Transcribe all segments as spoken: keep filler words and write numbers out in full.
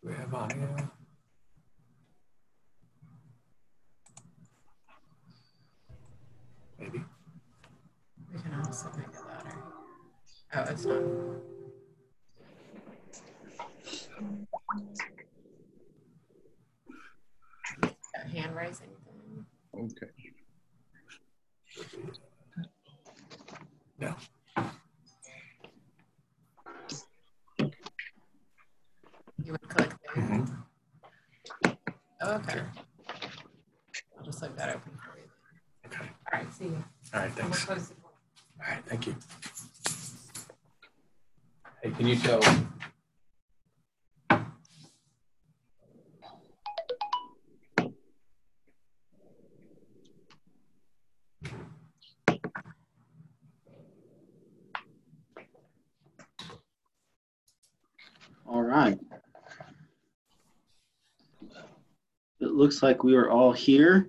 Do we have audio? Maybe. We can also make it louder. Oh, it's not. Got hand raising thing. Okay. No. You would click there. Mm-hmm. Oh, okay. I'll just leave that open for you. Okay. All right, see you. All right, thanks. All All right, thank you. Hey, can you tell? All right. It looks like we are all here.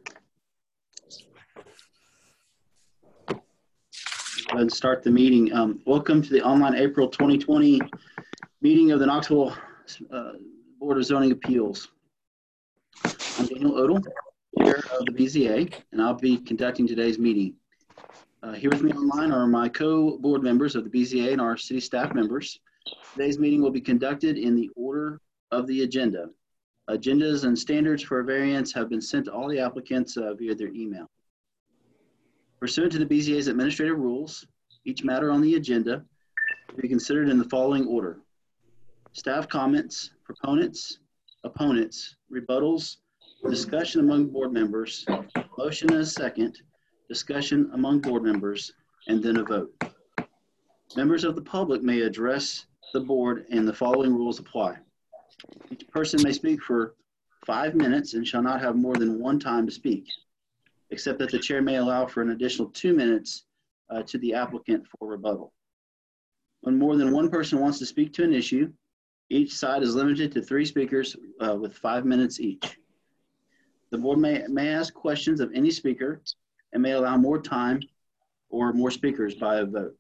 Go ahead and start the meeting. Um, welcome to the online April twenty twenty meeting of the Knoxville uh, Board of Zoning Appeals. I'm Daniel Odle, Chair of the B Z A, and I'll be conducting today's meeting. Uh, here with me online are my co-board members of the B Z A and our city staff members. Today's meeting will be conducted in the order of the agenda. Agendas and standards for variance have been sent to all the applicants uh, via their email. Pursuant to the B Z A's administrative rules, each matter on the agenda will be considered in the following order: staff comments, proponents, opponents, rebuttals, discussion among board members, motion and a second, discussion among board members, and then a vote. Members of the public may address the board, and the following rules apply. Each person may speak for five minutes and shall not have more than one time to speak, except that the chair may allow for an additional two minutes uh, to the applicant for rebuttal. When more than one person wants to speak to an issue, each side is limited to three speakers uh, with five minutes each. The board may, may ask questions of any speaker and may allow more time or more speakers by a vote.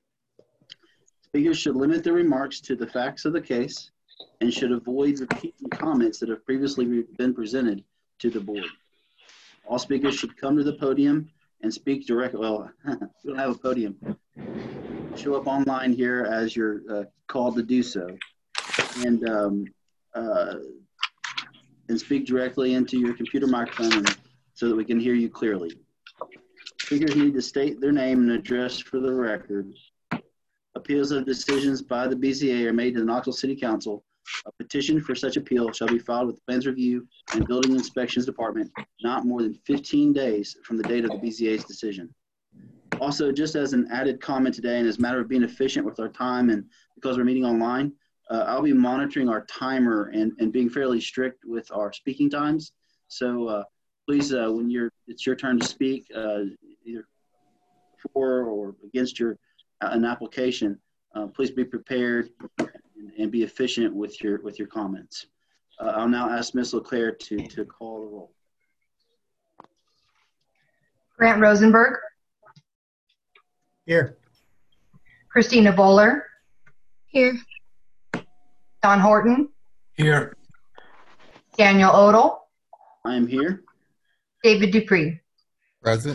Speakers should limit their remarks to the facts of the case and should avoid repeating comments that have previously been presented to the board. All speakers should come to the podium and speak directly. Well, we don't have a podium. Show up online here as you're uh, called to do so, and um, uh, and speak directly into your computer microphone and, so that we can hear you clearly. Speakers need to state their name and address for the record. Appeals of decisions by the B Z A are made to the Knoxville City Council. A petition for such appeal shall be filed with the Plans Review and Building Inspections Department not more than fifteen days from the date of the B Z A's decision. Also, just as an added comment today, and as a matter of being efficient with our time, and because we're meeting online, uh, I'll be monitoring our timer and, and being fairly strict with our speaking times. So uh, please, uh, when you're it's your turn to speak, uh, either for or against your an application, uh, please be prepared and, and be efficient with your with your comments. Uh, I'll now ask Miz LeClaire to to call the roll. Grant Rosenberg. Here. Christina Voller. Here. Don Horton. Here. Daniel Odle. I am here. David Dupree. Present.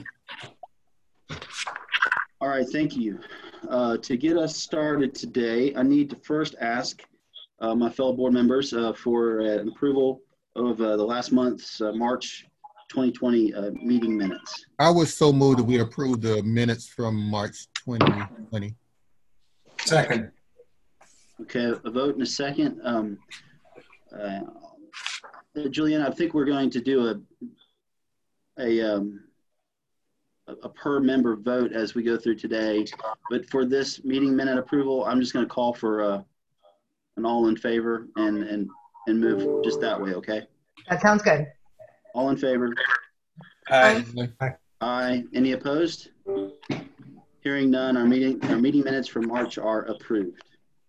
All right, thank you. Uh, to get us started today, I need to first ask uh, my fellow board members uh, for uh, an approval of uh, the last month's uh, March twenty twenty uh, meeting minutes. I was so moved that we approved the minutes from March twenty twenty. Second. Okay, a vote and a second. Um, uh, Julian, I think we're going to do a a, um, a a per member vote as we go through today. But for this meeting minute approval, I'm just going to call for uh, an all in favor and and and move just that way. Okay. That sounds good. All in favor? Aye. Aye. Aye. Any opposed? Hearing none, our meeting our meeting minutes from March are approved.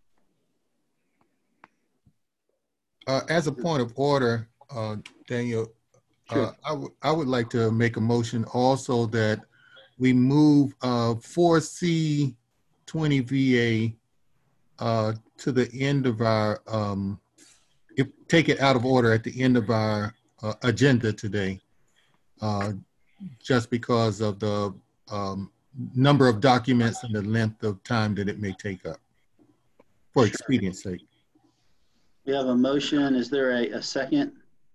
Uh, as a point of order, uh, Daniel, Sure. uh, I, w I would like to make a motion also that we move uh, four C twenty V A uh, to the end of our um, if, take it out of order at the end of our uh, agenda today, uh, just because of the um, number of documents and the length of time that it may take up, for expedience sake. We have a motion. Is there a, a second?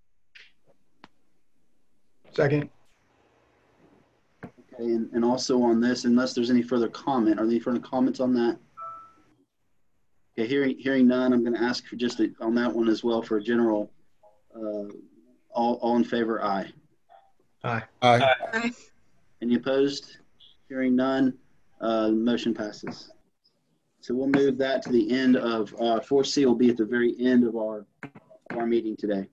Second. Okay, and, and also on this, unless there's any further comment, are there any further comments on that? Okay, hearing hearing none, I'm going to ask for just a, on that one as well for a general. Uh, all all in favor, aye. Aye. Aye. Aye. Any opposed? Hearing none, uh, motion passes. So we'll move that to the end of uh, four C. Will be at the very end of our of our meeting today.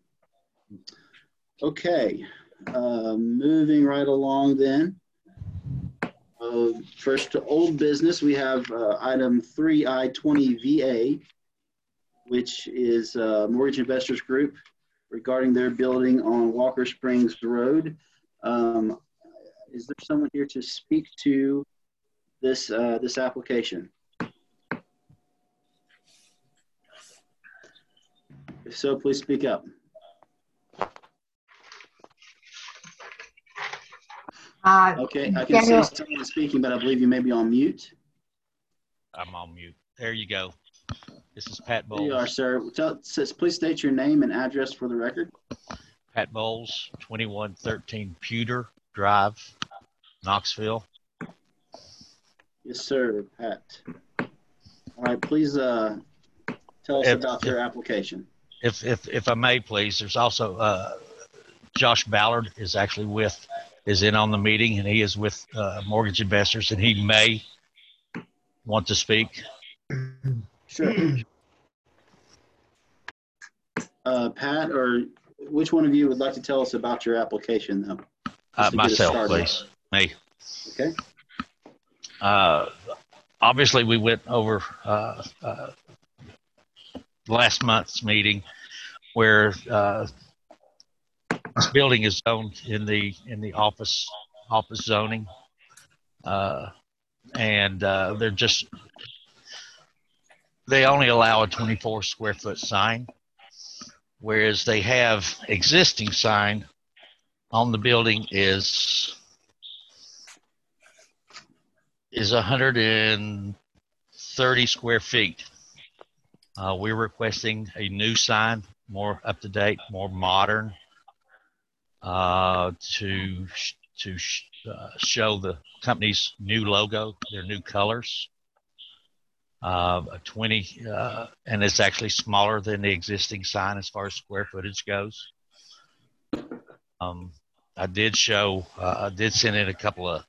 Okay, uh, moving right along then. Uh, first to old business, we have uh, item three I twenty V A, which is uh, Mortgage Investors Group regarding their building on Walker Springs Road. Um, is there someone here to speak to this uh, this application? If so, please speak up. Uh, Okay, I can Daniel- see someone speaking, but I believe you may be on mute. I'm on mute. There you go. This is Pat There you are, Bowles. sir. Tell, says, please state your name and address for the record. Pat Bowles, twenty-one thirteen Pewter Drive, Knoxville. Yes, sir, Pat. All right, please uh, tell us If- about your application. If if if I may, please. There's also uh, Josh Ballard is actually with is in on the meeting, and he is with uh, Mortgage Investors, and he may want to speak. Sure. Uh, Pat, or which one of you would like to tell us about your application, though? Uh, Just to get us myself, started. please. Me. Okay. Uh, obviously, we went over uh, uh, last month's meeting where uh, this building is zoned in the in the office office zoning, uh, and uh, they're just they only allow a twenty-four square foot sign, whereas they have existing sign on the building is is one hundred thirty square feet. Uh, we're requesting a new sign, more up to date, more modern, uh, to sh- to sh- uh, show the company's new logo, their new colors. Uh, a twenty, uh, and it's actually smaller than the existing sign as far as square footage goes. Um, I did show, uh, I did send in a couple of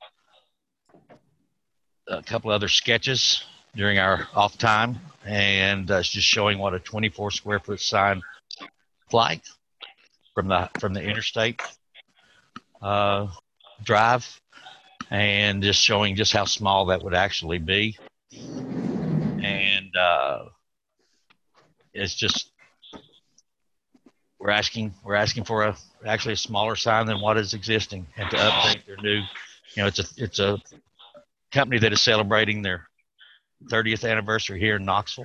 a couple other sketches during our off time, and uh, it's just showing what a twenty-four square foot sign like from the from the interstate uh, drive, and just showing just how small that would actually be. And uh, it's just we're asking we're asking for a actually a smaller sign than what is existing, and to update their new. You know, it's a it's a company that is celebrating their thirtieth anniversary here in Knoxville.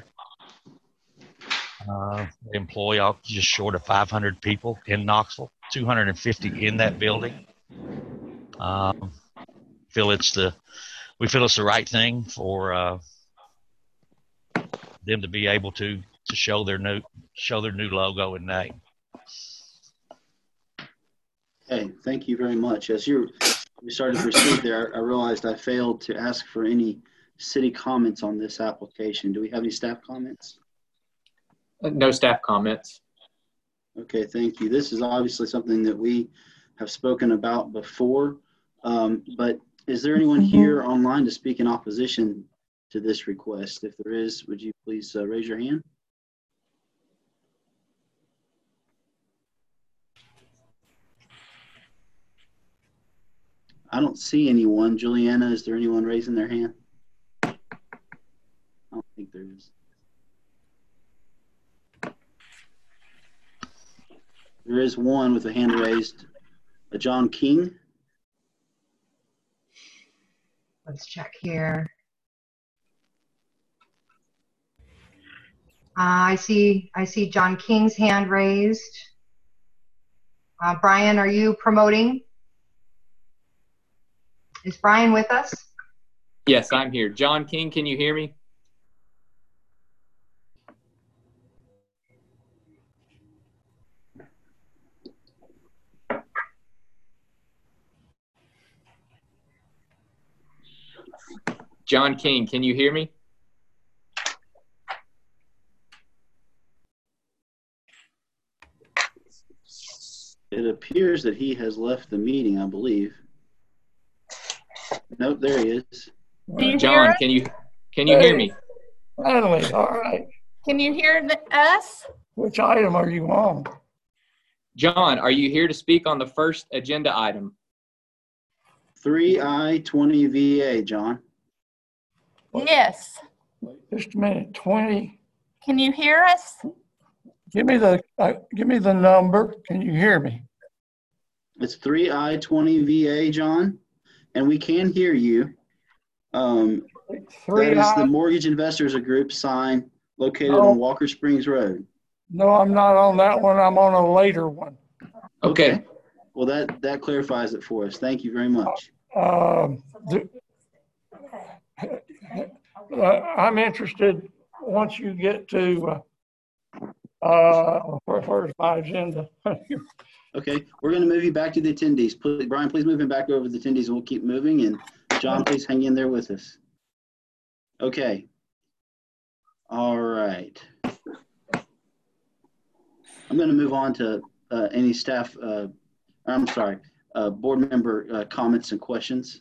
Uh, they employ all, just short of five hundred people in Knoxville, two hundred fifty in that building. Um, feel it's the we feel it's the right thing for uh, them to be able to to show their new show their new logo and name. Okay, thank you very much. As you we started to proceed there, I realized I failed to ask for any city comments on this application. Do we have any staff comments? No staff comments. Okay, thank you. This is obviously something that we have spoken about before, um, but is there anyone here online to speak in opposition to this request? If there is, would you please uh, raise your hand? I don't see anyone. Juliana, is there anyone raising their hand? I don't think there is. There is one with a hand raised. Uh, John King. Let's check here. Uh, I see, I see John King's hand raised. Uh, Brian, are you promoting? Is Brian with us? Yes, I'm here. John King, can you hear me? John King, can you hear me? It appears that he has left the meeting, I believe. Nope, there he is. Do you hear John, us? can you can you hear me? Finally, all right. Can you hear the, us? Which item are you on? John, are you here to speak on the first agenda item? three I twenty V A, John. Yes. Wait just a minute. Twenty. Can you hear us? Give me the uh, give me the number. Can you hear me? It's three I twenty V A, John, and we can hear you. Um, Three. that is I, the Mortgage Investors Group sign located No. on Walker Springs Road. no, I'm not on that one. I'm on a later one. Okay. Well, that, that clarifies it for us. Thank you very much. Um, the, uh, I'm interested once you get to uh, uh, where, where's my agenda? Okay, we're going to move you back to the attendees. Please, Brian, please move him back over to the attendees and we'll keep moving. And John, please hang in there with us. Okay. All right. I'm going to move on to uh, any staff, uh, I'm sorry, uh, board member uh, comments and questions.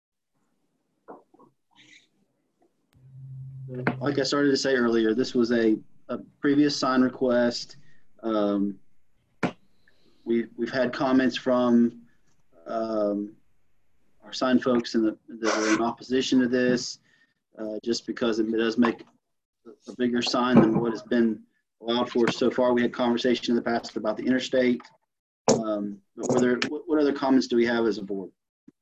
Like I started to say earlier, this was a, a previous sign request. Um, we, we've had comments from um, our sign folks in the, that are in opposition to this, uh, just because it does make a bigger sign than what has been allowed for so far. We had conversation in the past about the interstate. Um, but were there, what, what other comments do we have as a board?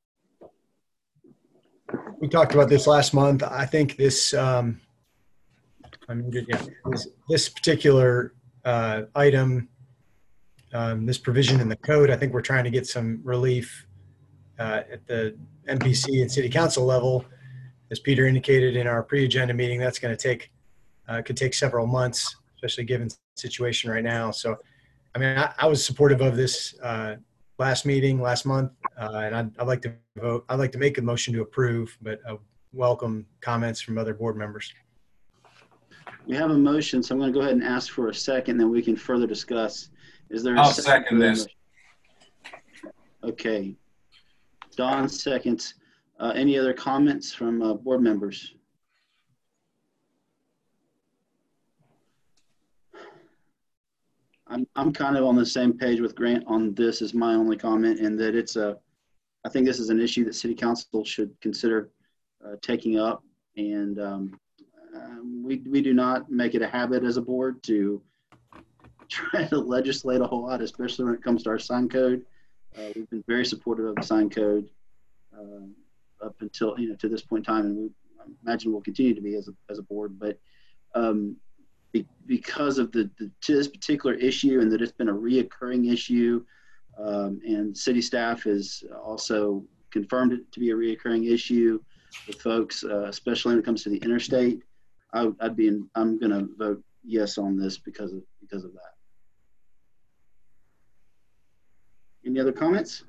We talked about this last month. I think this, um, I mean, yeah, this, this particular uh, item, um, this provision in the code, I think we're trying to get some relief uh, at the M P C and city council level. As Peter indicated in our pre-agenda meeting, that's going to take, uh, could take several months, especially given the situation right now. So, I mean, I, I was supportive of this uh, last meeting, last month, uh, and I'd, I'd like to vote. I'd like to make a motion to approve, but uh, welcome comments from other board members. We have a motion, so I'm going to go ahead and ask for a second, then we can further discuss. Is there a I'll second? second this. Okay. Don seconds. Uh, any other comments from uh, board members? I'm, I'm kind of on the same page with Grant on this as my only comment, and that it's a, I think this is an issue that city council should consider uh, taking up. And um, um, we, we do not make it a habit as a board to try to legislate a whole lot, especially when it comes to our sign code. Uh, we've been very supportive of the sign code uh, up until, you know, to this point in time, and we I imagine we'll continue to be as a, as a board. But um, be, because of the, the to this particular issue, and that it's been a reoccurring issue, um, and city staff has also confirmed it to be a reoccurring issue with folks, uh, especially when it comes to the interstate, I, I'd be in, I'm going to vote yes on this because of because of that. Any other comments?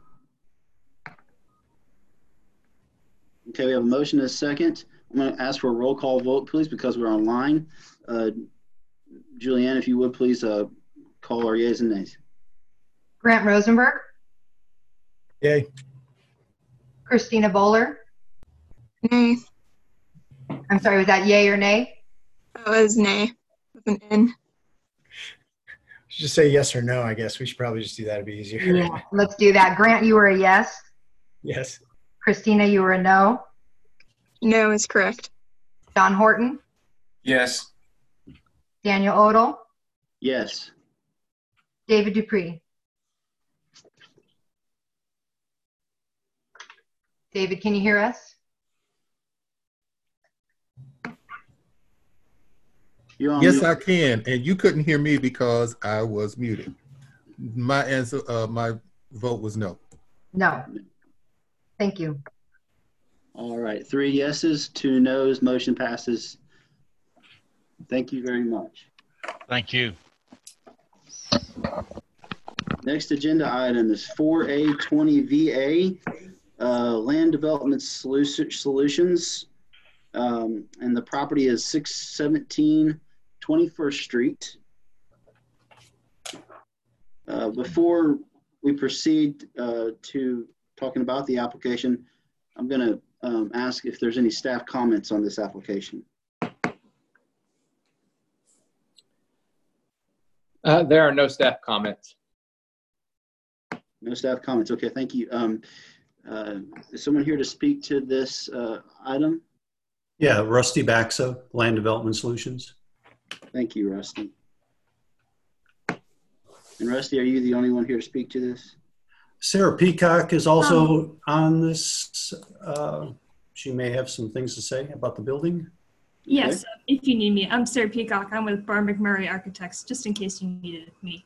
Okay, we have a motion and a second. I'm going to ask for a roll call vote, please, because we're online. Uh, Julianne, if you would please uh, call our yeas and nays. Grant Rosenberg, Yay. Christina Bowler. Nay. I'm sorry, was that yay or nay? That was nay with an N. Just say yes or no, I guess. We should probably just do that. It'd be easier. Yeah, let's do that. Grant, you were a yes. Yes. Christina, you were a no. No is correct. Don Horton, Yes. Daniel Odell, Yes. David Dupree. David, can you hear us? You're on Yes, mute. I can. And you couldn't hear me because I was muted. My answer, uh, my vote was no. No. Thank you. All right, three yeses, two noes, motion passes. Thank you very much. Thank you. Next agenda item is four A twenty V A, uh, Land Development Solu- Solutions. Um, and the property is six seventeen twenty-first Street. Uh, before we proceed uh, to talking about the application, I'm going to um, ask if there's any staff comments on this application. Uh, there are no staff comments. No staff comments. Okay, thank you. Um, uh, is someone here to speak to this uh, item? Yeah, Rusty Baxa, Land Development Solutions. Thank you, Rusty. And Rusty, are you the only one here to speak to this? Sarah Peacock is also on this. Uh, she may have some things to say about the building. Yes, if you need me. I'm Sarah Peacock. I'm with Barr McMurray Architects, just in case you needed me.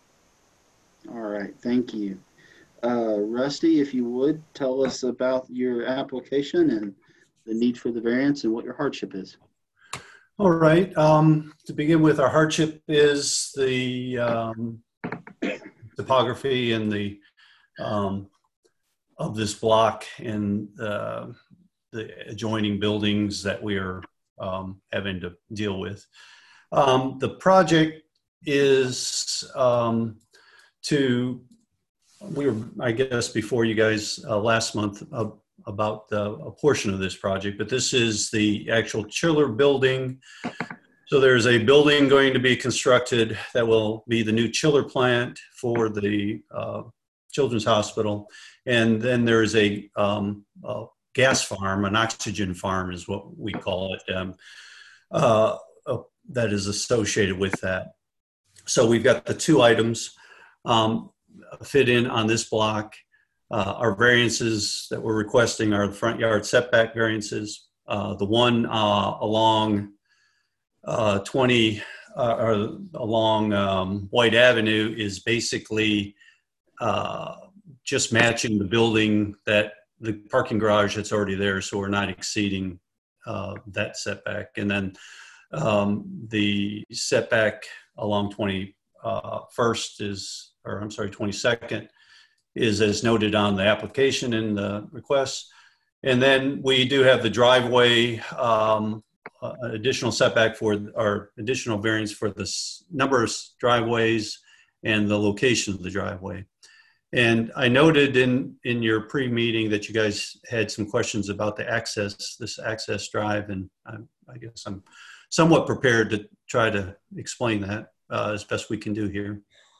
All right, thank you. Uh, Rusty, if you would, tell us about your application and the need for the variance and what your hardship is. All right. Um, to begin with, our hardship is the um, topography and the um, of this block and uh, the adjoining buildings that we are um, having to deal with. Um, the project is um, to, we were, I guess, before you guys uh, last month uh, about uh, a portion of this project, but this is the actual chiller building. So there's a building going to be constructed that will be the new chiller plant for the uh, Children's Hospital. And then there's a, um, a gas farm, an oxygen farm is what we call it, um, uh, uh, that is associated with that. So we've got the two items um, fit in on this block. Uh, our variances that we're requesting are the front yard setback variances. Uh, the one uh, along uh, twenty uh, or along um, White Avenue is basically uh, just matching the building that the parking garage that's already there, so we're not exceeding uh, that setback. And then um, the setback along twenty-first is, or I'm sorry, twenty-second is as noted on the application and the request. And then we do have the driveway, um, uh, additional setback for our additional variance for the number of driveways and the location of the driveway. And I noted in, in your pre-meeting that you guys had some questions about the access, this access drive, and I, I guess I'm somewhat prepared to try to explain that uh, as best we can do here.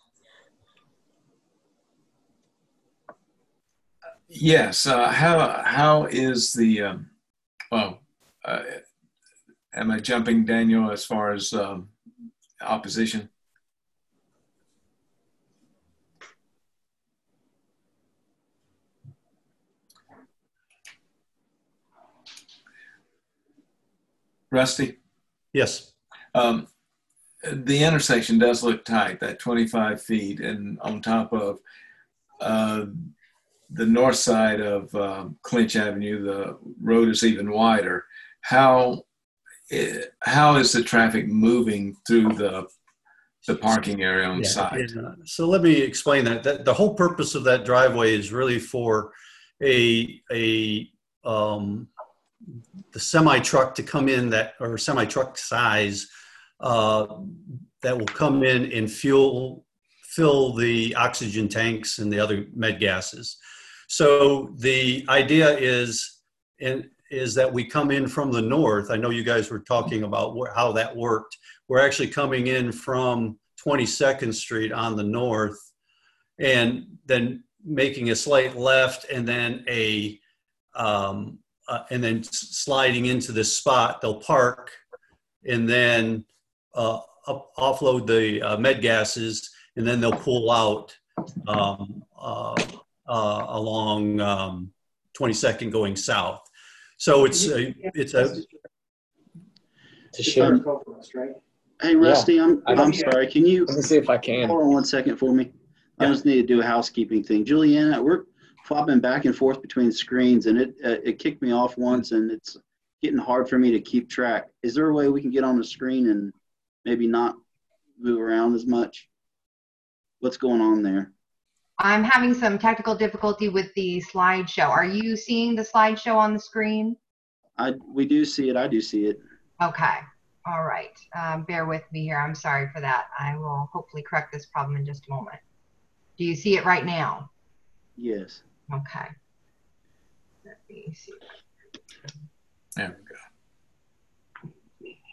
Yes. Uh, how how is the um, well? Uh, am I jumping, Daniel, as far as um, opposition? Rusty? Yes. Um, the intersection does look tight, that twenty-five feet, and on top of uh, the north side of um, Clinch Avenue, the road is even wider. How how is the traffic moving through the the parking area on the yeah, side? Yeah. So let me explain that. that. The whole purpose of that driveway is really for a a um, the semi truck to come in that, or semi truck size uh, that will come in and fuel fill the oxygen tanks and the other med gases. So the idea is, and is that we come in from the north. I know you guys were talking about wh- how that worked. We're actually coming in from twenty-second Street on the north, and then making a slight left, and then a um, uh, and then sliding into this spot. They'll park, and then uh, up, offload the uh, med gases, and then they'll pull out um, uh, uh, along um, twenty-second going south. So it's a, it's a, It's our right? Hey, Rusty, I'm I I'm can- sorry. Can you Let me see if I can. hold on one second for me? I just need to do a housekeeping thing. Juliana, we're flopping back and forth between screens, and it uh, it kicked me off once, and it's getting hard for me to keep track. Is there a way we can get on the screen and maybe not move around as much? What's going on there? I'm having some technical difficulty with the slideshow. Are you seeing the slideshow on the screen? I we do see it. I do see it. Okay. All right. Um, bear with me here. I'm sorry for that. I will hopefully correct this problem in just a moment. Do you see it right now? Yes. Okay. Let me see. There we go.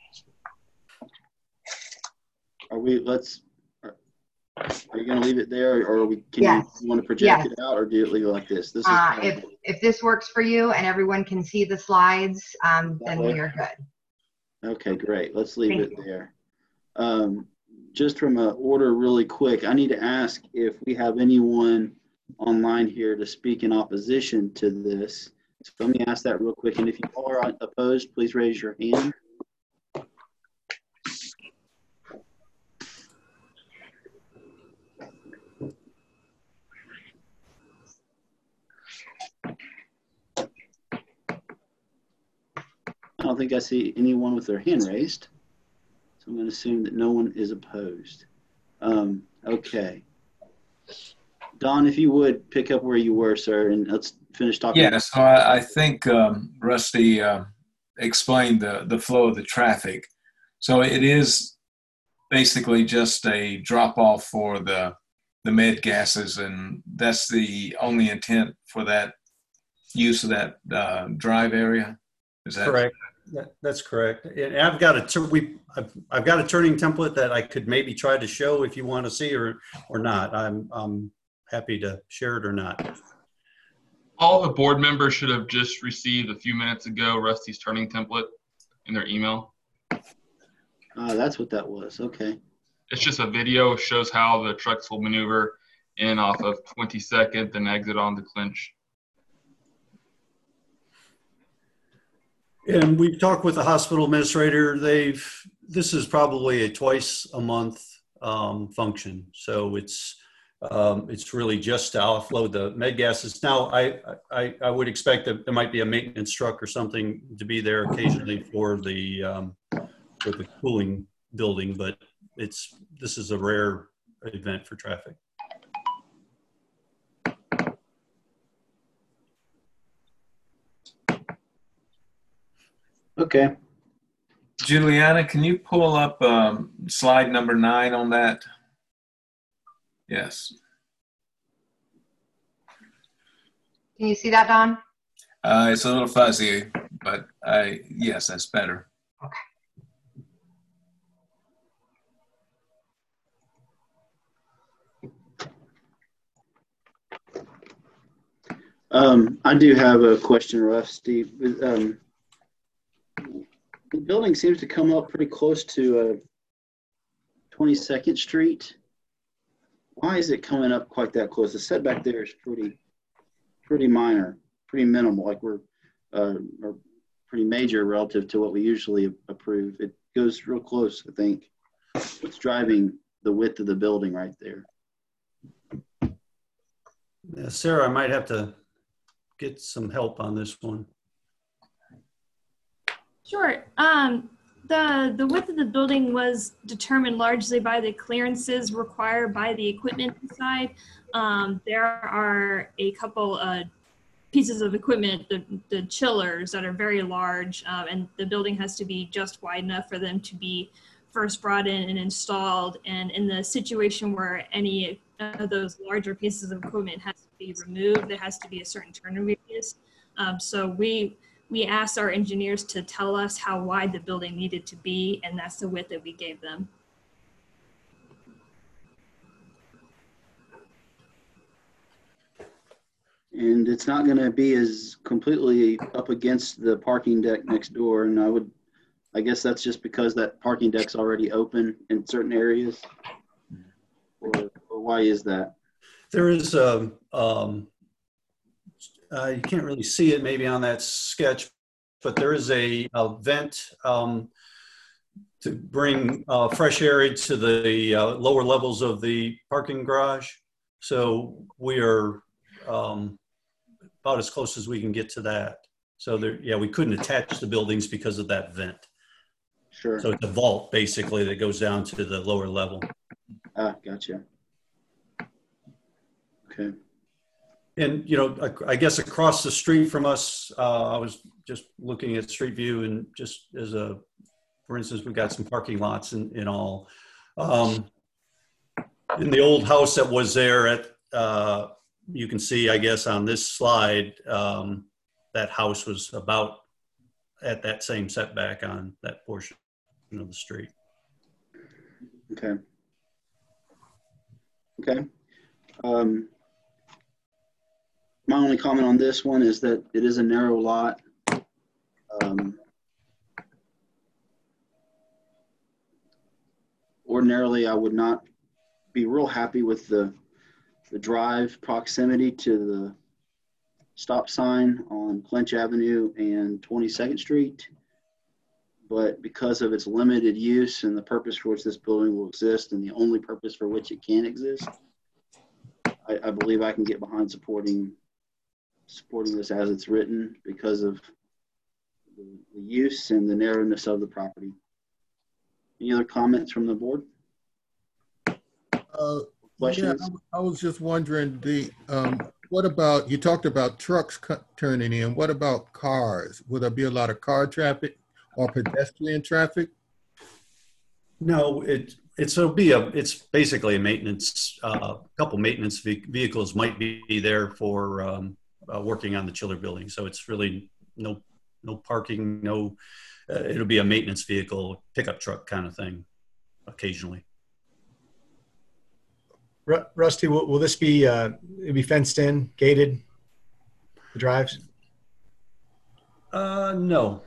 Are we? Let's. Are, are you going to leave it there, or are we? Can Yes. you want to project Yes. it out, or do it leave it like this? This is. Uh, if, if this works for you and everyone can see the slides, um, then we are good. Okay, great. Let's leave Thank it there. Um, just from a order really quick, I need to ask if we have anyone online here to speak in opposition to this. So let me ask that real quick. And if you are opposed, please raise your hand. I don't think I see anyone with their hand raised. So I'm going to assume that no one is opposed. Um, okay. Don, if you would pick up where you were, sir, and let's finish talking. Yeah, so I, I think um, Rusty uh, explained the, the flow of the traffic. So it is basically just a drop-off for the, the med gases, and that's the only intent for that use of that uh, drive area? Is that correct? That, that's correct. And I've got a tur- we I've, I've got a turning template that I could maybe try to show if you want to see or or not. I'm I'm happy to share it or not. All the board members should have just received a few minutes ago Rusty's turning template in their email. Uh, that's what that was. Okay. It's just a video. It shows how the trucks will maneuver in off of twenty-second and exit onto Clinch. And we've talked with the hospital administrator. They've this is probably a twice a month um, function, so it's um, it's really just to offload the med gases. Now, I, I I would expect that there might be a maintenance truck or something to be there occasionally for the um, for the cooling building, but it's this is a rare event for traffic. Okay. Juliana, can you pull up um, slide number nine on that? Yes. Can you see that, Don? Uh, it's a little fuzzy, but I yes, that's better. Um, I do have a question, Russ, Steve. Um, the building seems to come up pretty close to uh, twenty-second Street. Why is it coming up quite that close? The setback there is pretty, pretty minor, pretty minimal. Like we're, uh, or pretty major relative to what we usually approve. It goes real close, I think. It's driving the width of the building right there. Yeah, Sarah, I might have to get some help on this one. Sure. Um, the, the width of the building was determined largely by the clearances required by the equipment side. Um, there are a couple uh, pieces of equipment, the, the chillers that are very large, um, and the building has to be just wide enough for them to be first brought in and installed. And in the situation where any of those larger pieces of equipment has to be removed, there has to be a certain turn radius. Um, so we we asked our engineers to tell us how wide the building needed to be, and that's the width that we gave them. And it's not going to be as completely up against the parking deck next door. And I would, I guess that's just because that parking deck's already open in certain areas. Or, or why is that? There is a, um, uh, you can't really see it maybe on that sketch, but there is a, a vent um, to bring uh, fresh air into the uh, lower levels of the parking garage. So we are um, about as close as we can get to that. So there, yeah, we couldn't attach the buildings because of that vent. Sure. So it's a vault basically that goes down to the lower level. Ah, gotcha. Okay. And, you know, I, I guess across the street from us, uh, I was just looking at Street View, and just as a, for instance, we've got some parking lots and, and all. Um, in the old house that was there at, uh, you can see, I guess, on this slide, um, that house was about at that same setback on that portion of the street. Okay. Okay. Um, my only comment on this one is that it is a narrow lot. Um, ordinarily, I would not be real happy with the, the drive proximity to the stop sign on Clinch Avenue and twenty-second Street. But because of its limited use and the purpose for which this building will exist and the only purpose for which it can exist, I, I believe I can get behind supporting supporting this as it's written because of the, the use and the narrowness of the property. Any other comments from the board? Uh, Questions? Yeah, I, I was just wondering, the um, what about, you talked about trucks cu- turning in. What about cars? Will there be a lot of car traffic or pedestrian traffic? No, it it's it'll be a it's basically a maintenance. A uh, couple maintenance ve- vehicles might be there for um, uh, working on the chiller building. So it's really no no parking. No, uh, it'll be a maintenance vehicle, pickup truck kind of thing, occasionally. Ru- Rusty, will, will this be uh, it'll be fenced in, gated? The drives? Uh, no.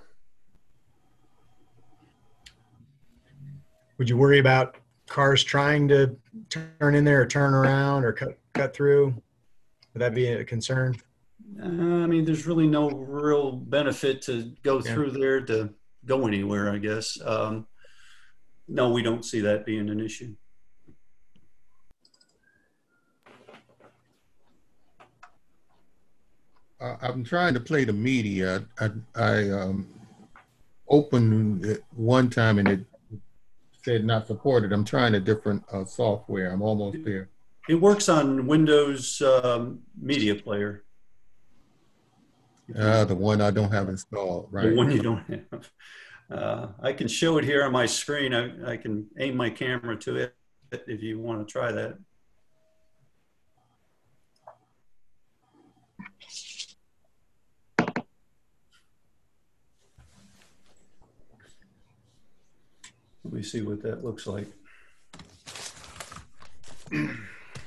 Would you worry about cars trying to turn in there or turn around or cut cut through? Would that be a concern? Uh, I mean, there's really no real benefit to go Yeah. through there to go anywhere, I guess. Um, no, we don't see that being an issue. Uh, I'm trying to play the media. I, I um, opened it one time and it said not supported. I'm trying a different uh, software. I'm almost there. It works on Windows um, Media Player. Uh, the one I don't have installed, right? The one you don't have. Uh, I can show it here on my screen. I, I can aim my camera to it if you want to try that. Let me see what that looks like. I'm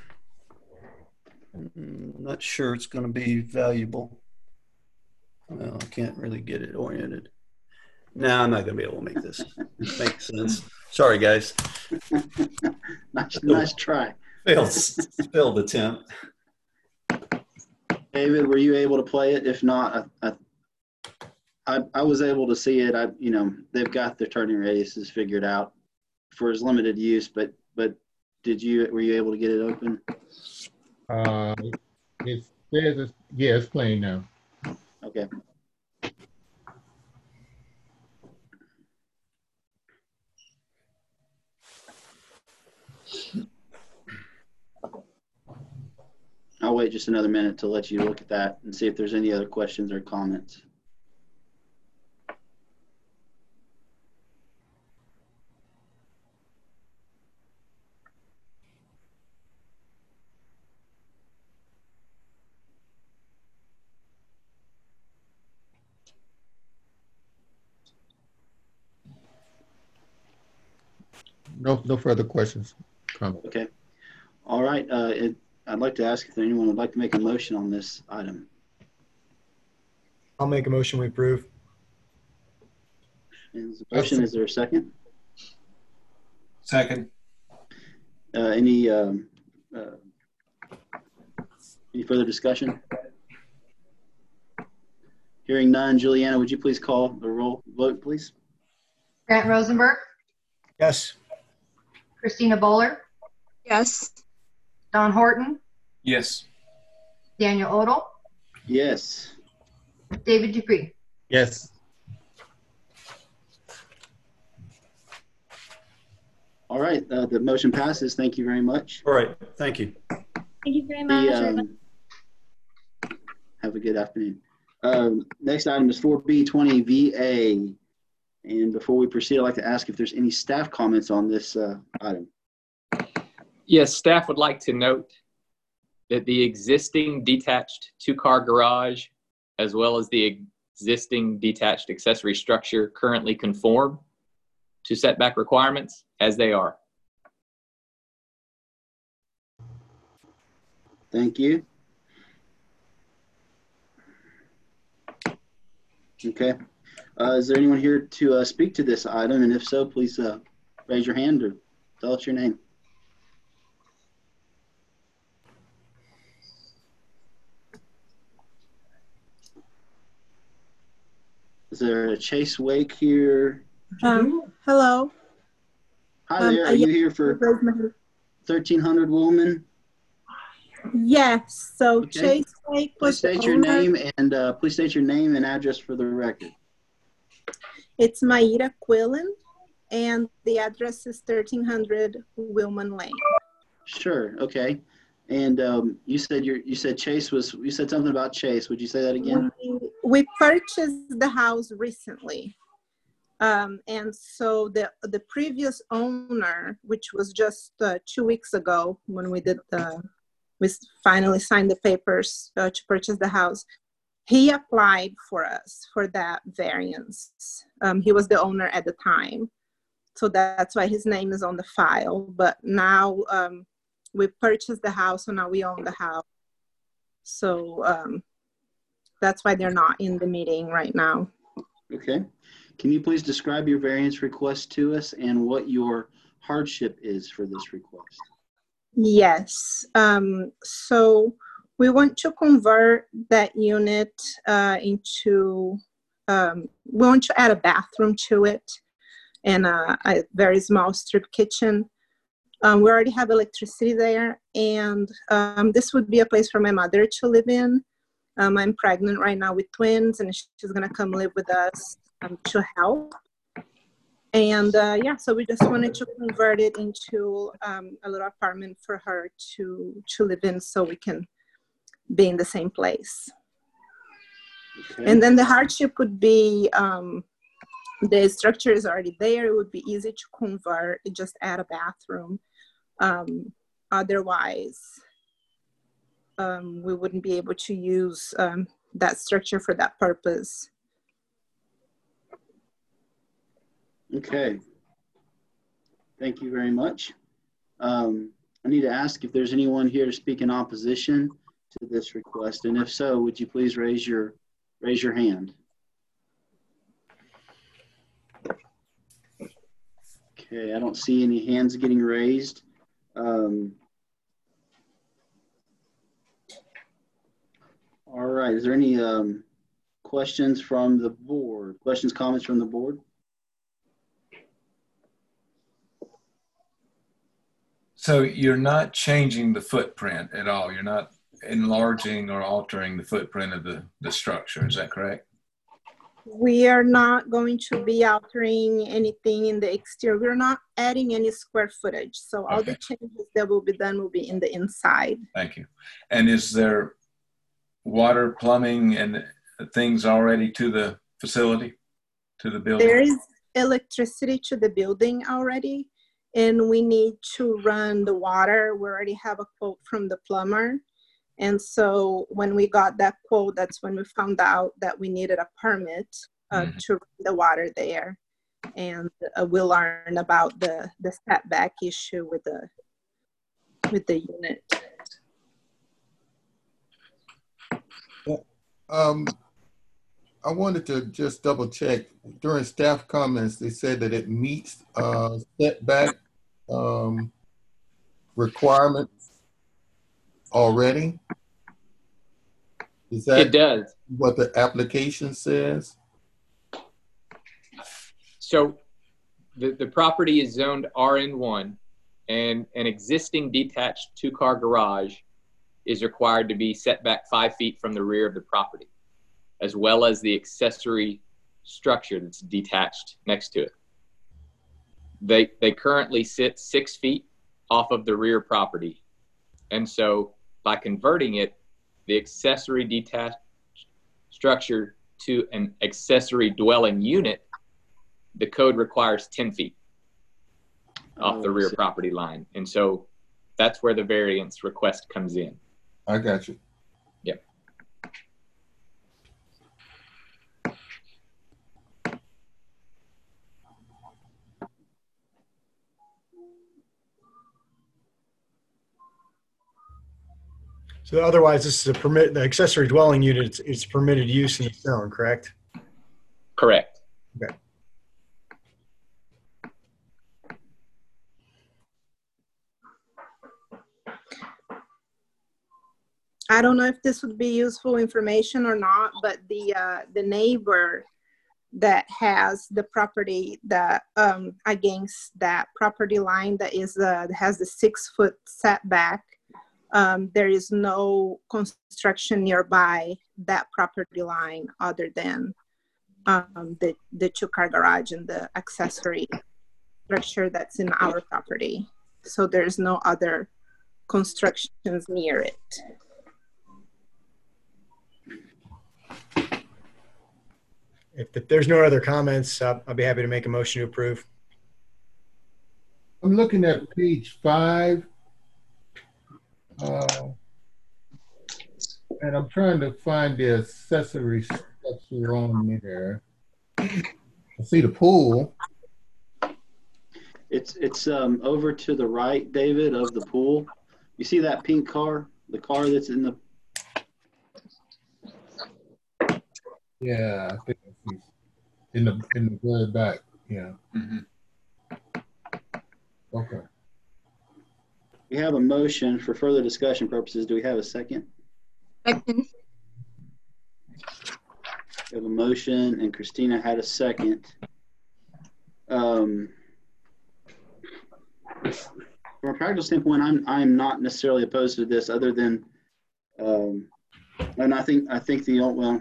not sure it's going to be valuable. Well, I can't really get it oriented. No, I'm not going to be able to make this. This makes sense. Sorry, guys. nice, nice try. Failed, failed attempt. David, were you able to play it? If not, I, I, I, I was able to see it. I, you know, they've got their turning radiuses figured out for its limited use, but, but did you, were you able to get it open? Uh, it says, it's, yeah, it's playing now. Okay. I'll wait just another minute to let you look at that and see if there's any other questions or comments. No, no further questions. Comment. Okay. All right. Uh, it, I'd like to ask if anyone would like to make a motion on this item. I'll make a motion we approve. Is the motion, is there a second? Second. Uh, any um, uh, any further discussion? Hearing none, Juliana, would you please call the roll vote, please? Grant Rosenberg, Yes. Christina Bowler, Yes. Don Horton, Yes. Daniel Odell, Yes. David Dupree. Yes. All right, uh, the motion passes. Thank you very much. All right, thank you. Thank you very much. The, everyone. um, have a good afternoon. Um, next item is four B twenty V A. And before we proceed, I'd like to ask if there's any staff comments on this uh, item. Yes, staff would like to note that the existing detached two-car garage, as well as the existing detached accessory structure, currently conform to setback requirements as they are. Thank you. Okay. Uh, is there anyone here to uh, speak to this item? And if so, please uh, raise your hand or tell us your name. Is there a Chase Wake here? Um, hello. Hi Um, there. uh, Are you yeah, here for thirteen hundred Woolman? Yes. So Okay. Chase Lake Please was the state your owner. name and uh, please state your name and address for the record. It's Maida Quillen, and the address is thirteen hundred Wilman Lane. Sure. Okay. And um, you said your you said Chase was you said something about Chase. Would you say that again? We, we purchased the house recently. Um, and so the the previous owner, which was just uh, two weeks ago when we did the, we finally signed the papers uh, to purchase the house, he applied for us for that variance. Um, he was the owner at the time. So that's why his name is on the file. But now um, we purchased the house, so now we own the house. So um, that's why they're not in the meeting right now. Okay. Can you please describe your variance request to us and what your hardship is for this request? Yes. Um, so we want to convert that unit uh, into, um, we want to add a bathroom to it and a, a very small strip kitchen. Um, we already have electricity there, and um, this would be a place for my mother to live in. Um, I'm pregnant right now with twins, and she's going to come live with us um, to help. And uh, yeah, so we just wanted to convert it into um, a little apartment for her to, to live in so we can be in the same place. Okay. And then the hardship would be um, the structure is already there. It would be easy to convert, just add a bathroom. Um, otherwise, um, we wouldn't be able to use um, that structure for that purpose. Okay. Thank you very much. Um, I need to ask if there's anyone here to speak in opposition to this request, and if so, would you please raise your raise your hand? Okay, I don't see any hands getting raised. Um, all right, is there any um, questions from the board? Questions, comments from the board? So you're not changing the footprint at all. You're not enlarging or altering the footprint of the, the structure. Is that correct? We are not going to be altering anything in the exterior. We're not adding any square footage. So all Okay. the changes that will be done will be in the inside. Thank you. And is there water, plumbing, and things already to the facility, to the building? There is electricity to the building already, and we need to run the water. We already have a quote from the plumber. And so when we got that quote, that's when we found out that we needed a permit uh, Mhm. to run the water there. And uh, we'll learn about the, the setback issue with the, with the unit. Um, I wanted to just double check. During staff comments, they said that it meets uh, setback um, requirements already. Is that It does. what the application says? So the, the property is zoned R N one, and an existing detached two-car garage is required to be set back five feet from the rear of the property, as well as the accessory structure that's detached next to it. They, they currently sit six feet off of the rear property. And so by converting it, the accessory detached structure to an accessory dwelling unit, the code requires ten feet off the rear property line. And so that's where the variance request comes in. I got you. Yep. So otherwise, this is a permit, the accessory dwelling unit, it's, it's permitted use in the zone, correct? Correct. Okay. I don't know if this would be useful information or not, but the uh, the neighbor that has the property that um, against that property line that is uh, that has the six foot setback, um, there is no construction nearby that property line other than um, the the two car garage and the accessory structure that's in our property. So there's no other constructions near it. If, if there's no other comments, uh, I'll be happy to make a motion to approve. I'm looking at page five. Uh, and I'm trying to find the accessory structure on there. I see the pool. It's it's um over to the right, David, of the pool. You see that pink car? The car that's in the. Yeah, I think it's in the in the very back. Yeah. Mm-hmm. Okay. We have a motion for further discussion purposes. Do we have a second? Second. We have a motion, and Christina had a second. Um, from a practical standpoint, I'm I'm not necessarily opposed to this, other than, um, and I think I think the well,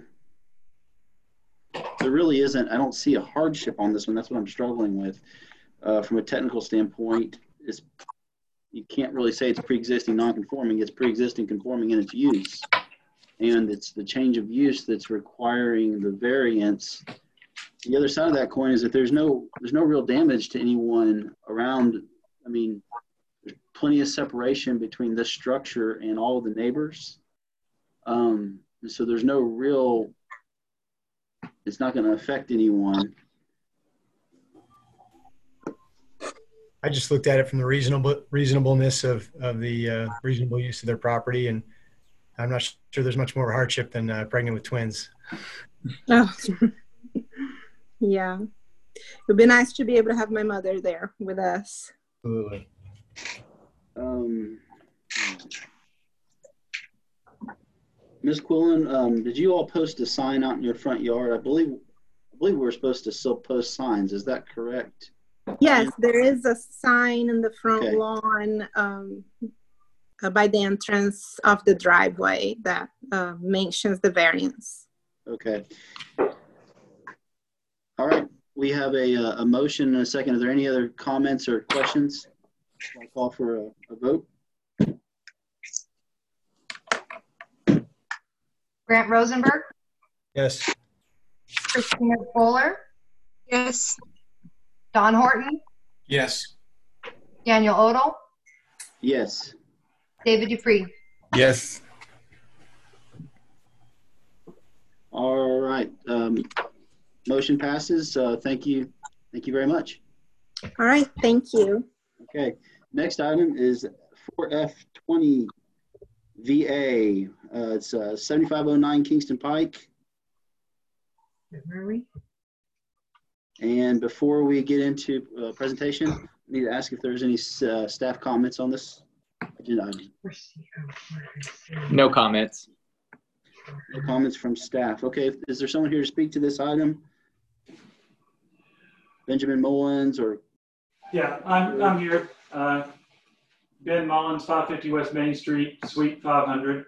there really isn't. I don't see a hardship on this one. That's what I'm struggling with, uh, from a technical standpoint. Is you can't really say it's pre-existing non-conforming. It's pre-existing conforming in its use, and it's the change of use that's requiring the variance. The other side of that coin is that there's no there's no real damage to anyone around. I mean, there's plenty of separation between this structure and all of the neighbors, um, and so there's no real. It's not going to affect anyone. I just looked at it from the reasonable reasonableness of, of the uh, reasonable use of their property, and I'm not sure there's much more hardship than uh, pregnant with twins. Oh. Yeah. It would be nice to be able to have my mother there with us. Absolutely. Um, Miz Quillen, um, did you all post a sign out in your front yard? I believe I believe we're supposed to still post signs. Is that correct? Yes, there is a sign in the front Okay. lawn um, uh, by the entrance of the driveway that uh, mentions the variance. Okay. All right. We have a, uh, a motion and a second. Are there any other comments or questions? I'll call for a, a vote. Grant Rosenberg, Yes. Christina Fuller, Yes. Don Horton, Yes. Daniel Odell, Yes. David Dupree. Yes. All right. Um, motion passes. Uh, thank you. Thank you very much. All right, thank you. Okay. Next item is four F twenty V A. Uh, it's uh, seventy-five oh nine Kingston Pike. Where are we? And before we get into uh, presentation, I need to ask if there's any uh, staff comments on this agenda item. No comments. No comments from staff. Okay. Is there someone here to speak to this item? Benjamin Mullins or? Yeah, I'm, I'm here. Uh, Ben Mullins, five fifty West Main Street, Suite five hundred.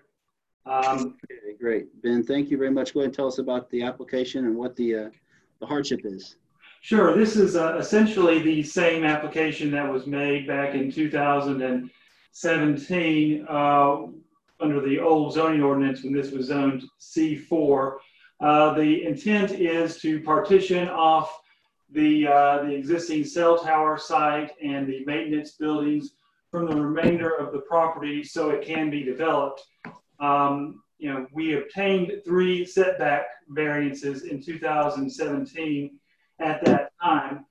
Um, okay, great. Ben, thank you very much. Go ahead and tell us about the application and what the, uh, the hardship is. Sure. This is uh, essentially the same application that was made back in two thousand seventeen uh, under the old zoning ordinance when this was zoned C four. Uh, the intent is to partition off the, uh, the existing cell tower site and the maintenance buildings from the remainder of the property so it can be developed. Um, you know, we obtained three setback variances in two thousand seventeen at that time.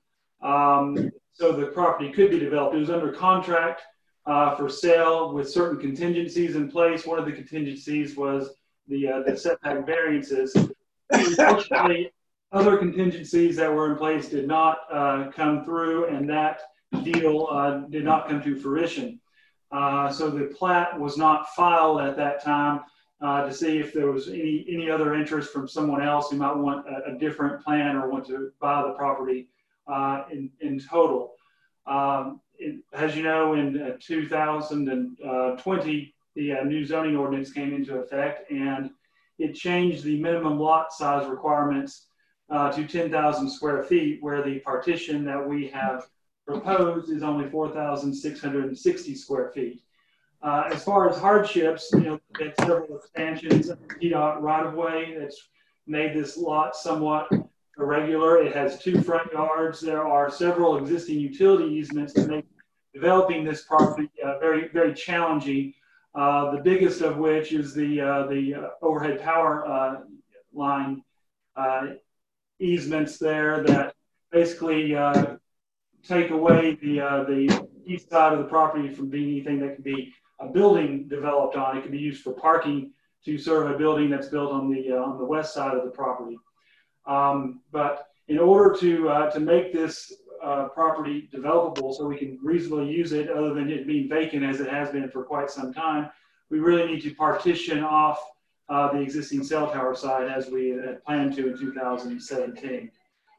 Um, so the property could be developed. It was under contract uh, for sale with certain contingencies in place. One of the contingencies was the, uh, the setback variances. Unfortunately, other contingencies that were in place did not uh, come through, and that deal uh, did not come to fruition. Uh, so the plat was not filed at that time uh, to see if there was any, any other interest from someone else who might want a, a different plan or want to buy the property uh, in, in total. Um, it, as you know, in uh, two thousand twenty, the uh, new zoning ordinance came into effect, and it changed the minimum lot size requirements uh, to ten thousand square feet, where the partition that we have proposed is only four thousand six hundred sixty square feet. Uh, as far as hardships, you know, it's several expansions of the P DOT right-of-way that's made this lot somewhat irregular. It has two front yards. There are several existing utility easements that make developing this property uh, very, very challenging. Uh, the biggest of which is the uh, the uh, overhead power uh, line uh, easements there that basically uh, take away the uh, the east side of the property from being anything that can be a building developed on. It can be used for parking to serve a building that's built on the uh, on the west side of the property. Um, but in order to uh, to make this uh, property developable, so we can reasonably use it, other than it being vacant as it has been for quite some time, we really need to partition off uh, the existing cell tower site as we had planned to in two thousand seventeen.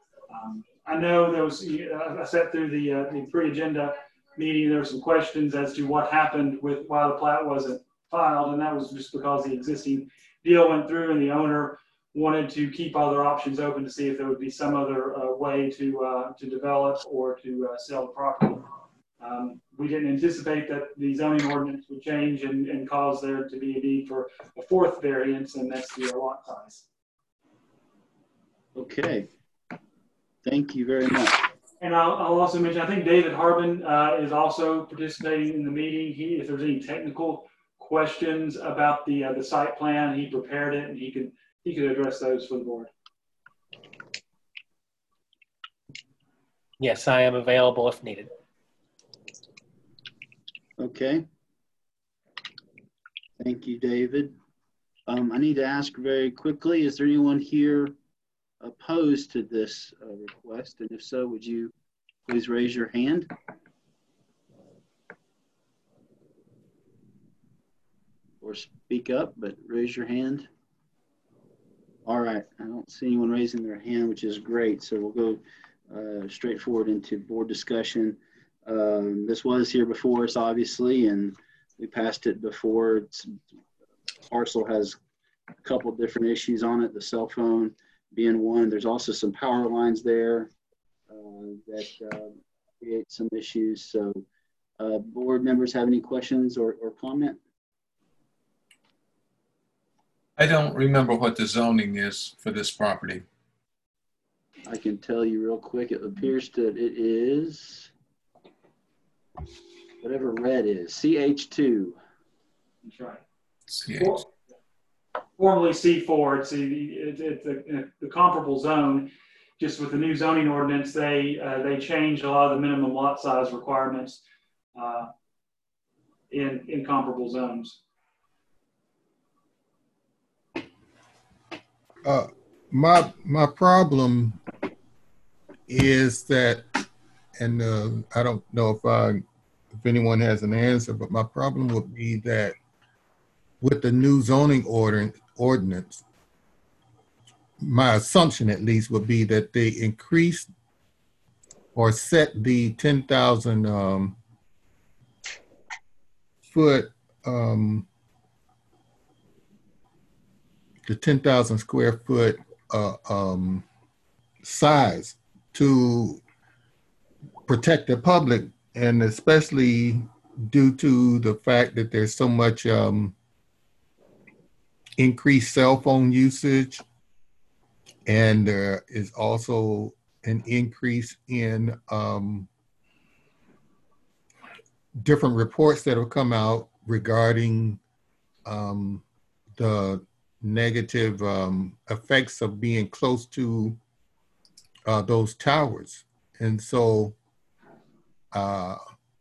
Um, I know there was, I sat through the, uh, the pre-agenda meeting, there were some questions as to what happened with why the plat wasn't filed, and that was just because the existing deal went through and the owner wanted to keep other options open to see if there would be some other uh, way to, uh, to develop or to uh, sell the property. Um, we didn't anticipate that the zoning ordinance would change and, and cause there to be a need for a fourth variance, and that's the lot size. Okay. Thank you very much. And I'll, I'll also mention, I think David Harbin uh, is also participating in the meeting. He, if there's any technical questions about the uh, the site plan, he prepared it, and he could he could address those for the board. Yes, I am available if needed. Okay. Thank you, David. Um, I need to ask very quickly, is there anyone here opposed to this uh, request? And if so, would you please raise your hand? Or speak up, but raise your hand. All right, I don't see anyone raising their hand, which is great. So we'll go uh, straight forward into board discussion. Um, this was here before us, obviously, and we passed it before. It's, parcel has a couple different issues on it, the cell phone being one. There's also some power lines there uh, that uh, create some issues. So uh, board members have any questions or, or comment? I don't remember what the zoning is for this property. I can tell you real quick. It appears that it is whatever red is, C H two. That's right. C H. Formerly C four, it's, a, it's, it's a, the comparable zone. Just with the new zoning ordinance, they uh, they changed a lot of the minimum lot size requirements uh, in in comparable zones. Uh, my my problem is that, and uh, I don't know if I if anyone has an answer, but my problem would be that with the new zoning order ordinance, my assumption at least would be that they increase or set the ten thousand um, foot, um, the ten thousand square foot uh, um, size to protect the public, and especially due to the fact that there's so much um, increased cell phone usage, and there is also an increase in um, different reports that have come out regarding um, the negative um, effects of being close to uh, those towers. And so uh,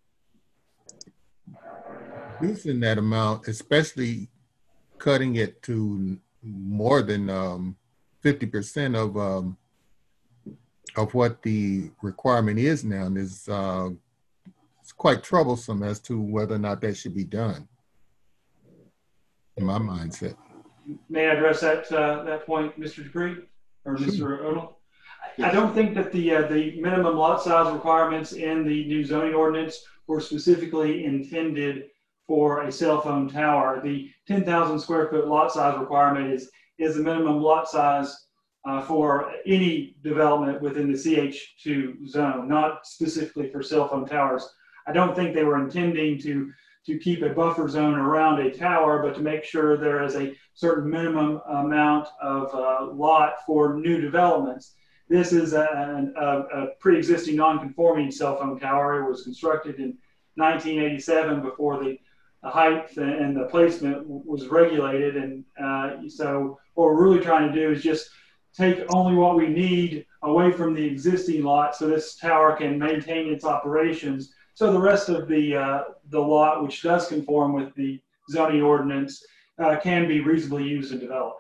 reducing that amount, especially cutting it to more than um, fifty percent of um, of what the requirement is now, is uh, it's quite troublesome as to whether or not that should be done, in my mindset. May I address that uh, that point, Mister Dupree or Mister Odell? I don't think that the uh, the minimum lot size requirements in the new zoning ordinance were specifically intended for a cell phone tower. The ten thousand square foot lot size requirement is is the minimum lot size uh, for any development within the C H two zone, not specifically for cell phone towers. I don't think they were intending to to keep a buffer zone around a tower, but to make sure there is a certain minimum amount of uh, lot for new developments. This is a, a, a pre-existing non-conforming cell phone tower. It was constructed in nineteen eighty-seven before the, the height and the placement was regulated. And uh, so what we're really trying to do is just take only what we need away from the existing lot so this tower can maintain its operations. So the rest of the, uh, the lot, which does conform with the zoning ordinance, uh, can be reasonably used and developed.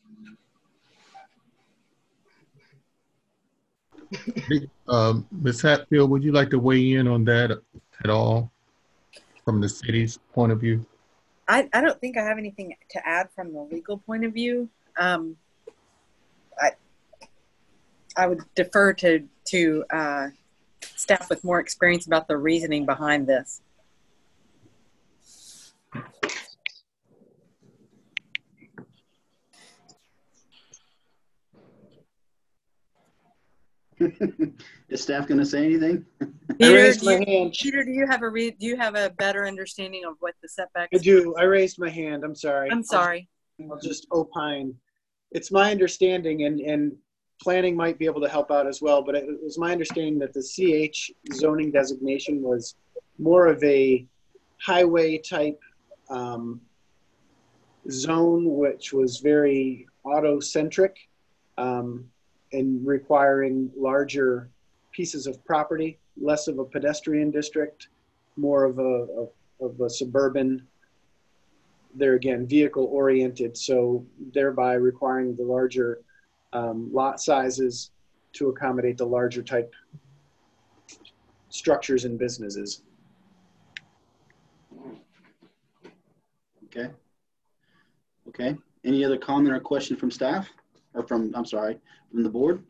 Um, Miz Hatfield, would you like to weigh in on that at all from the city's point of view? I, I don't think I have anything to add from the legal point of view. Um, I I would defer to to uh, staff with more experience about the reasoning behind this. Is staff going to say anything? Peter, raised do my you, hand. Peter, do you have a re, do you have a better understanding of what the setbacks? I do. I raised my hand. I'm sorry. I'm sorry. I'll, I'll just opine. It's my understanding, and, and planning might be able to help out as well, but it was my understanding that the C H zoning designation was more of a highway type um, zone, which was very auto-centric um, and requiring larger pieces of property, less of a pedestrian district, more of a, of, of a suburban, there again, vehicle oriented. So thereby requiring the larger um, lot sizes to accommodate the larger type structures and businesses. Okay. Okay. Any other comment or question from staff or from, I'm sorry, from the board?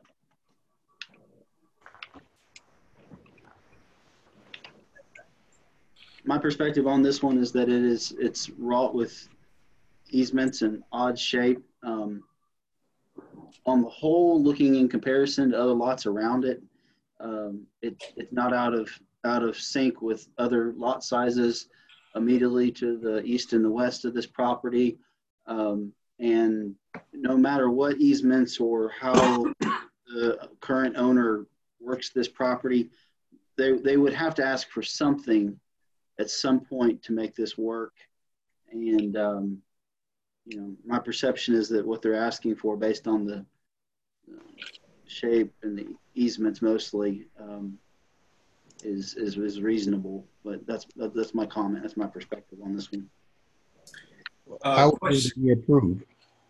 My perspective on this one is that it is, it's wrought with easements and odd shape. Um, on the whole, looking in comparison to other lots around it, um, it, it's not out of, out of sync with other lot sizes immediately to the east and the west of this property. Um, and no matter what easements or how the current owner works this property, they, they would have to ask for something at some point to make this work. And, um, you know, my perception is that what they're asking for based on the uh, shape and the easements mostly um, is, is, is reasonable, but that's, that's my comment. That's my perspective on this one. Uh, How would it be approved?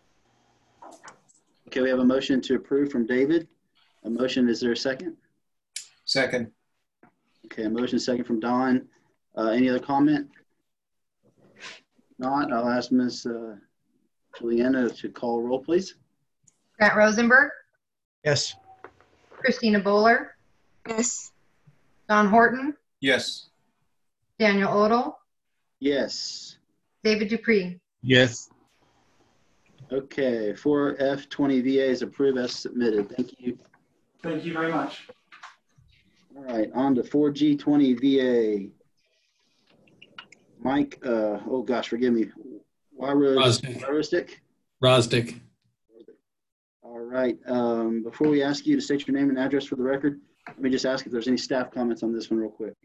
Okay, we have a motion to approve from David. A motion, is there a second? Second. Okay, a motion second from Don. Uh, any other comment? Not, I'll ask Miz Uh, Juliana to call roll, please. Grant Rosenberg, Yes. Christina Bowler, Yes. Don Horton, Yes. Daniel Odell, Yes. David Dupree. Yes. Okay, four F twenty V A is approved as submitted. Thank you. Thank you very much. All right, on to four G twenty V A. Mike, uh, oh gosh, forgive me. Rosdick. Rosdick? Rosdick. All right, um, before we ask you to state your name and address for the record, let me just ask if there's any staff comments on this one real quick.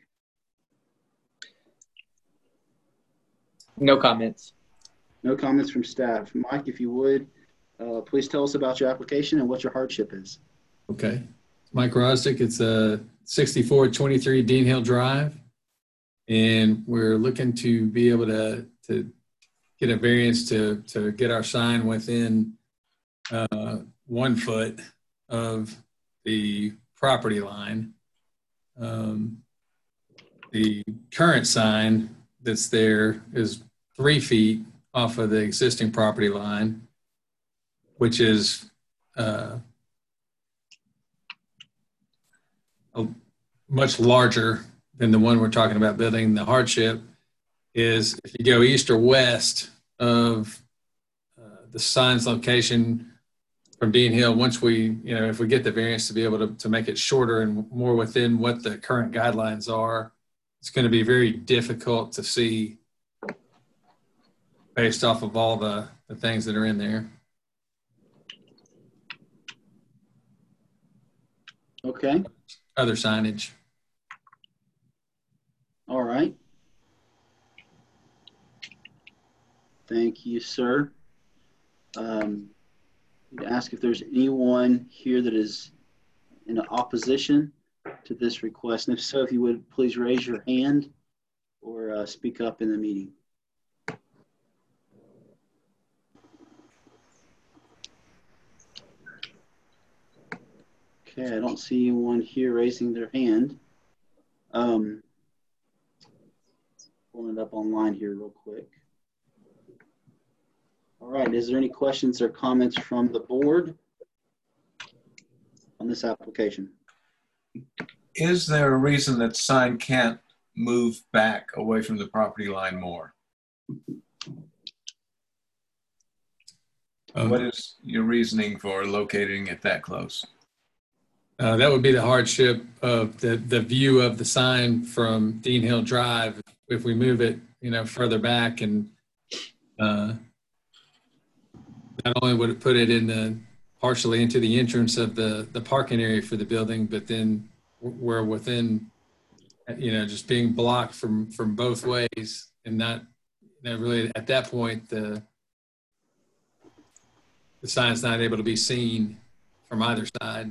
No comments. No comments from staff. Mike, if you would, uh, please tell us about your application and what your hardship is. Okay. Mike Rosdick. It's a sixty-four twenty-three Dean Hill Drive. And we're looking to be able to, to get a variance to, to get our sign within uh, one foot of the property line. Um, the current sign that's there is three feet off of the existing property line, which is uh, a, much larger than the one we're talking about building. The hardship is if you go east or west of uh, the sign's location from Dean Hill, once we, you know, if we get the variance to be able to, to make it shorter and more within what the current guidelines are, it's going to be very difficult to see based off of all the, the things that are in there. Okay. Other signage. All right. Thank you, sir. Um, to ask if there's anyone here that is in opposition to this request. And if so, if you would please raise your hand or uh, speak up in the meeting. Okay, I don't see anyone here raising their hand. Um, pulling it up online here real quick. All right, is there any questions or comments from the board on this application? Is there a reason that sign can't move back away from the property line more? Um, what is your reasoning for locating it that close? Uh, that would be the hardship of the, the view of the sign from Dean Hill Drive. If we move it, you know, further back, and uh, not only would it put it in the partially into the entrance of the, the parking area for the building, but then we're within, you know, just being blocked from, from both ways, and not, you know, really at that point, the, the sign's not able to be seen from either side.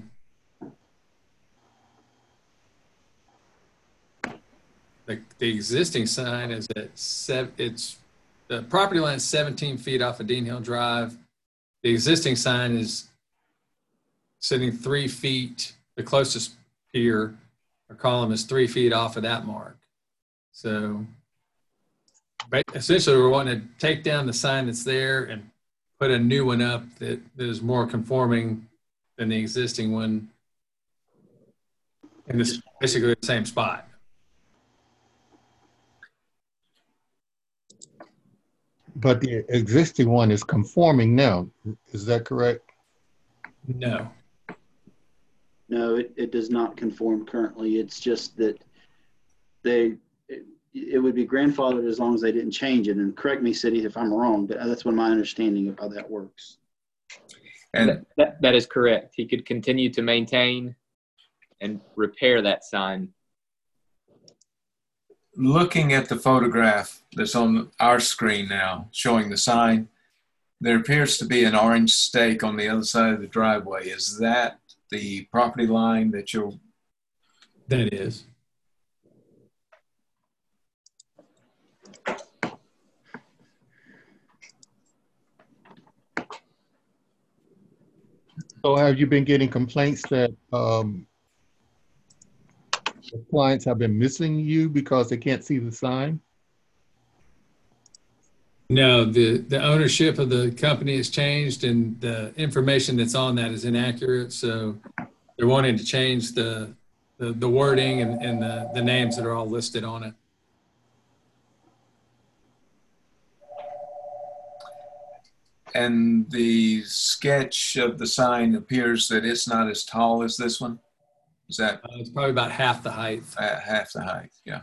The, the existing sign is at seven, it's the property line is seventeen feet off of Dean Hill Drive. The existing sign is sitting three feet, the closest pier or column is three feet off of that mark. So essentially we're wanting to take down the sign that's there and put a new one up that, that is more conforming than the existing one in this basically the same spot. But the existing one is conforming now. Is that correct? No. No, it, it does not conform currently. It's just that they, it, it would be grandfathered as long as they didn't change it. And correct me, City, if I'm wrong, but that's what my understanding of how that works. And that, that, that is correct. He could continue to maintain and repair that sign. Looking at the photograph that's on our screen now, showing the sign, there appears to be an orange stake on the other side of the driveway. Is that the property line that you're... That is. So have you been getting complaints that um, the clients have been missing you because they can't see the sign? No, the, the ownership of the company has changed and the information that's on that is inaccurate. So they're wanting to change the, the, the wording and, and the, the names that are all listed on it. And the sketch of the sign appears that it's not as tall as this one. Is that? Uh, it's probably about half the height. Uh, half the height, yeah.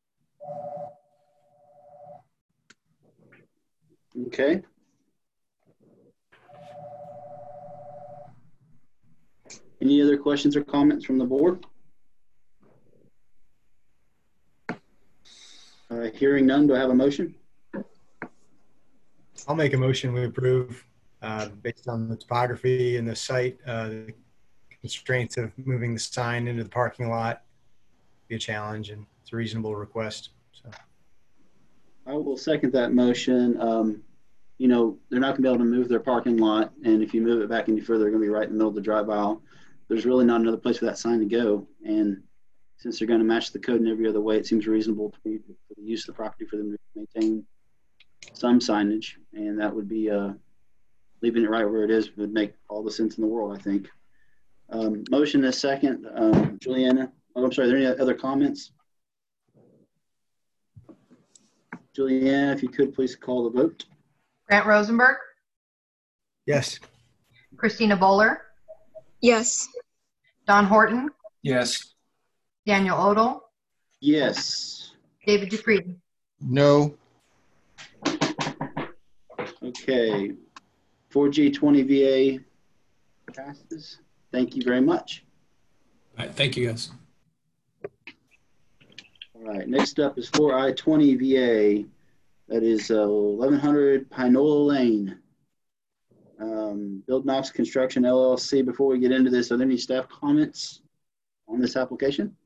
Okay. Any other questions or comments from the board? Uh, hearing none, do I have a motion? I'll make a motion we approve uh, based on the topography and the site, uh, the constraints of moving the sign into the parking lot be a challenge, and it's a reasonable request. So I will second that motion. Um, you know, they're not going to be able to move their parking lot, and if you move it back any further, they're going to be right in the middle of the drive aisle. There's really not another place for that sign to go, and since they're going to match the code in every other way, it seems reasonable to me for the use of the property for them to maintain some signage, and that would be uh, leaving it right where it is would make all the sense in the world, I think. Um, motion is second. Um, Juliana, oh, I'm sorry, are there any other comments? Juliana, if you could please call the vote. Grant Rosenberg, yes. Christina Bowler, Yes. Don Horton, Yes. Daniel Odell, Yes. David Dupree. No. Okay, four G twenty V A passes. Thank you very much. All right, thank you, guys. All right, next up is four I twenty V A. That is uh, eleven hundred Pinola Lane. Um, Build Knox Construction L L C. Before we get into this, are there any staff comments on this application?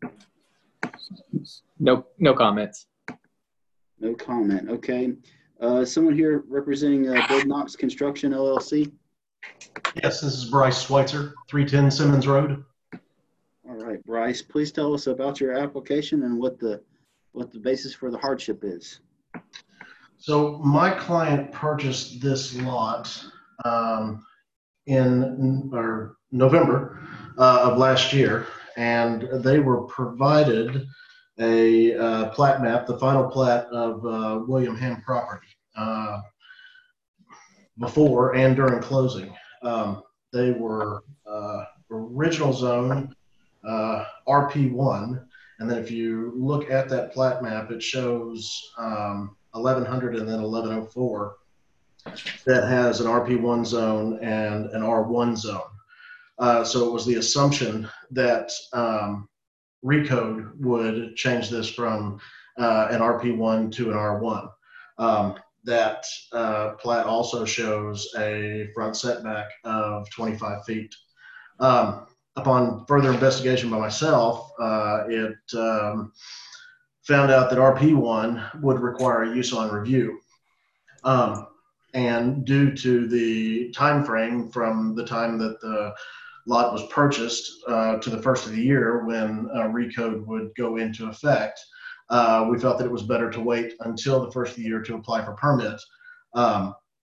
No, no comments. No comment. Okay. Uh, someone here representing uh, Build Knox Construction L L C? Yes, this is Bryce Schweitzer, three ten Simmons Road. All right, Bryce, please tell us about your application and what the what the basis for the hardship is. So my client purchased this lot um, in or November uh, of last year, and they were provided a uh, plat map, the final plat of uh, William Ham property uh, before and during closing. Um, they were uh, original zone uh, R P one, and then if you look at that plat map, it shows um, eleven hundred and then eleven oh four that has an R P one zone and an R one zone. Uh, so it was the assumption that um, Recode would change this from uh, an R P one to an R one. Um, that uh, plat also shows a front setback of twenty-five feet. Um, upon further investigation by myself, uh, it um, found out that R P one would require a use on review. Um, and due to the time frame from the time that the lot was purchased uh, to the first of the year when uh, Recode would go into effect, uh, we felt that it was better to wait until the first of the year to apply for permit um,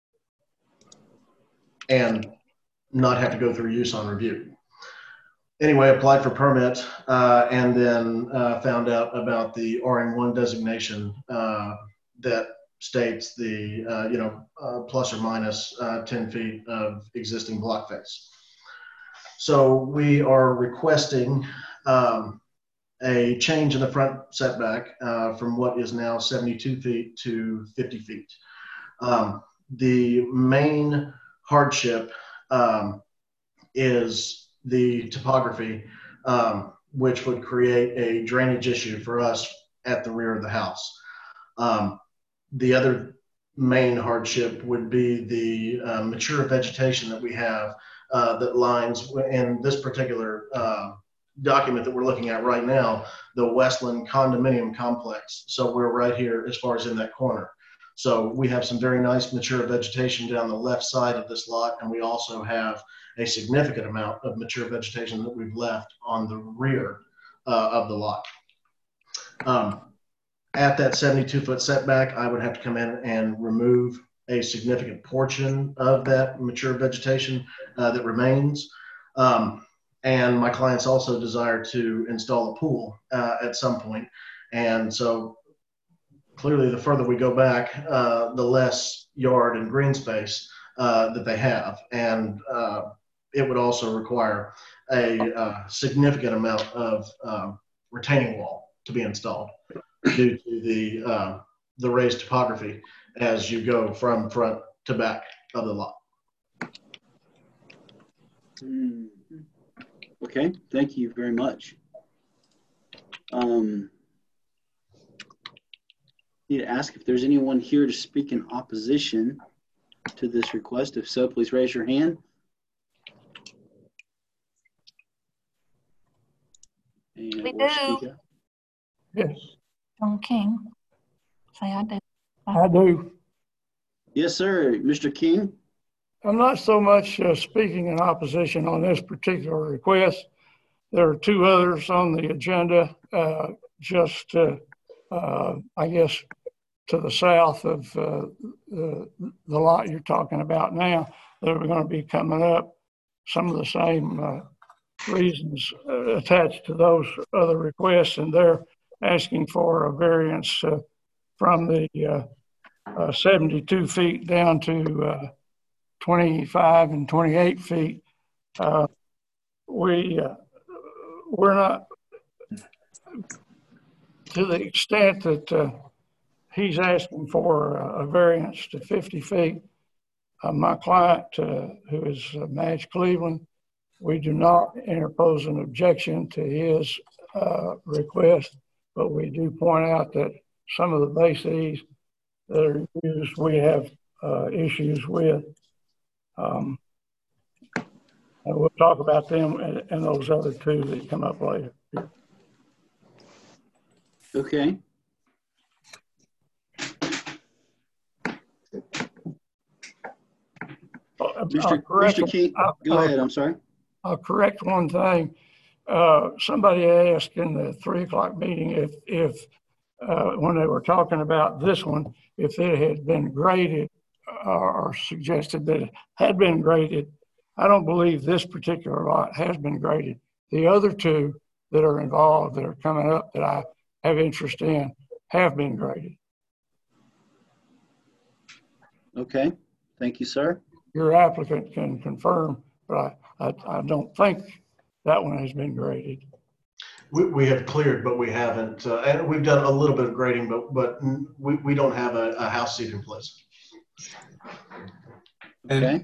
and not have to go through use on review. Anyway, applied for permit uh, and then uh, found out about the R M one designation uh, that states the, uh, you know, uh, plus or minus uh, ten feet of existing block face. So we are requesting um, a change in the front setback uh, from what is now seventy-two feet to fifty feet. Um, the main hardship um, is the topography, um, which would create a drainage issue for us at the rear of the house. Um, the other main hardship would be the uh, mature vegetation that we have uh, that lines in this particular uh, document that we're looking at right now, the Westland condominium complex. So we're right here as far as in that corner. So we have some very nice mature vegetation down the left side of this lot, and we also have a significant amount of mature vegetation that we've left on the rear uh, of the lot. Um, at that seventy-two foot setback, I would have to come in and remove a significant portion of that mature vegetation uh, that remains. Um, And my clients also desire to install a pool uh, at some point. And so clearly the further we go back, uh, the less yard and green space uh, that they have. And uh, it would also require a uh, significant amount of um, retaining wall to be installed due to the, uh, the raised topography as you go from front to back of the lot. Mm. Okay, thank you very much. Um, need to ask if there's anyone here to speak in opposition to this request. If so, please raise your hand. And We we'll do. speak up. Yes, John King. Say I do. I do. Yes, sir. Mister King. I'm not so much uh, speaking in opposition on this particular request. There are two others on the agenda, uh, just, uh, uh, I guess, to the south of uh, the, the lot you're talking about now that are going to be coming up. Some of the same uh, reasons uh, attached to those other requests, and they're asking for a variance uh, from the uh, uh, seventy-two feet down to uh, twenty-five and twenty-eight feet. Uh, we, uh, we're not, to the extent that uh, he's asking for a, a variance to fifty feet. Uh, my client, uh, who is uh, Madge Cleveland, we do not interpose an objection to his uh, request, but we do point out that some of the bases that are used, we have uh, issues with. Um, and we'll talk about them and, and those other two that come up later. Okay. Mister Mister King, go ahead. I'm sorry. I'll correct one thing. Uh, somebody asked in the three o'clock meeting if, if uh, when they were talking about this one, if it had been graded uh, or suggested that it had been graded. I don't believe this particular lot has been graded. The other two that are involved that are coming up that I have interest in have been graded. Okay. Thank you, sir. Your applicant can confirm, but I, I, I don't think that one has been graded. We, we have cleared, but we haven't, uh, and we've done a little bit of grading, but but we, we don't have a, a house seat in place. Okay.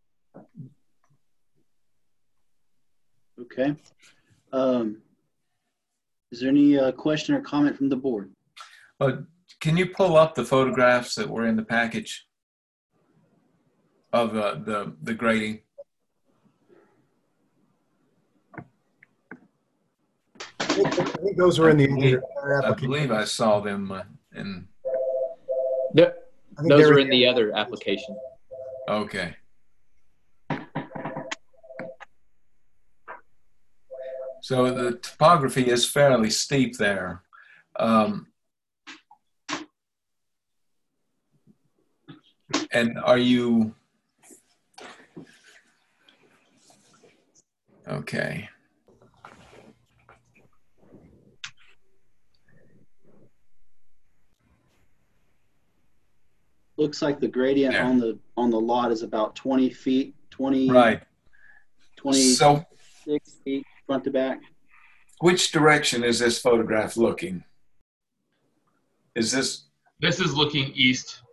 Okay. Um, is there any uh, question or comment from the board? But can you pull up the photographs that were in the package of uh, the the grading? I think, I think those were in the I believe, other I believe I saw them uh, in. The, I think those they are were- in the other application. Okay. So the topography is fairly steep there. Um, and are you, okay. Looks like the gradient There. on the on the lot is about twenty feet, twenty, Right. twenty-six So feet front to back. which direction is this photograph looking? Is this? This is looking east.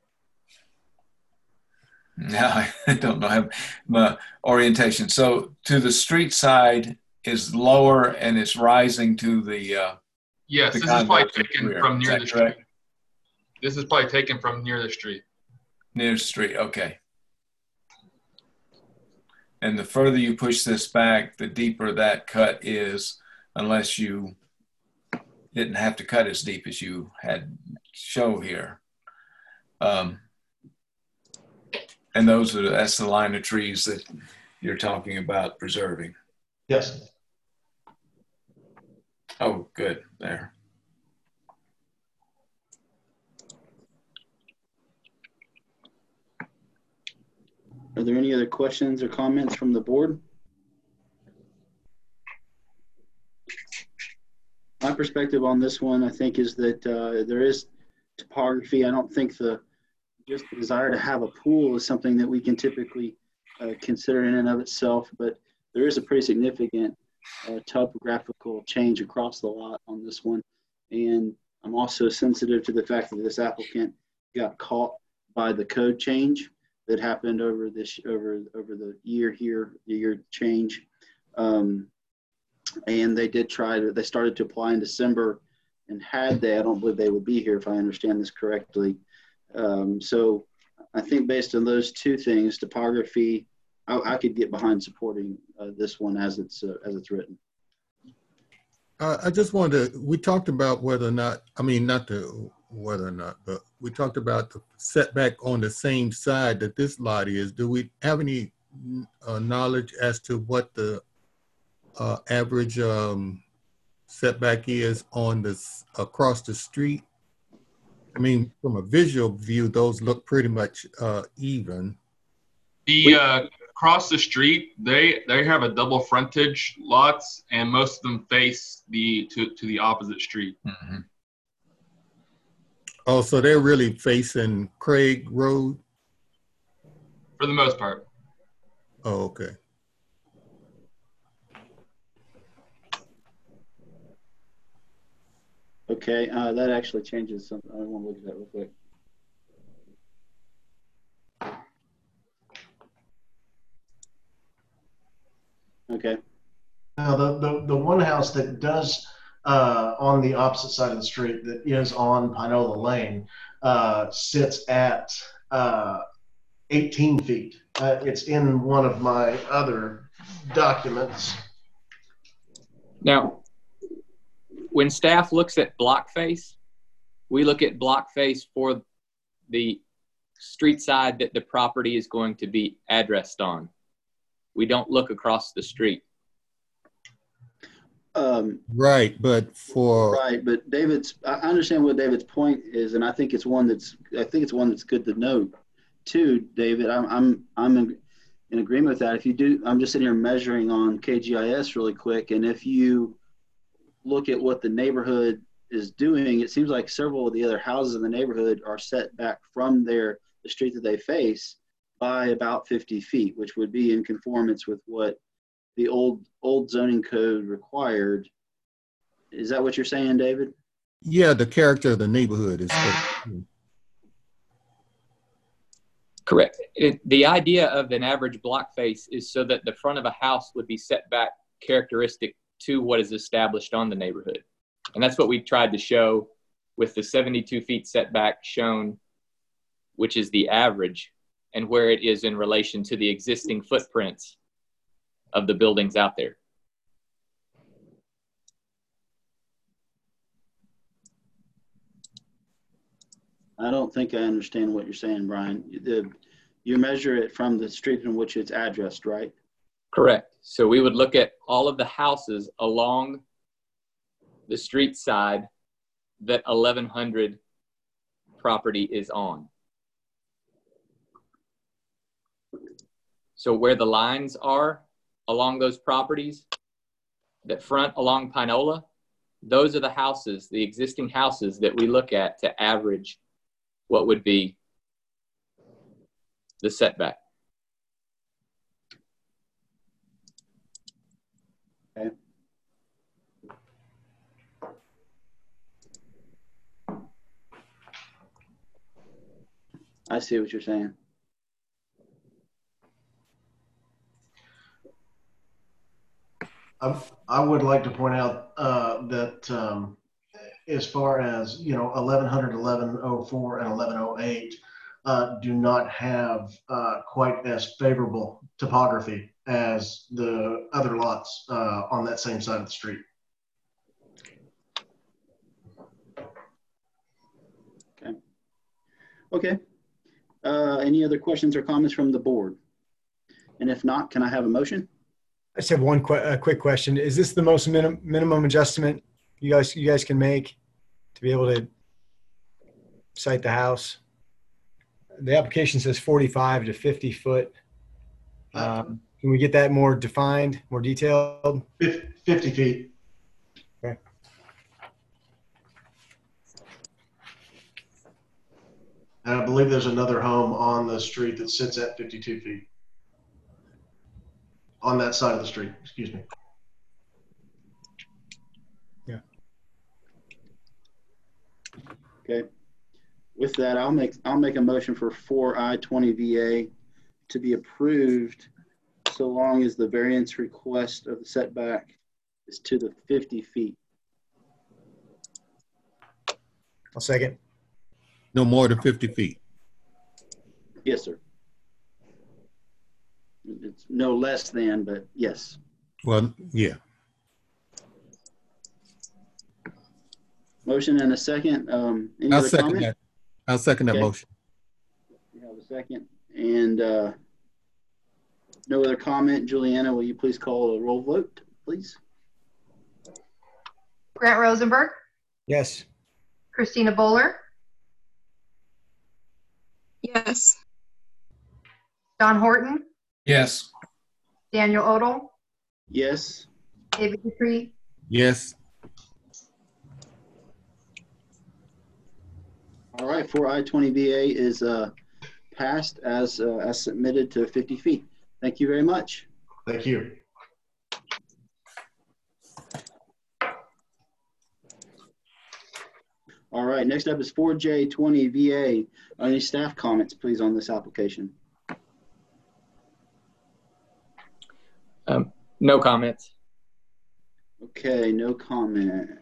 No, I don't know. I have my orientation. So to the street side is lower and it's rising to the. Uh, Yes, the this is probably condos in taken rear. from Is near that the correct? street. This is probably taken from near the street. Near the street, okay. And the further you push this back, the deeper that cut is, unless you didn't have to cut as deep as you had show here. Um, and those are, that's the line of trees that you're talking about preserving. Yes. Oh, good, there. Are there any other questions or comments from the board? perspective on this one, I think, is that uh, there is topography. I don't think the just the desire to have a pool is something that we can typically uh, consider in and of itself, but there is a pretty significant uh, topographical change across the lot on this one. And I'm also sensitive to the fact that this applicant got caught by the code change that happened over this over over the year here, the year change. Um, and they did try to, they started to apply in December, and had they, I don't believe they would be here if I understand this correctly. Um, so I think based on those two things, topography, I, I could get behind supporting uh, this one as it's uh, as it's written. Uh, I just wanted to, we talked about whether or not, I mean, not the whether or not, but we talked about the setback on the same side that this lot is. Do we have any uh, knowledge as to what the uh, average um, setback is on this across the street? I mean, from a visual view, those look pretty much uh, even. The uh, across the street, they they have a double frontage lots, and most of them face the to to the opposite street. Mm-hmm. Oh, so they're really facing Craig Road? For the most part. Oh, okay. Okay, uh, that actually changes something. I want to look at that real quick. Okay. Now, the, the, the one house that does, uh, on the opposite side of the street that is on Pinola Lane, uh, sits at uh, eighteen feet. Uh, it's in one of my other documents. Now, when staff looks at block face, we look at block face for the street side that the property is going to be addressed on. We don't look across the street. Um, right, but for right, but David's, I understand what David's point is, and I think it's one that's, I think it's one that's good to note too, David. I'm, I'm, I'm in, in agreement with that. If you do, I'm just sitting here measuring on K G I S really quick, and if you look at what the neighborhood is doing, it seems like several of the other houses in the neighborhood are set back from their the street that they face by about fifty feet, which would be in conformance with what the old old zoning code required. Is that what you're saying, David? Yeah, the character of the neighborhood is correct. It, the idea of an average block face is so that the front of a house would be set back characteristic to what is established on the neighborhood. And that's what we tried to show with the seventy-two feet setback shown, which is the average, and where it is in relation to the existing footprints of the buildings out there. I don't think I understand what you're saying, Brian. The, you measure it from the street in which it's addressed, right? Correct. So we would look at all of the houses along the street side that eleven hundred property is on. So where the lines are along those properties that front along Pinola, those are the houses, the existing houses that we look at to average what would be the setback. Okay. I see what you're saying. I, I would like to point out uh, that um, as far as, you know, eleven hundred, eleven oh four, and eleven oh eight uh, do not have uh, quite as favorable topography as the other lots uh, on that same side of the street. Okay. Okay. Uh, any other questions or comments from the board? And if not, can I have a motion? I just have one qu a quick question. Is this the most minim minimum adjustment you guys you guys can make to be able to site the house? The application says forty-five to fifty foot. Um, can we get that more defined, more detailed? fifty feet. Okay. And I believe there's another home on the street that sits at fifty-two feet. On that side of the street, excuse me. Yeah. Okay. With that, I'll make I'll make a motion for four I twenty V A to be approved, so long as the variance request of the setback is to the fifty feet. I'll second. No more than fifty feet. Yes, sir. It's no less than, but yes. Well, yeah. Motion and a second. Um, any I'll other second comment? that. I'll second that Okay. motion. We have a second. And uh, no other comment. Juliana, will you please call a roll vote, please? Grant Rosenberg, Yes. Christina Bowler, Yes. Don Horton, Yes. Daniel Odell, Yes. David Dupree, Yes. All right, four I twenty V A is uh, passed as uh, as submitted to fifty feet. Thank you very much. Thank you. All right, next up is four J twenty V A. Any staff comments, please, on this application? Um, no comments. Okay, no comment.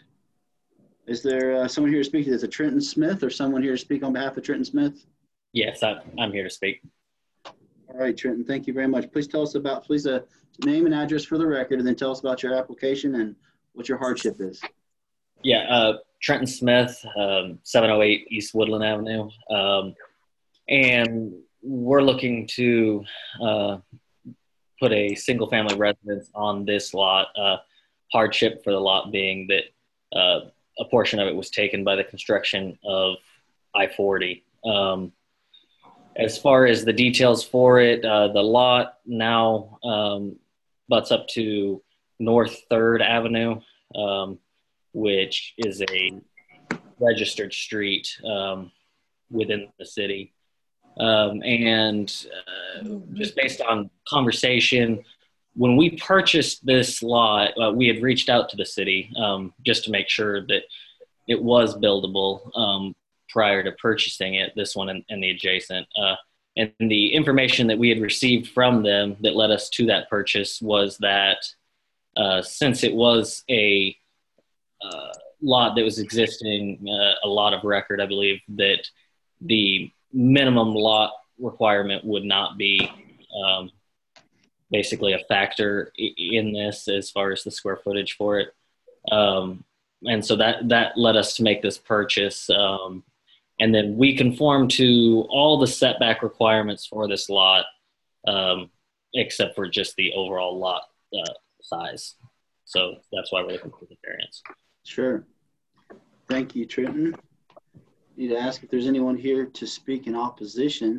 Is there uh, someone here to speak? Is it Trenton Smith or someone here to speak on behalf of Trenton Smith? Yes, I, I'm here to speak. All right, Trenton, thank you very much. Please tell us about, please, a uh, name and address for the record, and then tell us about your application and what your hardship is. Yeah, uh, Trenton Smith, um, seven oh eight East Woodland Avenue. Um, and we're looking to uh, put a single family residence on this lot. Uh, hardship for the lot being that uh, a portion of it was taken by the construction of I forty. Um, as far as the details for it, uh, the lot now um, butts up to North third Avenue, um, which is a registered street um, within the city. Um, and uh, just based on conversation, when we purchased this lot, uh, we had reached out to the city um, just to make sure that it was buildable um, prior to purchasing it, this one and, and the adjacent. Uh, and the information that we had received from them that led us to that purchase was that uh, since it was a uh, lot that was existing, uh, a lot of record, I believe, that the minimum lot requirement would not be um, basically a factor in this as far as the square footage for it. Um, and so that, that led us to make this purchase. Um, and then we conform to all the setback requirements for this lot, um, except for just the overall lot uh, size. So that's why we're looking for the variance. Sure. Thank you, Trenton. Need to ask if there's anyone here to speak in opposition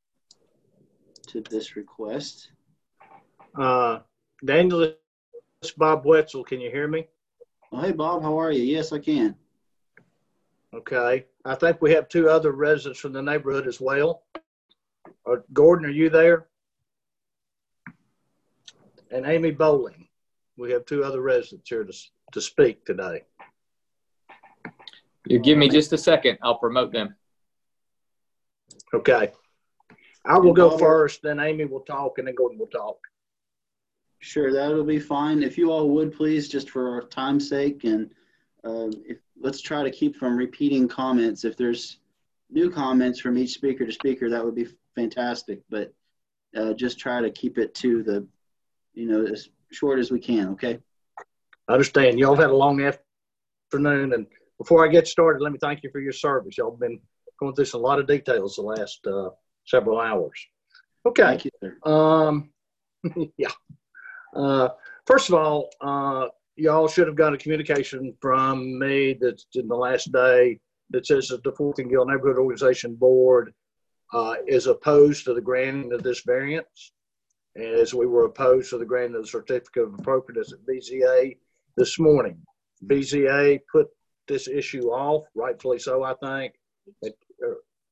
to this request. Uh, Daniel, it's Bob Wetzel. Can you hear me? Oh, hey, Bob, how are you? Yes, I can. Okay. I think we have two other residents from the neighborhood as well. Uh, Gordon, are you there? And Amy Bowling. We have two other residents here to, to speak today. You give me just a second. I'll promote them. Okay. I will go first, then Amy will talk, and then Gordon will talk. Sure, that'll be fine. If you all would, please, just for our time's sake, and uh, if, let's try to keep from repeating comments. If there's new comments from each speaker to speaker, that would be fantastic. But uh, just try to keep it to the, you know, as short as we can, okay? I understand. Y'all had a long afternoon, and before I get started, let me thank you for your service. Y'all have been going through some, a lot of details the last uh, several hours. Okay. Thank you, sir. Um, yeah. Uh, first of all, uh, y'all should have got a communication from me that's in the last day that says that the Fort Gill Neighborhood Organization Board uh, is opposed to the granting of this variance, as we were opposed to the granting of the certificate of appropriateness at B Z A this morning. B Z A put this issue off, rightfully so, I think. It, uh,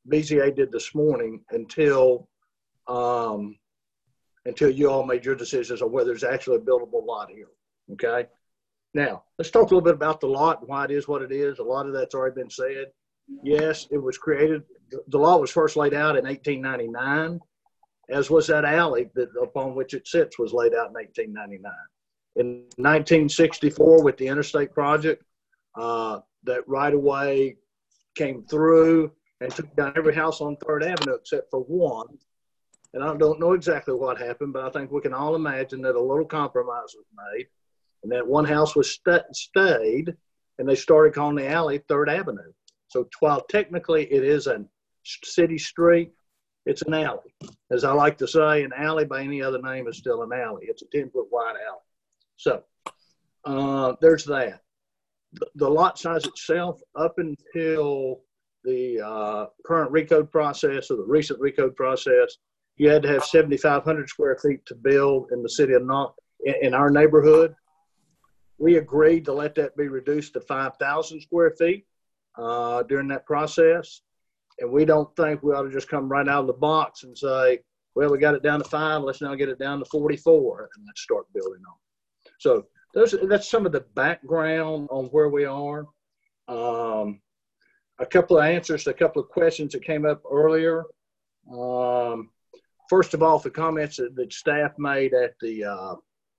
B Z A did this morning until um, until you all made your decisions on whether there's actually a buildable lot here. Okay. Now let's talk a little bit about the lot and why it is what it is. A lot of that's already been said. Yes, it was created. The lot was first laid out in eighteen ninety-nine, as was that alley that upon which it sits was laid out in eighteen ninety-nine. In nineteen sixty-four, with the interstate project, uh, that right of way came through and took down every house on Third Avenue except for one. And I don't know exactly what happened, but I think we can all imagine that a little compromise was made, and that one house was st- stayed, and they started calling the alley Third Avenue. So while technically it is a city street, it's an alley. As I like to say, an alley by any other name is still an alley. It's a ten-foot wide alley. So uh, there's that. The, the lot size itself, up until the uh, current recode process or the recent recode process, you had to have seventy-five hundred square feet to build in the city of Knox, in, in our neighborhood. We agreed to let that be reduced to five thousand square feet uh, during that process. And we don't think we ought to just come right out of the box and say, well, we got it down to five, let's now get it down to forty-four and let's start building on. So those, that's some of the background on where we are. Um, a couple of answers to a couple of questions that came up earlier. Um, first of all, the comments that, that staff made at the uh,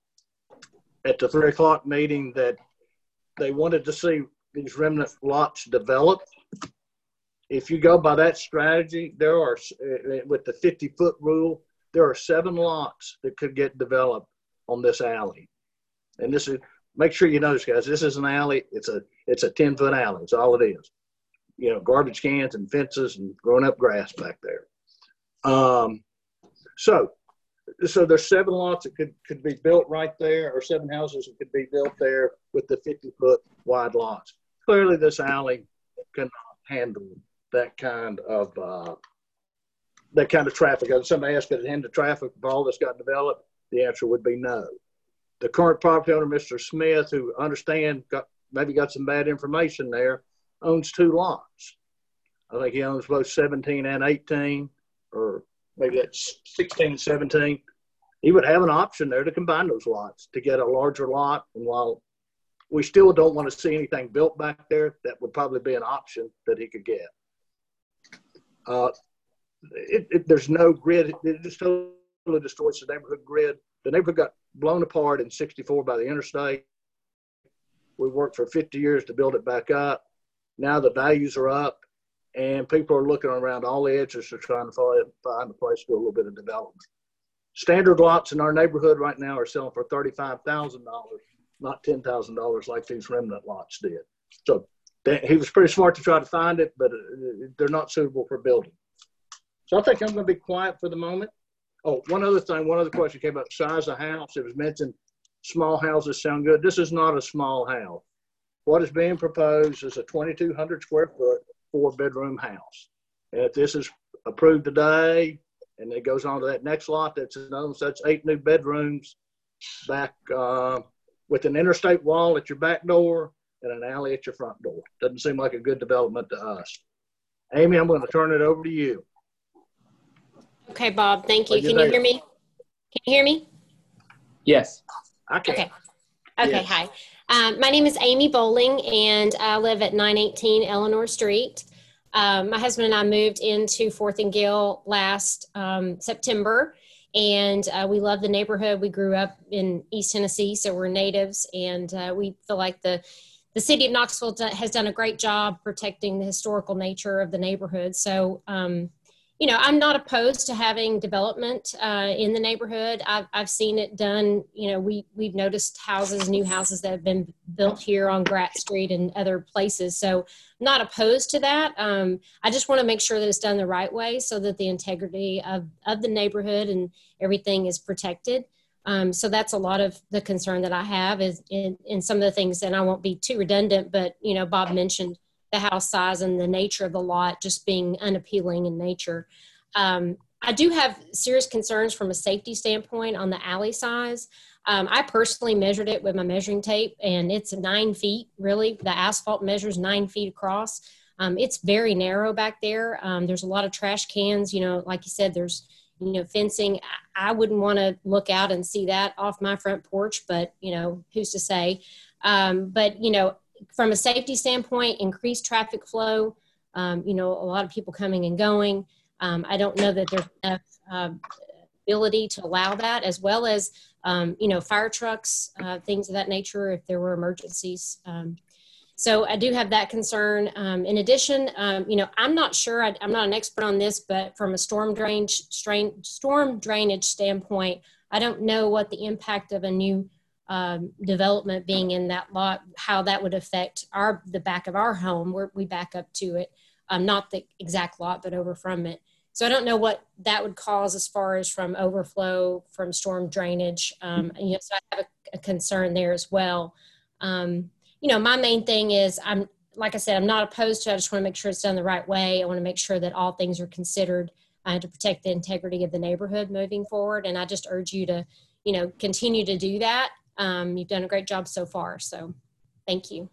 at the three o'clock meeting that they wanted to see these remnant lots developed. If you go by that strategy, there are, with the fifty foot rule, there are seven lots that could get developed on this alley. And this is, make sure you notice, guys, this is an alley. It's a, it's a ten foot alley. It's all it is. You know, garbage cans and fences and growing up grass back there. Um, so, so there's seven lots that could, could be built right there, or seven houses that could be built there with the fifty foot wide lots. Clearly this alley cannot handle that kind of uh, that kind of traffic. If somebody asked, could it handle traffic if all this got developed? The answer would be no. The current property owner, Mister Smith, who understand got maybe got some bad information there, owns two lots. I think he owns both seventeen and eighteen, or maybe that's sixteen and seventeen. He would have an option there to combine those lots to get a larger lot. And while we still don't want to see anything built back there, that would probably be an option that he could get. Uh, it, it, there's no grid. It just totally destroys the neighborhood grid. The neighborhood got blown apart in sixty-four by the interstate. We worked for fifty years to build it back up. Now the values are up, and people are looking around all the edges to trying to find, find a place to do a little bit of development. Standard lots in our neighborhood right now are selling for thirty-five thousand dollars, not ten thousand dollars like these remnant lots did. So he was pretty smart to try to find it, but they're not suitable for building. So I think I'm going to be quiet for the moment. Oh, one other thing, one other question came up, size of house. It was mentioned small houses sound good. This is not a small house. What is being proposed is a twenty-two hundred square foot, four bedroom house. And if this is approved today, and it goes on to that next lot, that's another, so that's eight new bedrooms back uh, with an interstate wall at your back door and an alley at your front door. Doesn't seem like a good development to us. Amy, I'm going to turn it over to you. Okay, Bob, thank you. Are you Can there? you hear me? Can you hear me? Yes. Okay. Okay. Okay, Yes. hi. Um, my name is Amy Bowling, and I live at nine eighteen Eleanor Street. Um, my husband and I moved into Fourth and Gill last um, September, and uh, we love the neighborhood. We grew up in East Tennessee, so we're natives, and uh, we feel like the the city of Knoxville do, has done a great job protecting the historical nature of the neighborhood. So, um, you know, I'm not opposed to having development uh, in the neighborhood. I've, I've seen it done. You know, we, we've noticed houses, new houses that have been built here on Grat Street and other places. So I'm not opposed to that. Um, I just want to make sure that it's done the right way so that the integrity of, of the neighborhood and everything is protected. Um, so that's a lot of the concern that I have is in, in some of the things, and I won't be too redundant, but, you know, Bob mentioned the house size and the nature of the lot just being unappealing in nature. Um, I do have serious concerns from a safety standpoint on the alley size. Um, I personally measured it with my measuring tape, and it's nine feet, really. The asphalt measures nine feet across. Um, it's very narrow back there. Um, there's a lot of trash cans, you know, like you said, there's, you know, fencing. I, I wouldn't want to look out and see that off my front porch, but, you know, who's to say? Um, but, you know, from a safety standpoint, increased traffic flow, um, you know, a lot of people coming and going. Um, I don't know that there's enough uh, ability to allow that, as well as, um, you know, fire trucks, uh, things of that nature, if there were emergencies. Um, so I do have that concern. Um, in addition, um, you know, I'm not sure, I, I'm not an expert on this, but from a storm drainage, strain, storm drainage standpoint, I don't know what the impact of a new um, development being in that lot, how that would affect our, the back of our home where we back up to it. Um, not the exact lot, but over from it. So I don't know what that would cause as far as from overflow, from storm drainage. Um, you know, so I have a, a concern there as well. Um, you know, my main thing is, I'm, like I said, I'm not opposed to it. I just want to make sure it's done the right way. I want to make sure that all things are considered uh, to protect the integrity of the neighborhood moving forward. And I just urge you to, you know, continue to do that. Um, you've done a great job so far. So thank you.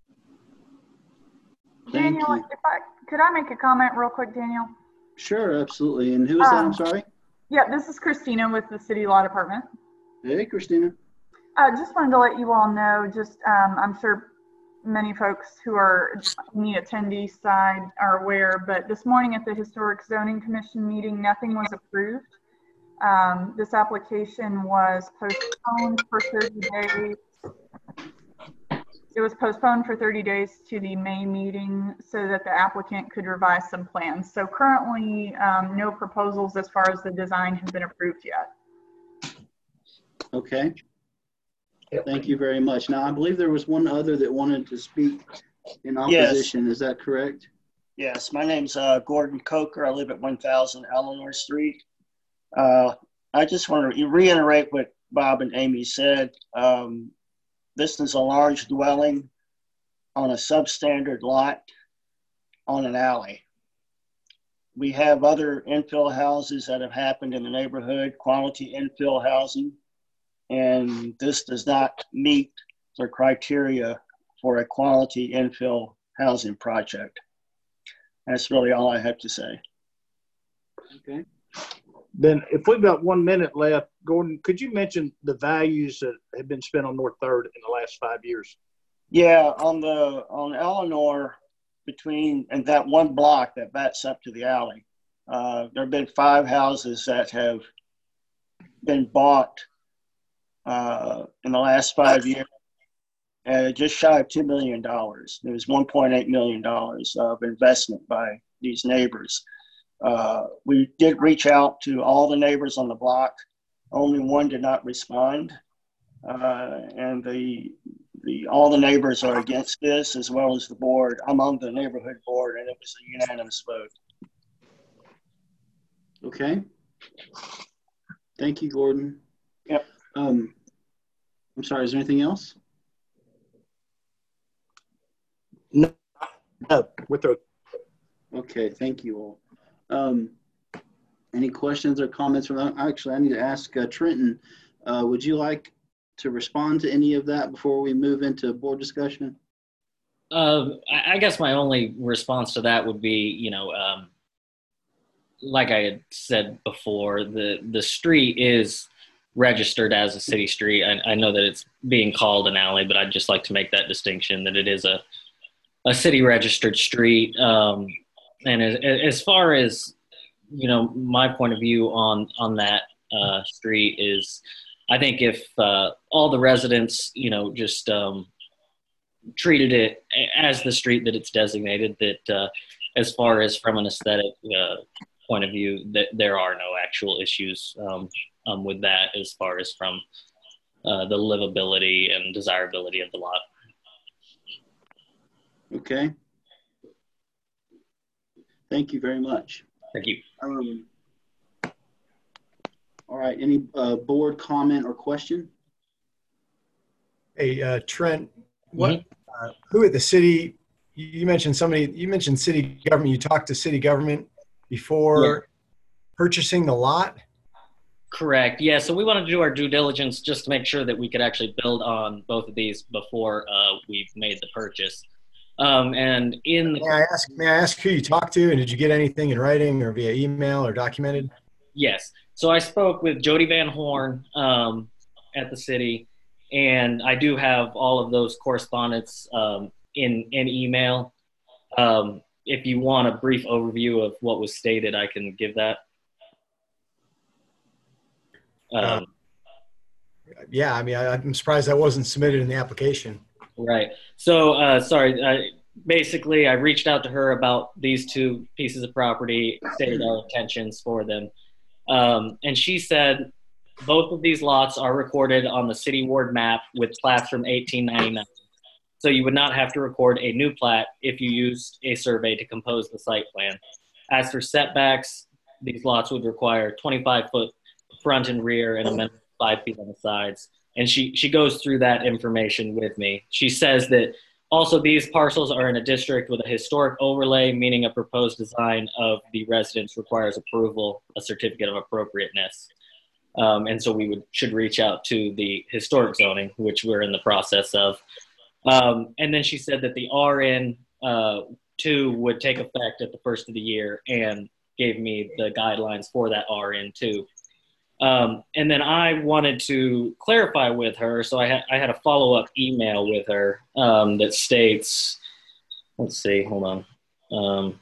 Thank Daniel, you. if I, could I make a comment real quick, Daniel? Sure, absolutely. And who is that? Um, I'm sorry. Yeah, this is Christina with the City Law Department. Hey, Christina. I uh, just wanted to let you all know, just um, I'm sure many folks who are on the attendee side are aware, but this morning at the Historic Zoning Commission meeting, nothing was approved. Um, this application was postponed for thirty days. It was postponed for thirty days to the May meeting so that the applicant could revise some plans. So currently, um, no proposals as far as the design have been approved yet. Okay. Thank you very much. Now, I believe there was one other that wanted to speak in opposition. Yes. Is that correct? Yes, my name's uh, Gordon Coker. I live at one thousand Eleanor Street. Uh, I just want to reiterate what Bob and Amy said. Um, This is a large dwelling on a substandard lot on an alley. We have other infill houses that have happened in the neighborhood, quality infill housing, and this does not meet the criteria for a quality infill housing project. That's really all I have to say. Okay. Then if we've got one minute left, Gordon, could you mention the values that have been spent on North Third in the last five years? Yeah, on the on Eleanor, between and that one block that backs up to the alley, uh, there have been five houses that have been bought uh, in the last five years, uh, just shy of two million dollars. There was one point eight million dollars of investment by these neighbors. Uh, we did reach out to all the neighbors on the block. Only one did not respond. Uh, and the, the, all the neighbors are against this, as well as the board. I'm on the neighborhood board, and it was a unanimous vote. Okay. Thank you, Gordon. Yep. Um, I'm sorry, is there anything else? No, no, we're through. Okay, thank you all. Um, any questions or comments from that? Actually, I need to ask uh, Trenton, uh, would you like to respond to any of that before we move into board discussion? Uh, I I guess my only response to that would be, you know, um, like I had said before, the, the street is registered as a city street. I, I know that it's being called an alley, but I'd just like to make that distinction that it is a, a city registered street. Um, And as, as far as, you know, my point of view on, on that uh, street is, I think if uh, all the residents, you know, just um, treated it as the street that it's designated, that uh, as far as from an aesthetic uh, point of view, that there are no actual issues um, um, with that as far as from uh, the livability and desirability of the lot. Okay. Thank you very much. Thank you. Um, all right, any uh, board comment or question? Hey, uh, Trent, what, mm-hmm. uh, who at the city, you mentioned somebody, you mentioned city government, you talked to city government before yeah. purchasing the lot? Correct. Yeah, so we wanted to do our due diligence just to make sure that we could actually build on both of these before uh, we made the purchase. Um, and in the may I ask, may I ask who you talked to, and did you get anything in writing or via email or documented? Yes. So I spoke with Jody Van Horn um, at the city, and I do have all of those correspondence um, in in email. Um, if you want a brief overview of what was stated, I can give that. Um, uh, yeah, I mean, I, I'm surprised that wasn't submitted in the application. Right. So, uh, sorry. I, basically, I reached out to her about these two pieces of property, stated our intentions for them. Um, and she said both of these lots are recorded on the city ward map with plats from eighteen ninety-nine. So you would not have to record a new plat if you used a survey to compose the site plan. As for setbacks, these lots would require twenty-five foot front and rear and a minimum of five feet on the sides. And she, she goes through that information with me. She says that also these parcels are in a district with a historic overlay, meaning a proposed design of the residence requires approval, a certificate of appropriateness. Um, and so we would should reach out to the historic zoning, which we're in the process of. Um, and then she said that the R N uh, two would take effect at the first of the year and gave me the guidelines for that R N two. Um, and then I wanted to clarify with her, so I, ha I had a follow-up email with her um, that states, let's see, hold on. Um,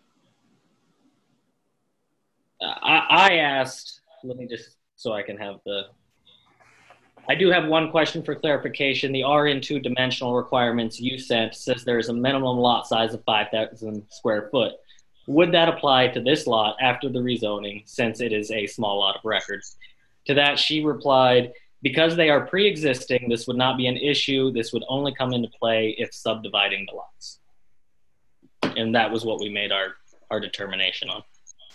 I, I asked, let me just, so I can have the, I do have one question for clarification. The R N two dimensional requirements you sent says there is a minimum lot size of five thousand square foot. Would that apply to this lot after the rezoning, since it is a small lot of record? To that, she replied, because they are pre-existing, this would not be an issue. This would only come into play if subdividing the lots. And that was what we made our, our determination on.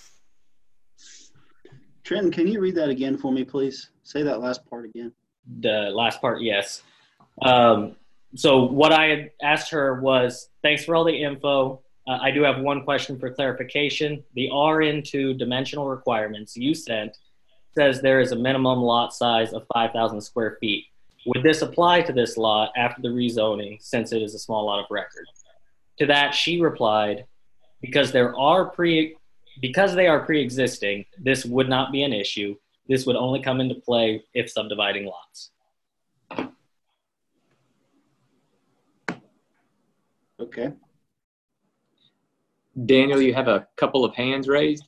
Trenton, can you read that again for me, please? Say that last part again. The last part, yes. Um, so what I had asked her was, thanks for all the info. Uh, I do have one question for clarification. The R N two dimensional requirements you sent says there is a minimum lot size of five thousand square feet. Would this apply to this lot after the rezoning, since it is a small lot of record? To that, she replied, because there are pre, because they are pre-existing, this would not be an issue. This would only come into play if subdividing lots. Okay. Daniel, you have a couple of hands raised.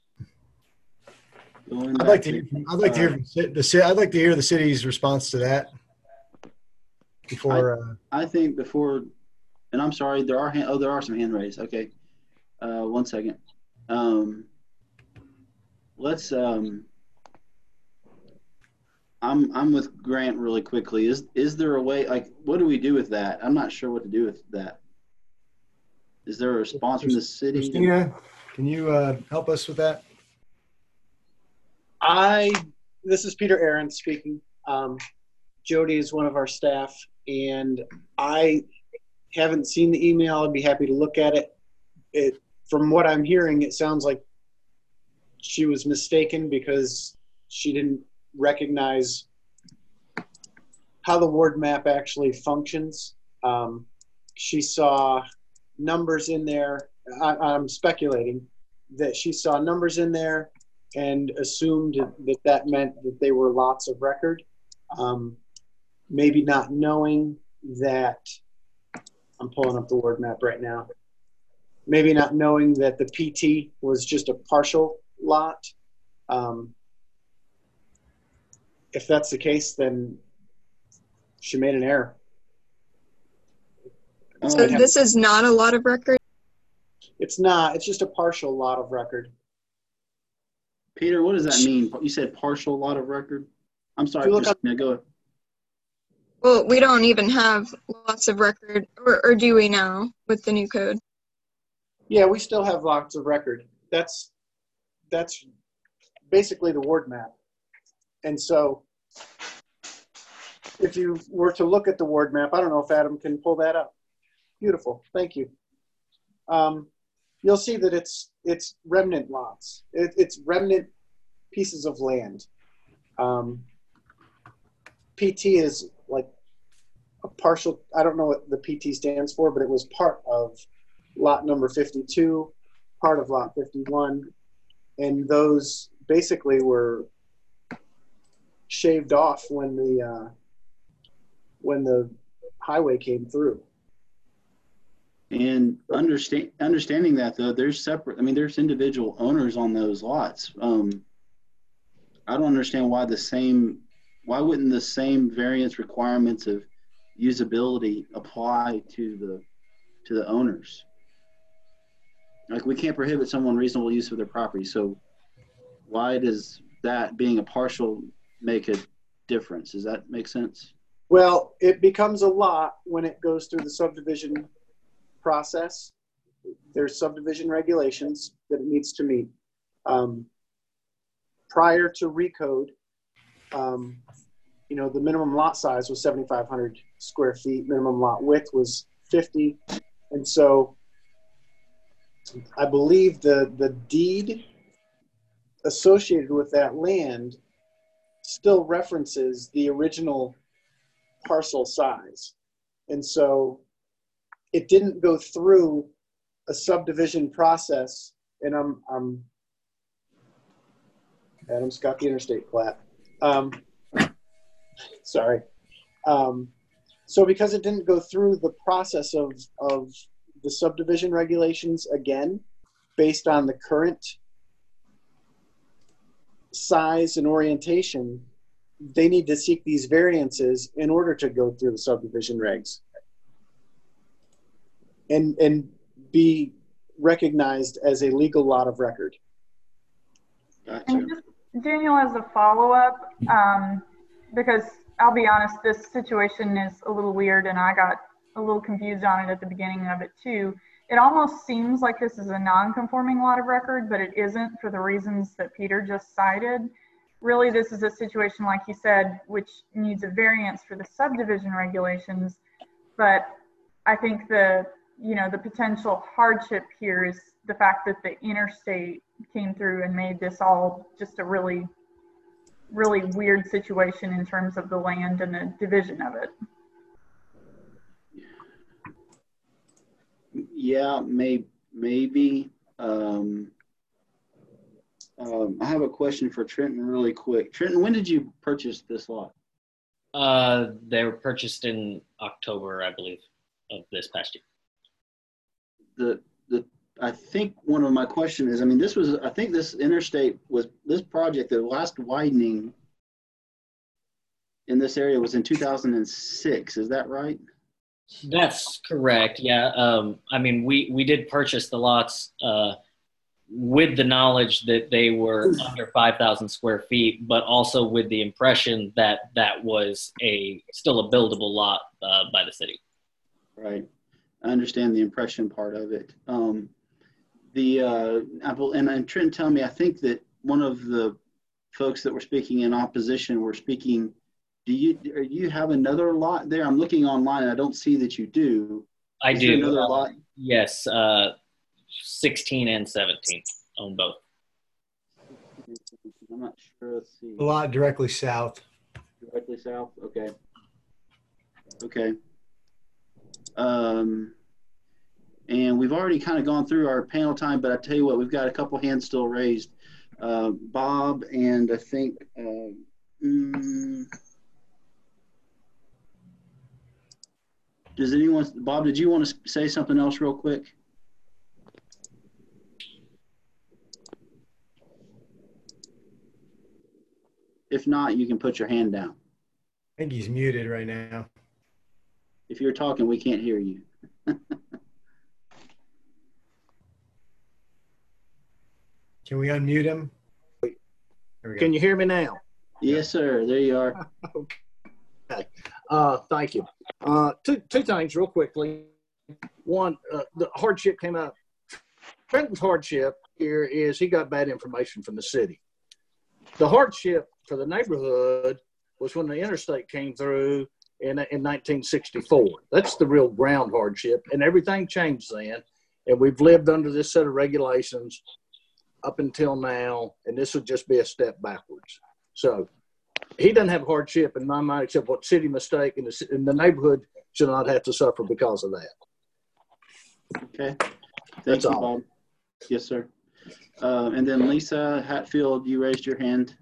I'd like to. I'd like to hear the. I'd like to hear the city's response to that. Before. Uh, I, I think before, and I'm sorry, there are hand, oh there are some hand raised. Okay, uh, one second. Um, let's. Um, I'm I'm with Grant really quickly. Is is there a way? Like, what do we do with that? I'm not sure what to do with that. Is there a response from the city? Christina, can you uh, help us with that? I, this is Peter Aaron speaking. Um, Jody is one of our staff, and I haven't seen the email. I'd be happy to look at it. It, from what I'm hearing, it sounds like she was mistaken because she didn't recognize how the ward map actually functions. Um, she saw numbers in there. I, I'm speculating that she saw numbers in there and assumed that that meant that they were lots of record. Um, maybe not knowing that, I'm pulling up the word map right now. Maybe not knowing that the P T was just a partial lot. Um, if that's the case, then she made an error. So this is not a lot of record? It's not. It's just a partial lot of record. Peter, what does that mean? You said partial lot of record? I'm sorry, Christina, go ahead. Well, we don't even have lots of record, or, or do we now with the new code? Yeah, we still have lots of record. That's that's basically the ward map. And so if you were to look at the ward map, I don't know if Adam can pull that up. Beautiful, thank you. Um, you'll see that it's it's remnant lots. It, it's remnant pieces of land. Um, P T is like a partial, I don't know what the P T stands for, but it was part of lot number fifty-two, part of lot fifty-one, and those basically were shaved off when the uh, when the highway came through. And understand, understanding that though, there's separate, I mean, there's individual owners on those lots. Um, I don't understand why the same, why wouldn't the same variance requirements of usability apply to the, to the owners? Like, we can't prohibit someone reasonable use of their property. So why does that being a partial make a difference? Does that make sense? Well, it becomes a lot when it goes through the subdivision process. There's subdivision regulations that it needs to meet. Um, prior to recode, um, you know, the minimum lot size was seventy-five hundred square feet. Minimum lot width was fifty. And so I believe the, the deed associated with that land still references the original parcel size. And so it didn't go through a subdivision process, and I'm, I'm Adam's got the interstate plat. Um, sorry. Um, so because it didn't go through the process of, of the subdivision regulations again, based on the current size and orientation, they need to seek these variances in order to go through the subdivision regs and and be recognized as a legal lot of record. Gotcha. And just, Daniel, as a follow-up, um, because I'll be honest, this situation is a little weird and I got a little confused on it at the beginning of it too. It almost seems like this is a non-conforming lot of record, but it isn't for the reasons that Peter just cited. Really, this is a situation, like he said, which needs a variance for the subdivision regulations. But I think the, you know, the potential hardship here is the fact that the interstate came through and made this all just a really, really weird situation in terms of the land and the division of it. Yeah, may, maybe. Um, um, I have a question for Trenton really quick. Trenton, when did you purchase this lot? Uh, they were purchased in October, I believe, of this past year. The, the, I think one of my question is, I mean, this was, I think this interstate was, this project, the last widening in this area was in two thousand six. Is that right? That's correct. Yeah. Um, I mean, we, we did purchase the lots uh, with the knowledge that they were under five thousand square feet, but also with the impression that that was a still a buildable lot uh, by the city. Right. I understand the impression part of it. Um, the uh, Apple and, and Trent tell me, I think that one of the folks that were speaking in opposition were speaking. Do you do you have another lot there? I'm looking online. And I don't see that you do. I Is do. there another uh, lot? Yes, uh, sixteen and seventeen own both. I'm not sure. Let's see. A lot directly south. Directly south. Okay. Okay. Um, and we've already kind of gone through our panel time, but I tell you what, we've got a couple hands still raised. Uh, Bob and I think. Uh, mm, Does anyone, Bob, did you want to say something else real quick? If not, you can put your hand down. I think he's muted right now. If you're talking, we can't hear you. Can we unmute him? Can you hear me now? Yes, sir. There you are. Okay. Uh, thank you. Uh, two, two things real quickly. One, uh, the hardship came out. Trenton's hardship here is he got bad information from the city. The hardship for the neighborhood was when the interstate came through in, in nineteen sixty-four. That's the real ground hardship, and everything changed then. And we've lived under this set of regulations up until now, and this would just be a step backwards. So he doesn't have hardship in my mind except what city mistake, and the, and the neighborhood should not have to suffer because of that. Okay. Thank That's you, all. Bob. Yes, sir. Uh, and then Lisa Hatfield, you raised your hand.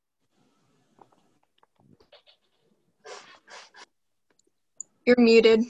You're muted.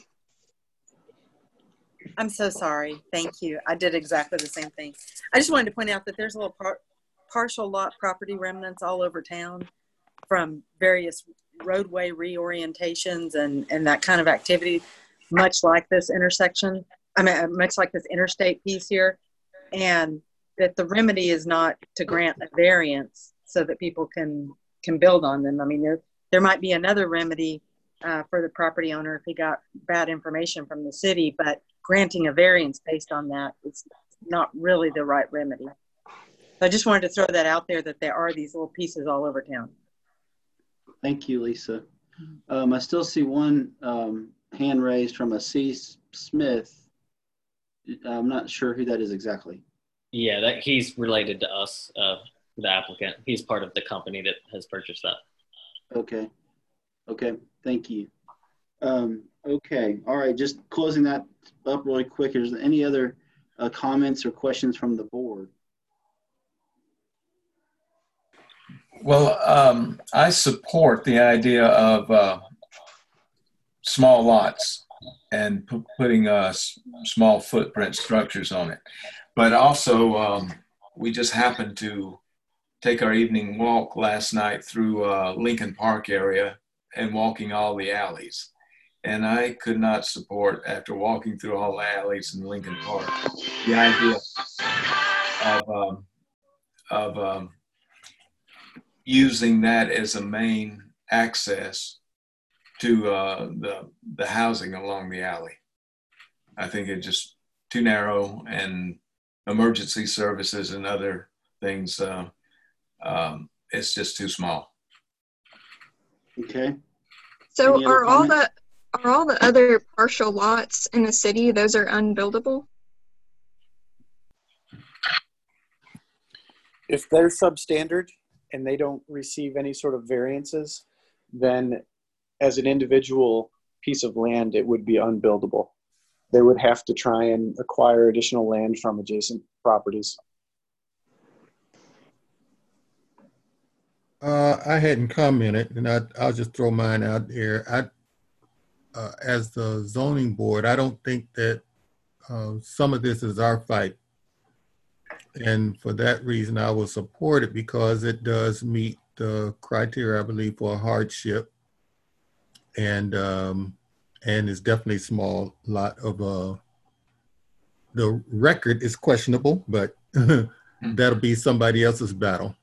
I'm so sorry. Thank you. I did exactly the same thing. I just wanted to point out that there's a little par partial lot property remnants all over town from various roadway reorientations and, and that kind of activity, much like this intersection. I mean, much like this interstate piece here. And that the remedy is not to grant a variance so that people can, can build on them. I mean, there, there might be another remedy uh, for the property owner if he got bad information from the city, but granting a variance based on that is not really the right remedy. So I just wanted to throw that out there, that there are these little pieces all over town. Thank you, Lisa. Um, I still see one um, hand raised from a C. Smith. I'm not sure who that is exactly. Yeah, that he's related to us, uh, the applicant. He's part of the company that has purchased that. Okay. Okay. Thank you. Um, okay. All right. Just closing that up really quick. Is there any other uh, comments or questions from the board? Well, um, I support the idea of uh, small lots and p putting uh, small footprint structures on it. But also, um, we just happened to take our evening walk last night through uh, Lincoln Park area and walking all the alleys. And I could not support, after walking through all the alleys in Lincoln Park, the idea of, um, of um, using that as a main access to uh, the, the housing along the alley. I think it's just too narrow, and emergency services and other things, uh, um, it's just too small. Okay. So are all the are all the other partial lots in the city, those are unbuildable? If they're substandard and they don't receive any sort of variances, then as an individual piece of land, it would be unbuildable. They would have to try and acquire additional land from adjacent properties. Uh, I hadn't commented, and I, I'll just throw mine out there. I, uh, as the zoning board, I don't think that uh, some of this is our fight. And for that reason, I will support it because it does meet the criteria, I believe, for a hardship. And um, and it's definitely a small lot of, uh, the record is questionable, but that'll be somebody else's battle.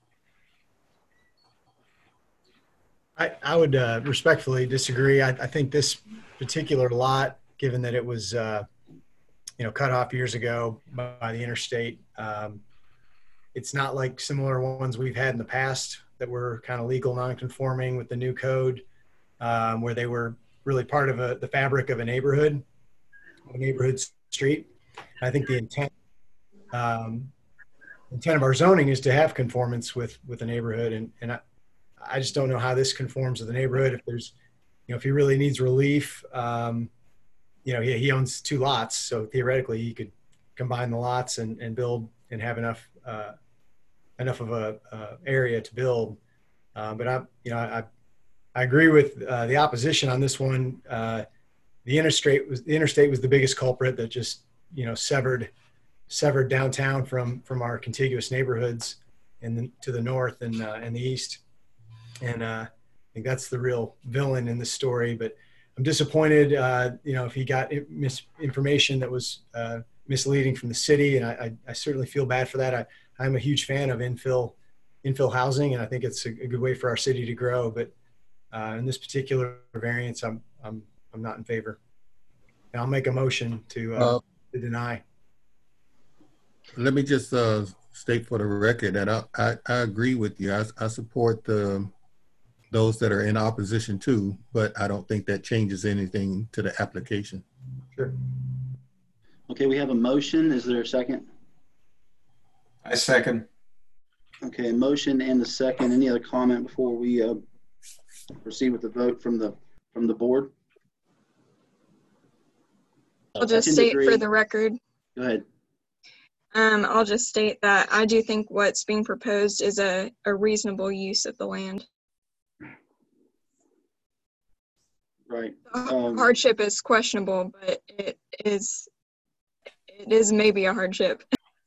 I, I would uh, respectfully disagree. I, I think this particular lot, given that it was, uh, you know, cut off years ago by, by the interstate, um, it's not like similar ones we've had in the past that were kind of legal non-conforming with the new code, um, where they were really part of a, the fabric of a neighborhood, a neighborhood street. I think the intent, um, intent of our zoning is to have conformance with with the neighborhood, and and I, I just don't know how this conforms to the neighborhood. If there's, you know, if he really needs relief, um, you know, he, he owns two lots, so theoretically he could combine the lots and, and build and have enough uh, enough of a uh, area to build. Uh, but I, you know, I I agree with uh, the opposition on this one. Uh, the interstate was the interstate was the biggest culprit that just, you know, severed severed downtown from from our contiguous neighborhoods in the, to the north and uh, and the east. And uh, I think that's the real villain in this story. But I'm disappointed, uh, you know, if he got misinformation that was uh, misleading from the city, and I, I, I certainly feel bad for that. I, I'm a huge fan of infill infill housing, and I think it's a, a good way for our city to grow. But uh, in this particular variance, I'm I'm I'm not in favor. And I'll make a motion to, uh, uh, to deny. Let me just uh, state for the record that I, I, I agree with you. I, I support the those that are in opposition too, but I don't think that changes anything to the application. Sure. Okay, we have a motion. Is there a second? I second. Okay, motion and a second. Any other comment before we uh, proceed with the vote from the from the board? I'll just state for the record. Go ahead. Um, I'll just state that I do think what's being proposed is a, a reasonable use of the land. Right. Um, hardship is questionable, but it is it is maybe a hardship.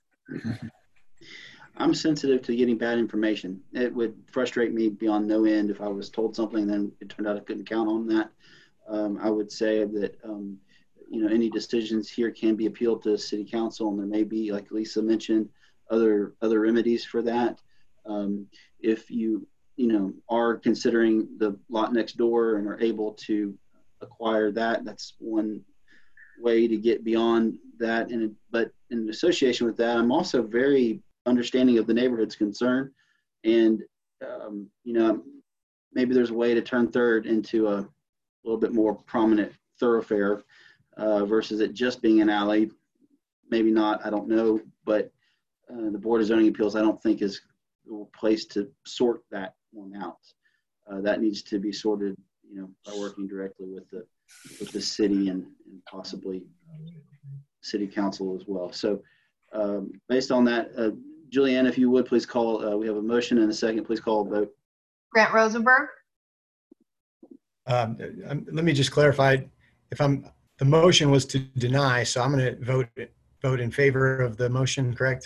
I'm sensitive to getting bad information. It would frustrate me beyond no end if I was told something and then it turned out I couldn't count on that. Um, I would say that um, you know, any decisions here can be appealed to city council, and there may be, like Lisa mentioned, other other remedies for that. Um, if you you know are considering the lot next door and are able to acquire that, that's one way to get beyond that. And but in association with that, I'm also very understanding of the neighborhood's concern, and um, you know, maybe there's a way to turn Third into a little bit more prominent thoroughfare. Uh, versus it just being an alley. Maybe not, I don't know, but uh, the Board of Zoning Appeals, I don't think is the place to sort that one out. Uh, that needs to be sorted, you know, by working directly with the with the city and, and possibly city council as well. So um, based on that, uh, Julianne, if you would please call, uh, we have a motion and a second, please call a vote. Grant Rosenberg? Um, um, let me just clarify, if I'm, the motion was to deny, so I'm going to vote vote in favor of the motion, correct?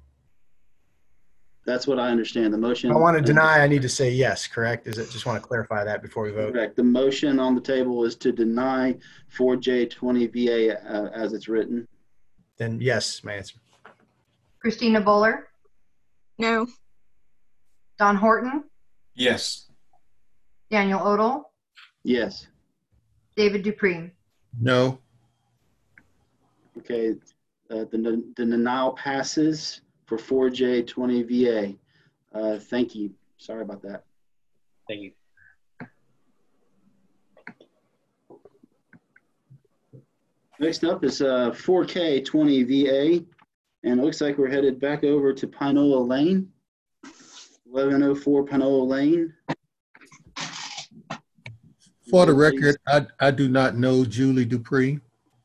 That's what I understand. The motion. If I want to deny, I need to say yes, correct? Is it, just want to clarify that before we vote. Correct. The motion on the table is to deny four J twenty V A uh, as it's written. Then yes, my answer. Christina Bowler? No. Don Horton? Yes. Daniel Odell? Yes. David Dupree? No. Okay, uh, the, the denial passes for four J twenty V A. Uh, thank you. Sorry about that. Thank you. Next up is uh, four K twenty V A, and it looks like we're headed back over to Pinola Lane, eleven oh four Pinola Lane. For the record, I, I do not know Julie Dupree.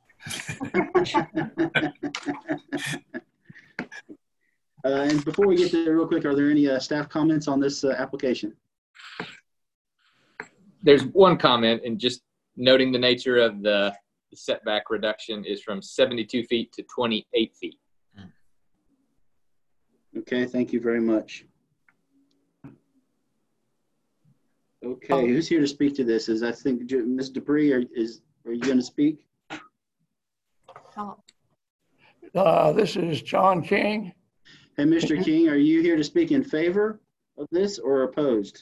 Uh, and before we get there real quick, are there any uh, staff comments on this uh, application? There's one comment, and just noting the nature of the setback reduction is from seventy-two feet to twenty-eight feet. Okay, thank you very much. Okay, who's here to speak to this? Is I think Miz Dupree, or is are you going to speak? Uh, this is John King. Hey, Mister King, are you here to speak in favor of this or opposed?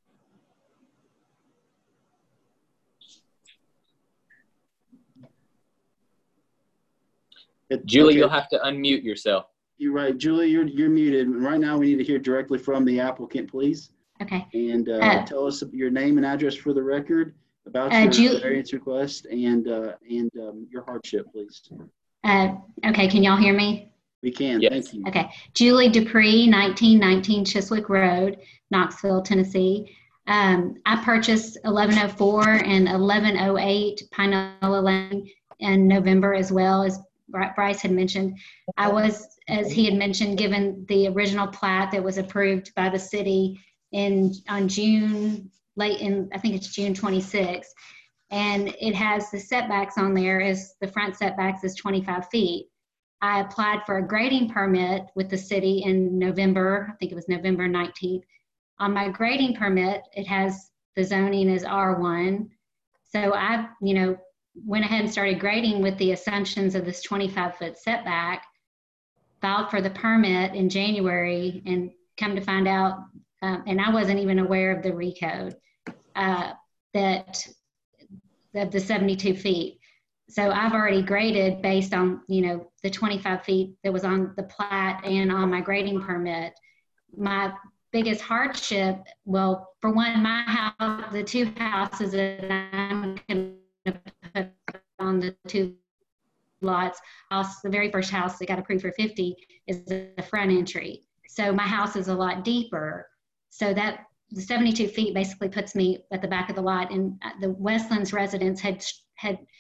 Julie, okay. You'll have to unmute yourself. You're right, Julie. You're you're muted. Right now, we need to hear directly from the applicant, please. Okay. And uh, Uh, tell us your name and address for the record about Uh, your Ju- variance request and uh, and um, your hardship, please. Uh, okay, can y'all hear me? We can. Yes. Thank you. Okay. Julie Dupree, nineteen nineteen Chiswick Road, Knoxville, Tennessee. Um, I purchased eleven oh four and eleven oh eight Pinola Lane in November, as well as Bri- Bryce had mentioned. I was, as he had mentioned, given the original plat that was approved by the city in on June, late in, I think it's June twenty-sixth. And it has the setbacks on there as the front setbacks is twenty-five feet. I applied for a grading permit with the city in November, I think it was November nineteenth. On my grading permit, it has the zoning as R one. So I, you know, went ahead and started grading with the assumptions of this twenty-five foot setback, filed for the permit in January, and come to find out, um, and I wasn't even aware of the recode, uh, that, that the seventy-two feet. So I've already graded based on, you know, the twenty-five feet that was on the plat and on my grading permit. My biggest hardship, well, for one, my house, the two houses that I'm going to put on the two lots, house, the very first house that got approved for fifty is the front entry. So my house is a lot deeper. So that the seventy-two feet basically puts me at the back of the lot, and the Westlands residents had had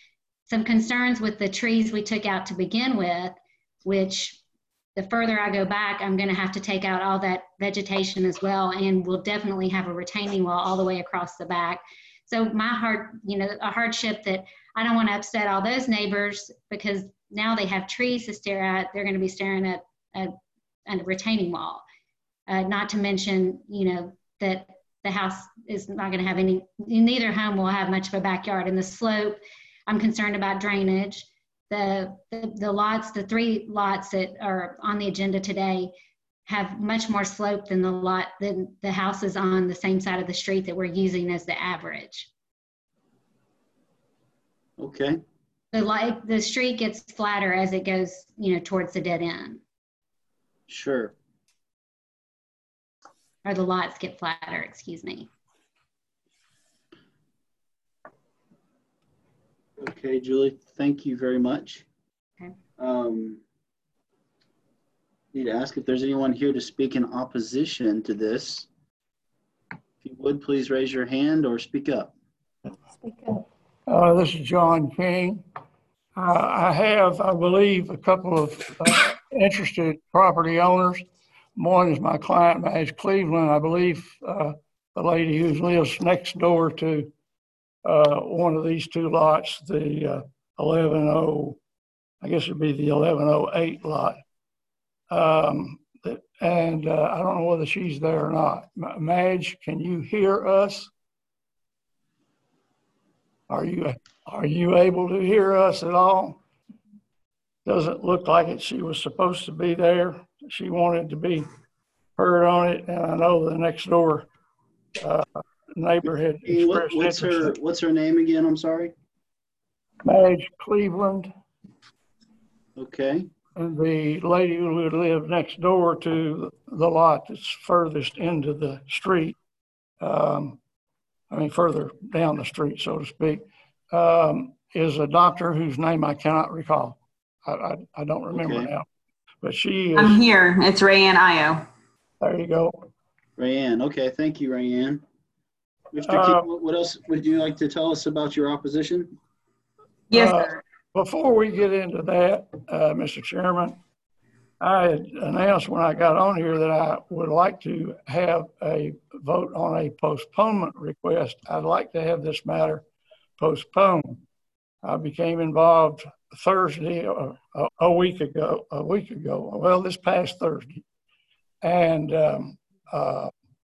some concerns with the trees we took out to begin with, which the further I go back, I'm going to have to take out all that vegetation as well, and we'll definitely have a retaining wall all the way across the back. So my hard, you know, a hardship that I don't want to upset all those neighbors, because now they have trees to stare at. They're going to be staring at a, a retaining wall. Uh, not to mention, you know, that the house is not going to have any, neither home will have much of a backyard. And the slope, I'm concerned about drainage. The, the, the lots, the three lots that are on the agenda today have much more slope than the lot, than the houses on the same side of the street that we're using as the average. Okay. The light, the street gets flatter as it goes, you know, towards the dead end. Sure. Or the lots get flatter, excuse me. Okay, Julie, thank you very much. Okay. Um, need to ask if there's anyone here to speak in opposition to this. If you would, please raise your hand or speak up. Speak up. Uh, this is John King. Uh, I have, I believe, a couple of uh, interested property owners. One is my client, Madge Cleveland. I believe uh, the lady who lives next door to uh, one of these two lots, the uh, eleven oh, I guess it'd be the eleven oh eight lot. Um, and uh, I don't know whether she's there or not. Madge, can you hear us? Are you, are you able to hear us at all? Doesn't look like it. She was supposed to be there. She wanted to be heard on it, and I know the next door uh, neighbor had Hey, what, expressed what's interest. her What's her name again? I'm sorry. Madge Cleveland. Okay. And the lady who would live next door to the lot that's furthest into the street, um, I mean further down the street, so to speak, um, is a doctor whose name I cannot recall. I, I, I don't remember Okay. now. But she is. I'm here. It's Rayanne Io. There you go. Rayanne. Okay, thank you, Rayanne. Mister Uh, King, what else would you like to tell us about your opposition? Yes, Uh, sir. Before we get into that, uh, Mister Chairman, I had announced when I got on here that I would like to have a vote on a postponement request. I'd like to have this matter postponed. I became involved Thursday, uh, a, a week ago, a week ago, well, this past Thursday. And um, uh,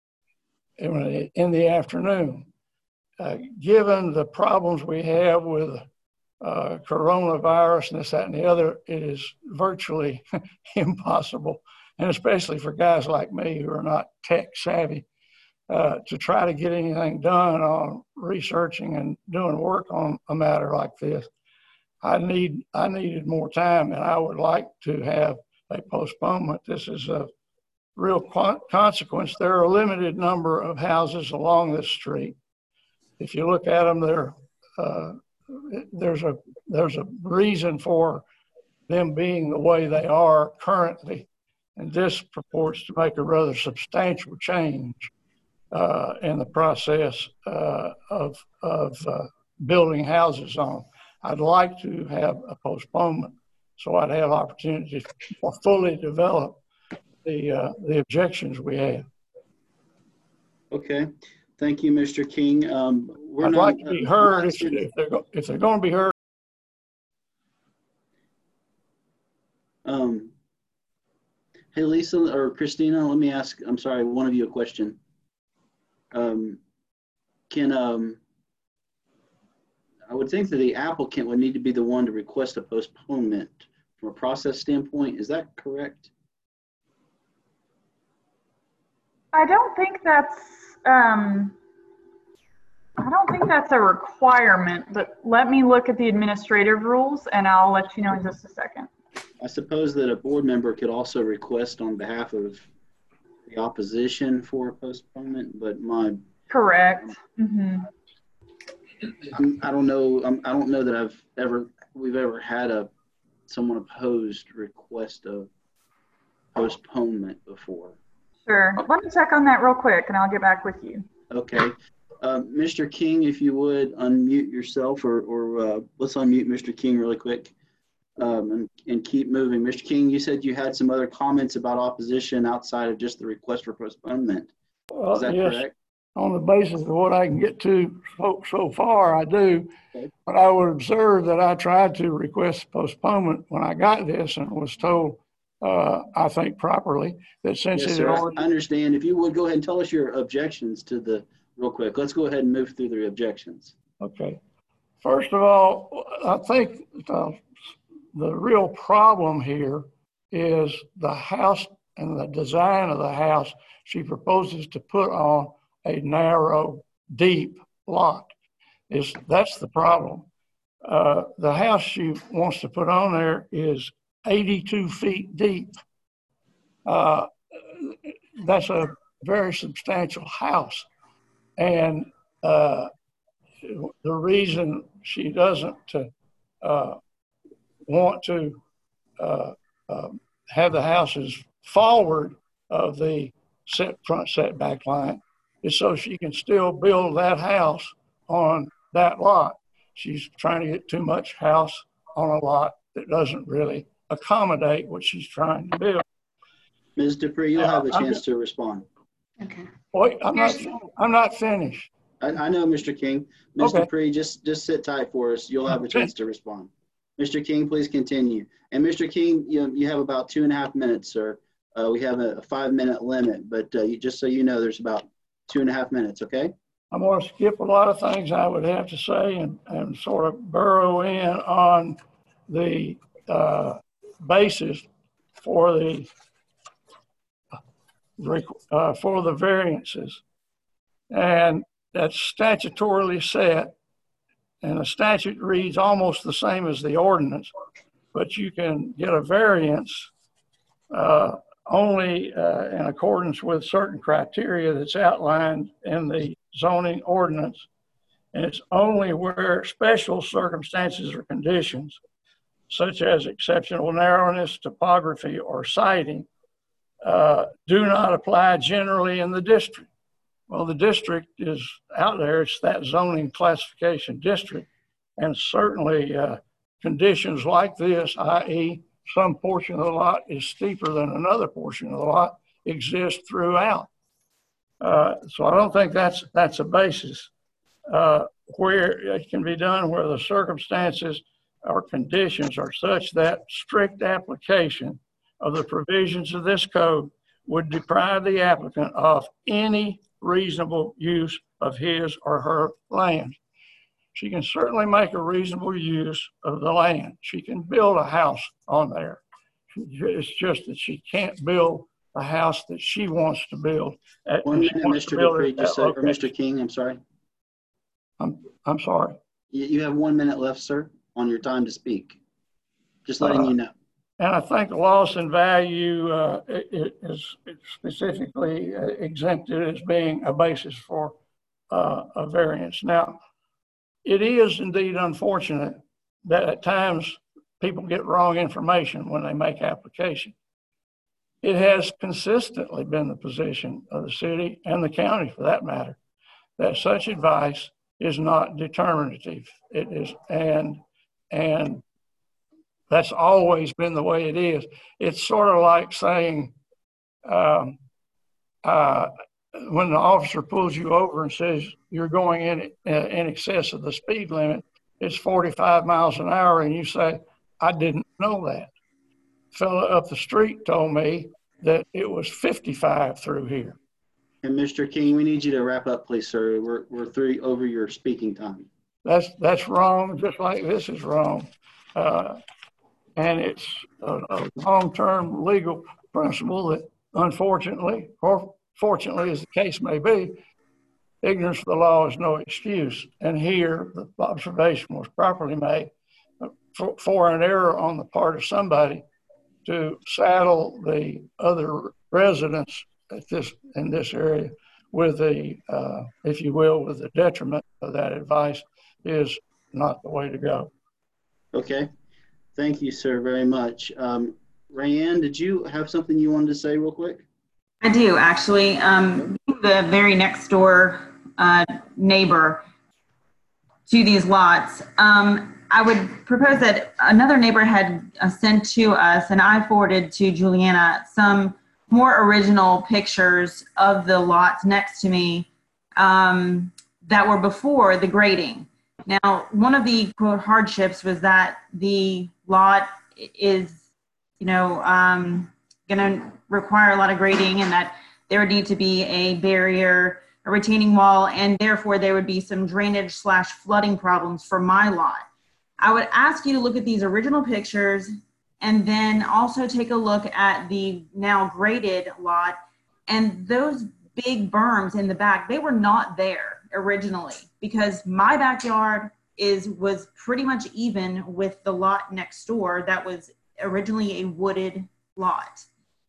in, in the afternoon, uh, given the problems we have with uh, coronavirus and this, that, and the other, it is virtually impossible, and especially for guys like me who are not tech savvy, uh, to try to get anything done on researching and doing work on a matter like this. I need, I needed more time, and I would like to have a postponement. This is a real consequence. There are a limited number of houses along this street. If you look at them, there, uh, there's a there's a reason for them being the way they are currently, and this purports to make a rather substantial change uh, in the process uh, of of uh, building houses on. I'd like to have a postponement so I'd have opportunity to fully develop the uh, the objections we have. Okay, thank you, Mister King. Um, we're I'd not, like to be uh, heard not if, if they're go, if they're going to be heard. Um, hey, Lisa or Christina, let me ask. I'm sorry, one of you a question. Um, can um, I would think that the applicant would need to be the one to request a postponement from a process standpoint. Is that correct? I don't think that's, um, I don't think that's a requirement, but let me look at the administrative rules and I'll let you know in just a second. I suppose that a board member could also request on behalf of the opposition for a postponement, but my correct. Mm-hmm. I'm, I don't know. I'm, I don't know that I've ever we've ever had a someone opposed request of postponement before. Sure. Let me check on that real quick and I'll get back with you. Okay. Uh, Mister King, if you would unmute yourself, or, or uh, let's unmute Mister King really quick, um, and, and keep moving. Mister King, you said you had some other comments about opposition outside of just the request for postponement. Well, Is that yes, correct? on the basis of what I can get to so, so far, I do. Okay. But I would observe that I tried to request postponement when I got this and was told, uh, I think properly, that since yes, it sir, already... I understand. If you would go ahead and tell us your objections to the, real quick. Let's go ahead and move through the objections. Okay. First of all, I think uh, the real problem here is the house and the design of the house she proposes to put on a narrow, deep lot. Is that's the problem. Uh, the house she wants to put on there is eighty-two feet deep. Uh, that's a very substantial house. And uh, the reason she doesn't uh, want to uh, uh, have the houses forward of the set front setback line is so she can still build that house on that lot. She's trying to get too much house on a lot that doesn't really accommodate what she's trying to build. Miz Dupree, you'll have a chance to respond. Okay. Wait, I'm not, I'm not finished. I, I know, Mister King. Mister Okay. Dupree, just, just sit tight for us. You'll have a chance to respond. Mister King, please continue. And Mister King, you, you have about two and a half minutes, sir. Uh, we have a, a five minute limit, but uh, you, just so you know, there's about two and a half minutes, okay? I'm going to skip a lot of things I would have to say and, and sort of burrow in on the uh, basis for the uh, for the variances. And that's statutorily set, and the statute reads almost the same as the ordinance, but you can get a variance uh, only uh, in accordance with certain criteria that's outlined in the zoning ordinance. And it's only where special circumstances or conditions, such as exceptional narrowness, topography, or siting, uh, do not apply generally in the district. Well, the district is out there. It's that zoning classification district. And certainly uh, conditions like this, that is some portion of the lot is steeper than another portion of the lot, exist throughout. Uh, so I don't think that's, that's a basis. Uh, where it can be done where the circumstances or conditions are such that strict application of the provisions of this code would deprive the applicant of any reasonable use of his or her land. She can certainly make a reasonable use of the land. She can build a house on there. It's just that she can't build a house that she wants to build. At, One minute, Mister Dupree, just so, or Mister King, I'm sorry. I'm, I'm sorry. You, you have one minute left, sir, on your time to speak. Just letting uh, you know. And I think loss in value uh, is specifically exempted as being a basis for uh, a variance. Now, it is indeed unfortunate that at times people get wrong information when they make application. It has consistently been the position of the city and the county, for that matter, that such advice is not determinative. It is, and and that's always been the way it is. It's sort of like saying, um, uh, when the officer pulls you over and says you're going in uh, in excess of the speed limit, it's forty-five miles an hour, and you say, I didn't know that. Fella up the street told me that it was fifty-five through here. And Mister King, we need you to wrap up, please, sir. We're, we're through over your speaking time. That's, that's wrong, just like this is wrong. Uh, and it's a, a long-term legal principle that, unfortunately, or fortunately, as the case may be, ignorance of the law is no excuse. And here, the observation was properly made for, for an error on the part of somebody to saddle the other residents at this in this area with the, uh, if you will, with the detriment of that advice is not the way to go. Okay. Thank you, sir, very much. Um, Rayanne, did you have something you wanted to say real quick? I do, actually. Um, the very next door uh, neighbor to these lots. Um, I would propose that another neighbor had uh, sent to us, and I forwarded to Juliana, some more original pictures of the lots next to me um, that were before the grading. Now, one of the quote hardships was that the lot is, you know, um, going to require a lot of grading, and that there would need to be a barrier, a retaining wall, and therefore there would be some drainage slash flooding problems for my lot. I would ask you to look at these original pictures and then also take a look at the now graded lot, and those big berms in the back, they were not there originally, because my backyard is was pretty much even with the lot next door that was originally a wooded lot.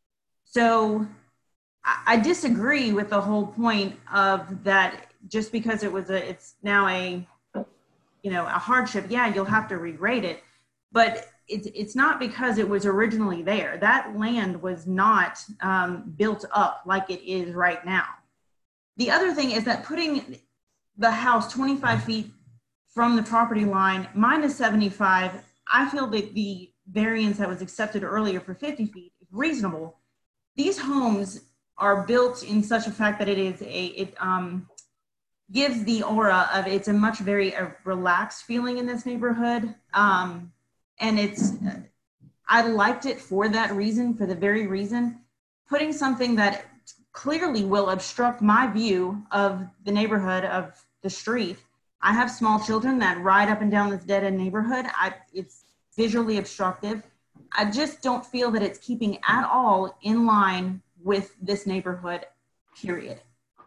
So I, I disagree with the whole point of that. Just because it was a, it's now a, you know, a hardship. Yeah, you'll have to regrade it, but it's it's not because it was originally there. That land was not um, built up like it is right now. The other thing is that putting the house twenty-five feet from the property line minus seventy-five, I feel that the variance that was accepted earlier for fifty feet is reasonable. These homes are built in such a fact that it is a, it um, gives the aura of, it's a much very uh, relaxed feeling in this neighborhood. Um, and it's, uh, I liked it for that reason, for the very reason. Putting something that clearly will obstruct my view of the neighborhood, of the street. I have small children that ride up and down this dead end neighborhood. I, it's visually obstructive. I just don't feel that it's keeping at all in line with this neighborhood, period.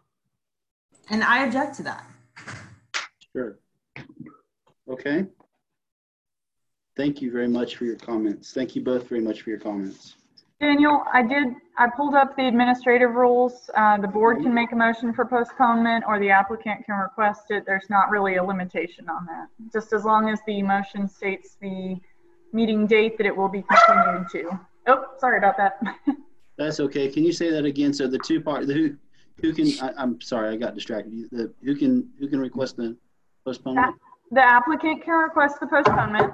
And I object to that. Sure. Okay. Thank you very much for your comments. Thank you both very much for your comments. Daniel, I did, I pulled up the administrative rules. Uh, the board can make a motion for postponement, or the applicant can request it. There's not really a limitation on that. Just as long as the motion states the meeting date that it will be continued to. Oh, sorry about that. That's okay. Can you say that again? So the two part, the who, who can, I, I'm sorry, I got distracted. The, who can, who can request the postponement? The applicant can request the postponement,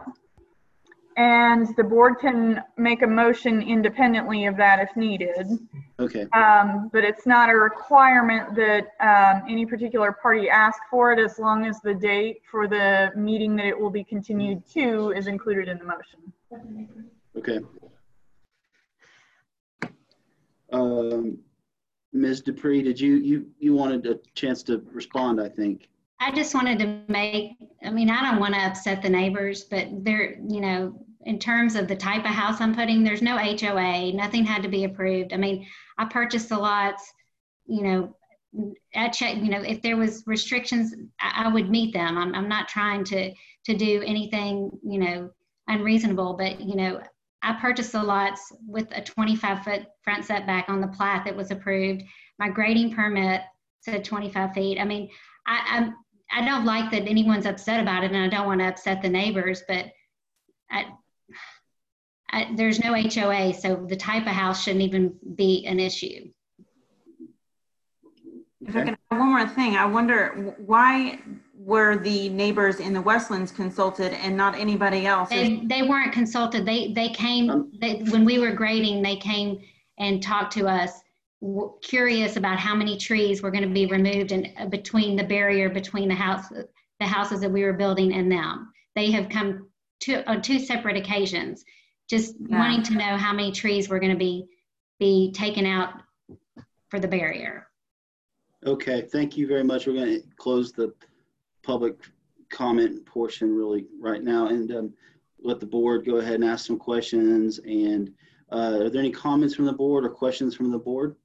and the board can make a motion independently of that if needed. Okay. Um, but it's not a requirement that um, any particular party ask for it, as long as the date for the meeting that it will be continued to is included in the motion. Okay. Um, Miz Dupree, did you, you, you wanted a chance to respond, I think. I just wanted to make, I mean, I don't want to upset the neighbors, but they're, you know, in terms of the type of house I'm putting, there's no H O A, nothing had to be approved. I mean, I purchased the lots, you know, I check, you know, if there was restrictions, I, I would meet them. I'm, I'm not trying to, to do anything, you know, unreasonable, but, you know, I purchased the lots with a twenty-five foot front setback on the plat that was approved. My grading permit said twenty-five feet. I mean, I, I'm, I don't like that anyone's upset about it, and I don't want to upset the neighbors, but I, I, there's no H O A, so the type of house shouldn't even be an issue. If I can add one more thing, I wonder why were the neighbors in the Westlands consulted and not anybody else? They, they weren't consulted. They they came, they, when we were grading, they came and talked to us, curious about how many trees were going to be removed and uh, between the barrier between the house, the houses that we were building and them. They have come to, on two separate occasions, just yeah. wanting to know how many trees were going to be be taken out for the barrier. Okay, thank you very much. We're going to close the public comment portion really right now, and um, let the board go ahead and ask some questions. And uh, are there any comments from the board or questions from the board?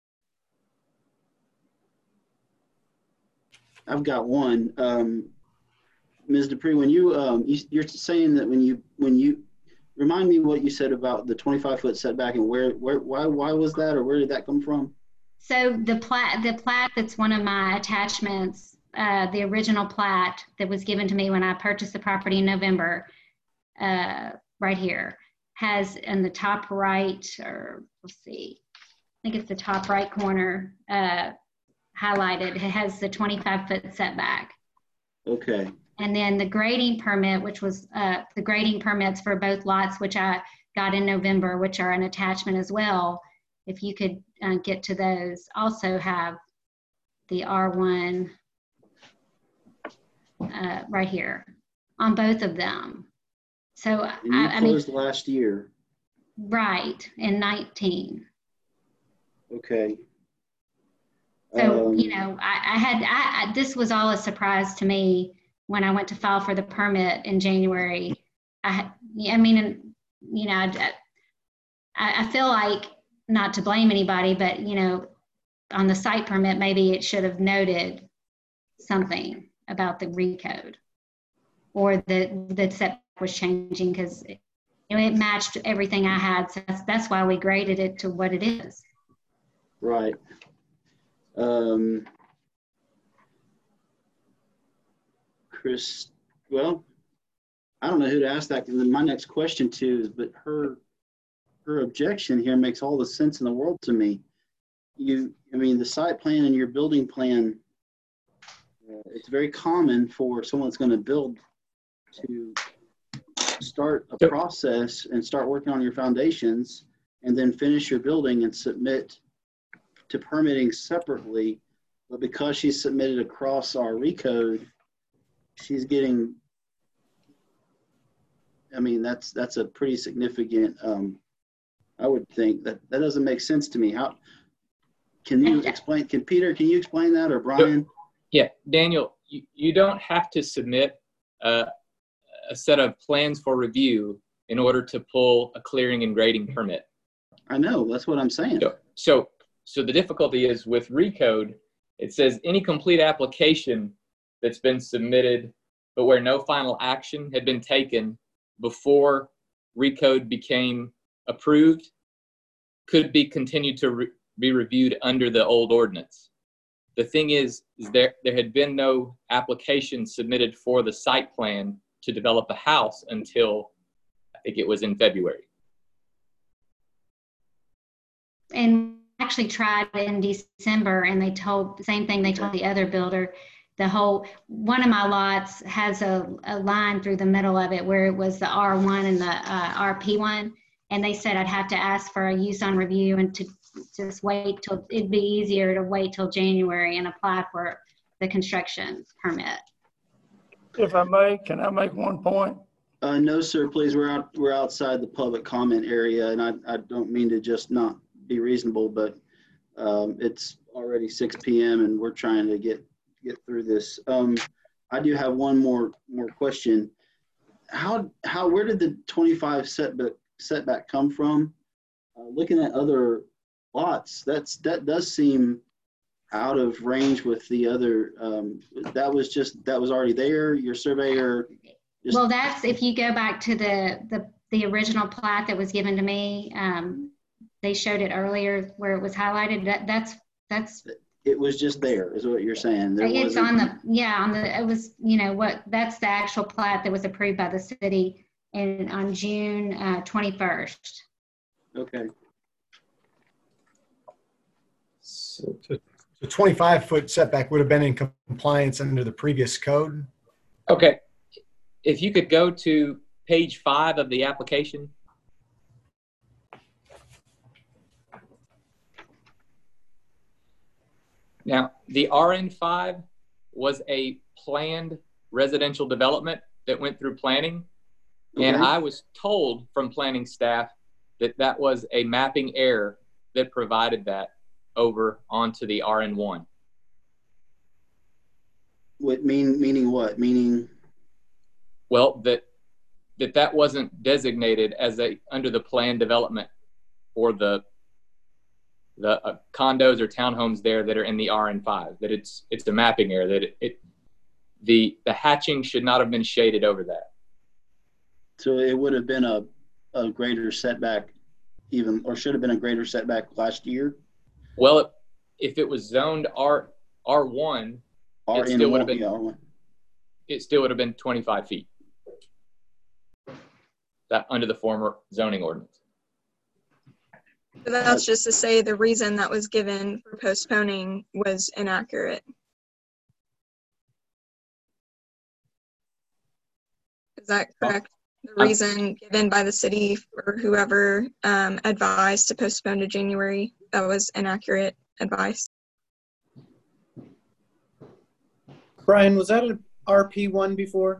I've got one. Um, Miz Dupree, when you, um, you, you're saying that when you, when you, remind me what you said about the twenty-five foot setback and where, where, why, why was that, or where did that come from? So the plat, the plat that's one of my attachments, uh, the original plat that was given to me when I purchased the property in November, uh, right here, has in the top right, or let's see, I think it's the top right corner, uh, highlighted. It has the twenty-five foot setback. Okay. And then the grading permit, which was uh, the grading permits for both lots, which I got in November, which are an attachment as well. If you could uh, get to those, also have the R one uh, right here on both of them. So And you I, I mean, closed last year. right, in nineteen. Okay. So, Um, you know, I, I had, I, I, this was all a surprise to me when I went to file for the permit in January. I had, I mean, you know, I, I feel like, not to blame anybody, but, you know, on the site permit, maybe it should have noted something about the recode or the, the setback was changing, because it, it matched everything I had. So that's, that's why we graded it to what it is. Right. Um, Chris, well, I don't know who to ask that. And then my next question too is, but her, her objection here makes all the sense in the world to me. You, I mean, the site plan and your building plan, uh, it's very common for someone that's going to build to start a process and start working on your foundations and then finish your building and submit to permitting separately. But because she's submitted across our recode, she's getting, I mean, that's that's a pretty significant, um, I would think that that doesn't make sense to me. How can you explain, can Peter, can you explain that, or Brian? Yeah, Daniel, you, you don't have to submit uh, a set of plans for review in order to pull a clearing and grading permit. I know, that's what I'm saying. So, so, so the difficulty is with recode, it says any complete application that's been submitted, but where no final action had been taken before recode became approved, could be continued to re be reviewed under the old ordinance. The thing is, is there, there had been no application submitted for the site plan to develop a house until I think it was in February. And actually tried in December, and they told the same thing they told the other builder. The whole, one of my lots has a, a line through the middle of it where it was the R one and the uh, R P one. And they said I'd have to ask for a use on review and to just wait till, it'd be easier to wait till January and apply for the construction permit. If I may, can I make one point? Uh, no, sir, please. We're out, we're outside the public comment area, and I, I don't mean to just not be reasonable, but um, it's already six P M and we're trying to get get through this. Um, I do have one more more question. How how where did the twenty-five setback setback come from? Uh, looking at other lots, that's that does seem out of range with the other. Um, that was just that was already there. Your surveyor. Just, well, that's if you go back to the the the original plat that was given to me. Um, they showed it earlier where it was highlighted. That that's that's. It was just there, is what you're saying. There it's on the yeah on the it was you know what that's the actual plat that was approved by the city in on June uh, twenty-first. Okay. So, the twenty-five foot setback would have been in compliance under the previous code. Okay, if you could go to page five of the application. Now, the R N five was a planned residential development that went through planning. Okay. And I was told from planning staff that that was a mapping error that provided that over onto the R N one. What mean, meaning what? Meaning? Well, that that, that wasn't designated as a under the planned development for the the uh, condos or townhomes there that are in the R N five, that it's it's a mapping error, that it, it the the hatching should not have been shaded over that. So it would have been a, a greater setback even, or should have been a greater setback last year? Well, if it was zoned R, R1, it still would have been, yeah, R one. It still would have been twenty-five feet. That under the former zoning ordinance. So that's just to say the reason that was given for postponing was inaccurate. Is that correct? The reason given by the city or whoever um, advised to postpone to January, that was inaccurate advice. Brian, was that an R P one before?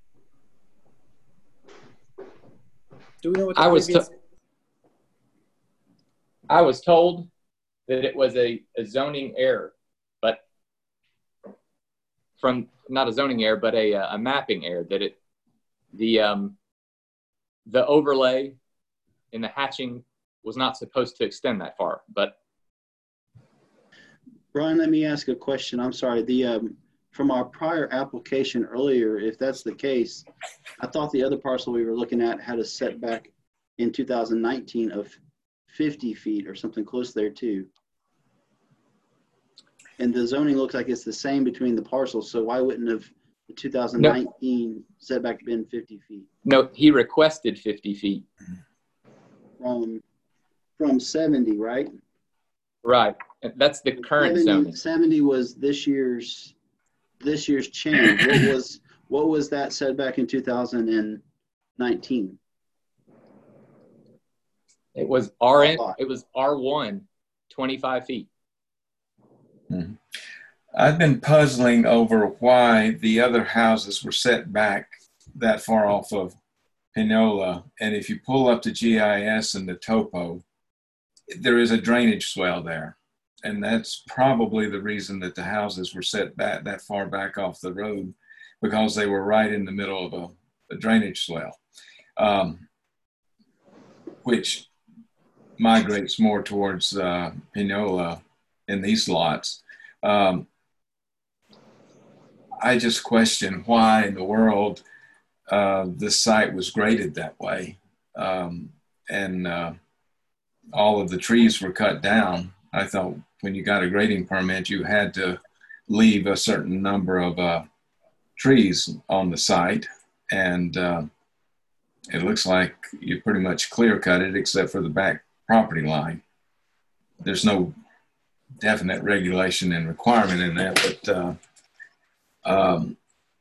Do we know what the I was previous? to- I was told that it was a, a zoning error, but from not a zoning error, but a, a mapping error, that it the um, the overlay in the hatching was not supposed to extend that far. But Brian, let me ask a question. I'm sorry. The um, from our prior application earlier, if that's the case, I thought the other parcel we were looking at had a setback in two thousand nineteen of fifty feet or something close there too. And the zoning looks like it's the same between the parcels. So why wouldn't have the two thousand nineteen no. setback been fifty feet? No, he requested fifty feet. From, from seventy, right? Right. That's the current seventy, zoning. seventy was this year's this year's change. What was what was that setback in two thousand nineteen? It was R N, it was R one, twenty-five feet. Hmm. I've been puzzling over why the other houses were set back that far off of Pinola. And if you pull up the G I S and the topo, there is a drainage swell there. And that's probably the reason that the houses were set back that far back off the road, because they were right in the middle of a, a drainage swell, um, which migrates more towards uh, Pinola in these lots. Um, I just question why in the world uh, this site was graded that way. Um, and uh, all of the trees were cut down. I thought when you got a grading permit, you had to leave a certain number of uh, trees on the site. And uh, it looks like you pretty much clear cut it except for the back property line. There's no definite regulation and requirement in that, but uh, um,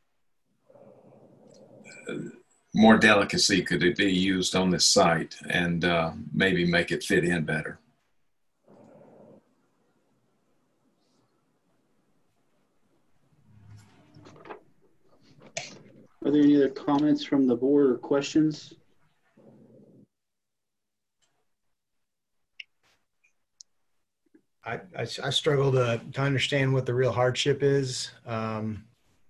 more delicacy could it be used on this site and uh, maybe make it fit in better. Are there any other comments from the board or questions? I, I, I struggle to, to understand what the real hardship is. Um,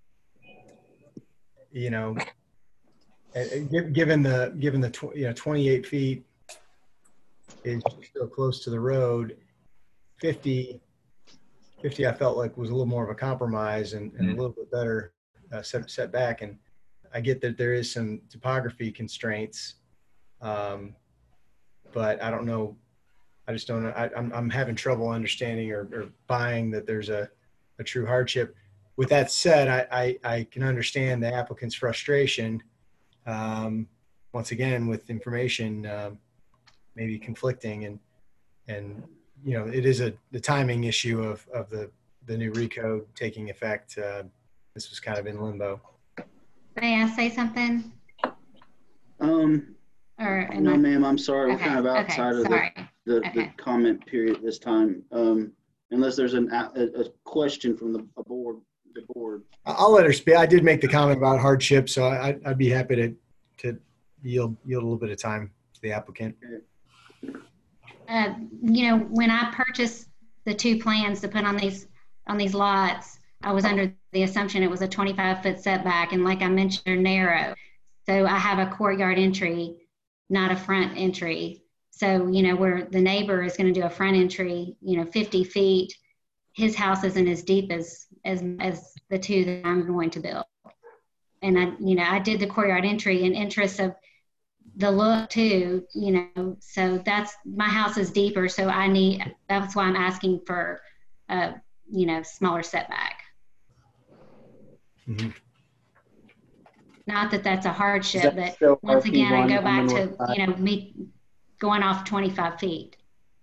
you know, given the given the tw- you know twenty-eight feet is still close to the road, fifty, fifty I felt like was a little more of a compromise and, and mm-hmm. a little bit better uh, set, set back. And I get that there is some topography constraints, um, but I don't know. I just don't know. I, I'm, I'm having trouble understanding or, or buying that there's a, a true hardship. With that said, I, I, I can understand the applicant's frustration. Um, once again, with information um, maybe conflicting, and and you know it is a the timing issue of of the the new recode taking effect. Uh, this was kind of in limbo. May I say something? Um. Or no, ma'am. I'm sorry. Okay, We're kind of outside okay, of sorry. the, the, okay. the comment period this time. Um, unless there's an, a, a question from the a board. The board. I'll let her speak. I did make the comment about hardship, so I, I'd be happy to to yield yield a little bit of time to the applicant. Uh, you know, when I purchased the two plans to put on these on these lots, I was under the assumption it was a twenty-five foot setback, and like I mentioned, they're narrow. So I have a courtyard entry, not a front entry. So you know, where the neighbor is going to do a front entry, you know, fifty feet. His house isn't as deep as as as the two that I'm going to build. And I, you know, I did the courtyard entry in interest of the look too, you know, so that's, my house is deeper. So I need, that's why I'm asking for, uh, you know, smaller setback. Mm-hmm. Not that that's a hardship, that but once again, I go back to, you know, me going off twenty-five feet.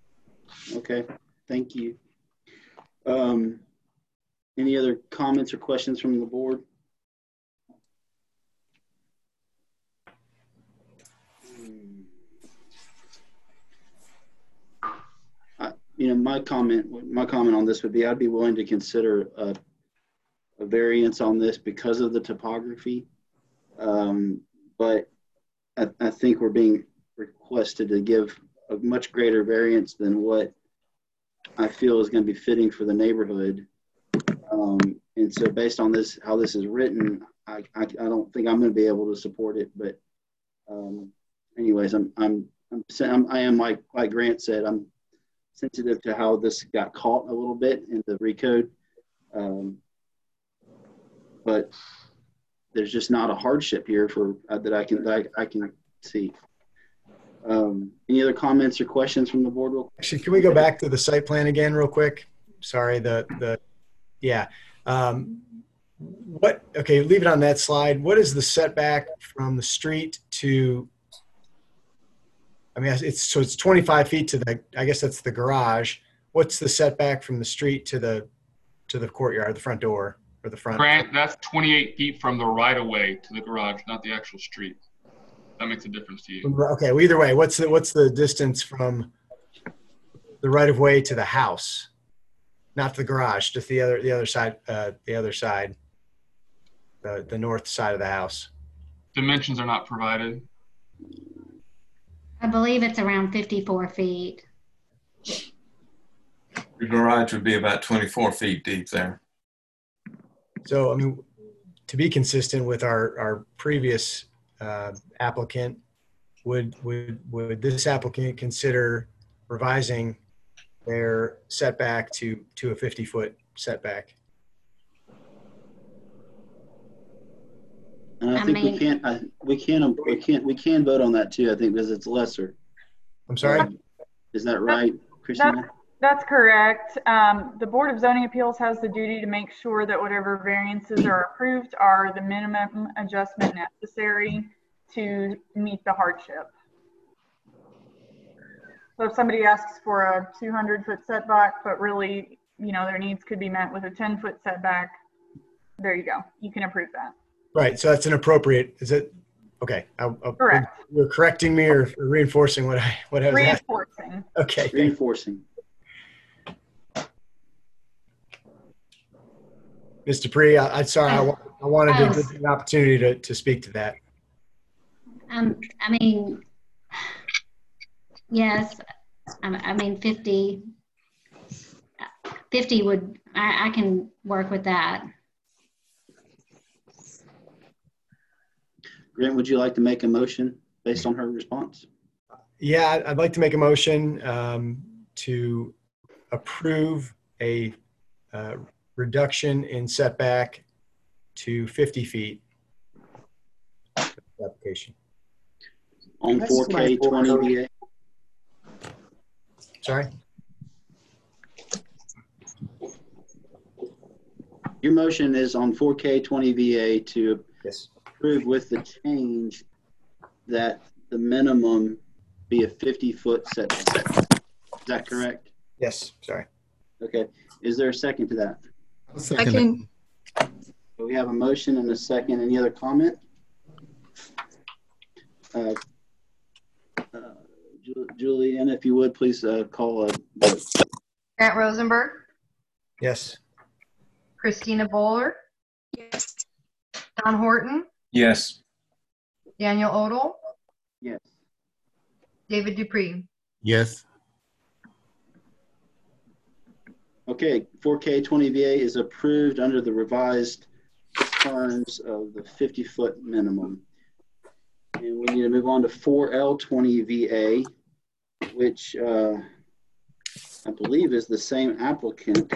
Okay, thank you. Um, any other comments or questions from the board? I, you know, my comment, my comment on this would be, I'd be willing to consider a, a variance on this because of the topography. Um, but I, I think we're being requested to give a much greater variance than what I feel is going to be fitting for the neighborhood. Um, and so based on this, how this is written, I, I, I don't think I'm going to be able to support it. But um, anyways, I'm, I'm, I'm, I'm, I am like, like Grant said, I'm sensitive to how this got caught a little bit in the recode. Um, but there's just not a hardship here for uh, that I can, that I, I can see. Um, any other comments or questions from the board? Actually, can we go back to the site plan again real quick? Sorry, the, the, yeah. Um, what, okay, leave it on that slide. What is the setback from the street to, I mean, it's, so it's twenty-five feet to the, I guess that's the garage. What's the setback from the street to the, to the courtyard, the front door or the front? Grant, that's twenty-eight feet from the right of way to the garage, not the actual street. That makes a difference to you. Okay. Well, either way, what's the, what's the distance from the right of way to the house? Not the garage, just the other, the other side, uh, the other side, the, the north side of the house. Dimensions are not provided. I believe it's around fifty-four feet. The garage would be about twenty-four feet deep there. So, I mean, to be consistent with our, our previous uh, applicant, would, would, would this applicant consider revising their setback to, to a fifty foot setback? And I, I think mean- we can't, I, we can, we can't, we can vote on that too, I think, because it's lesser. I'm sorry? Um, is that right, That's, Christina? that's correct. Um, the Board of Zoning Appeals has the duty to make sure that whatever variances are approved are the minimum adjustment necessary to meet the hardship. So if somebody asks for a two hundred foot setback, but really, you know, their needs could be met with a ten foot setback, there you go. You can approve that. Right. So that's an appropriate, is it? Okay. I'll, I'll, Correct. You're correcting me or reinforcing what I, what I was asking. Reinforcing. Okay. Reinforcing. Miz Dupree, I, I'm sorry. I, wa- I wanted to Oh. give you an opportunity to, to speak to that. Um, I mean, yes, I, I mean, fifty, fifty would, I, I can work with that. Grant, would you like to make a motion based on her response? Yeah, I'd- I'd like to make a motion um, to approve a uh, reduction in setback to fifty feet. Application. On four K twenty V A? Sorry? Your motion is on four K twenty V A to Yes. approve with the change that the minimum be a fifty foot setback. Is that correct? Yes, sorry. Okay. Is there a second to that? I'll I second can, So we have a motion and a second. Any other comment? Uh, uh, Ju- Julianne, if you would, please uh, call a vote. Grant Rosenberg, Yes. Christina Bowler, yes. John Horton, Yes. Daniel Odell, Yes. David Dupree. Yes. Okay, four K twenty V A is approved under the revised terms of the fifty foot minimum. And we need to move on to four L twenty V A, which uh, I believe is the same applicant.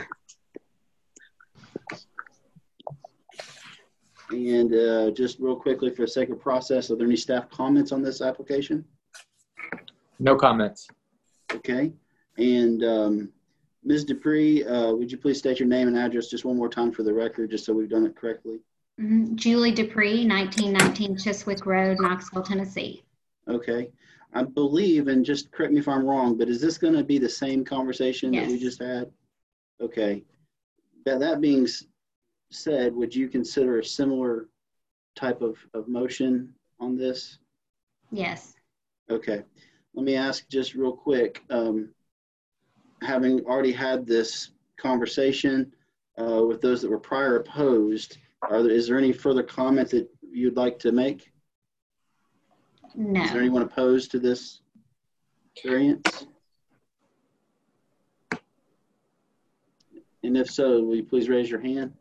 And uh, just real quickly for the sake of process, are there any staff comments on this application? No comments. Okay, and um, Miz Dupree, uh, would you please state your name and address just one more time for the record, just so we've done it correctly? Mhm. Julie Dupree, nineteen nineteen Chiswick Road, Knoxville, Tennessee. Okay. I believe, and just correct me if I'm wrong, but is this going to be the same conversation that we Yes. just had? Okay. That, that being s- said, would you consider a similar type of, of motion on this? Yes. Okay. Let me ask just real quick, um, having already had this conversation uh, with those that were prior opposed, are there, is there any further comment that you'd like to make? No. Is there anyone opposed to this variance? And if so, will you please raise your hand?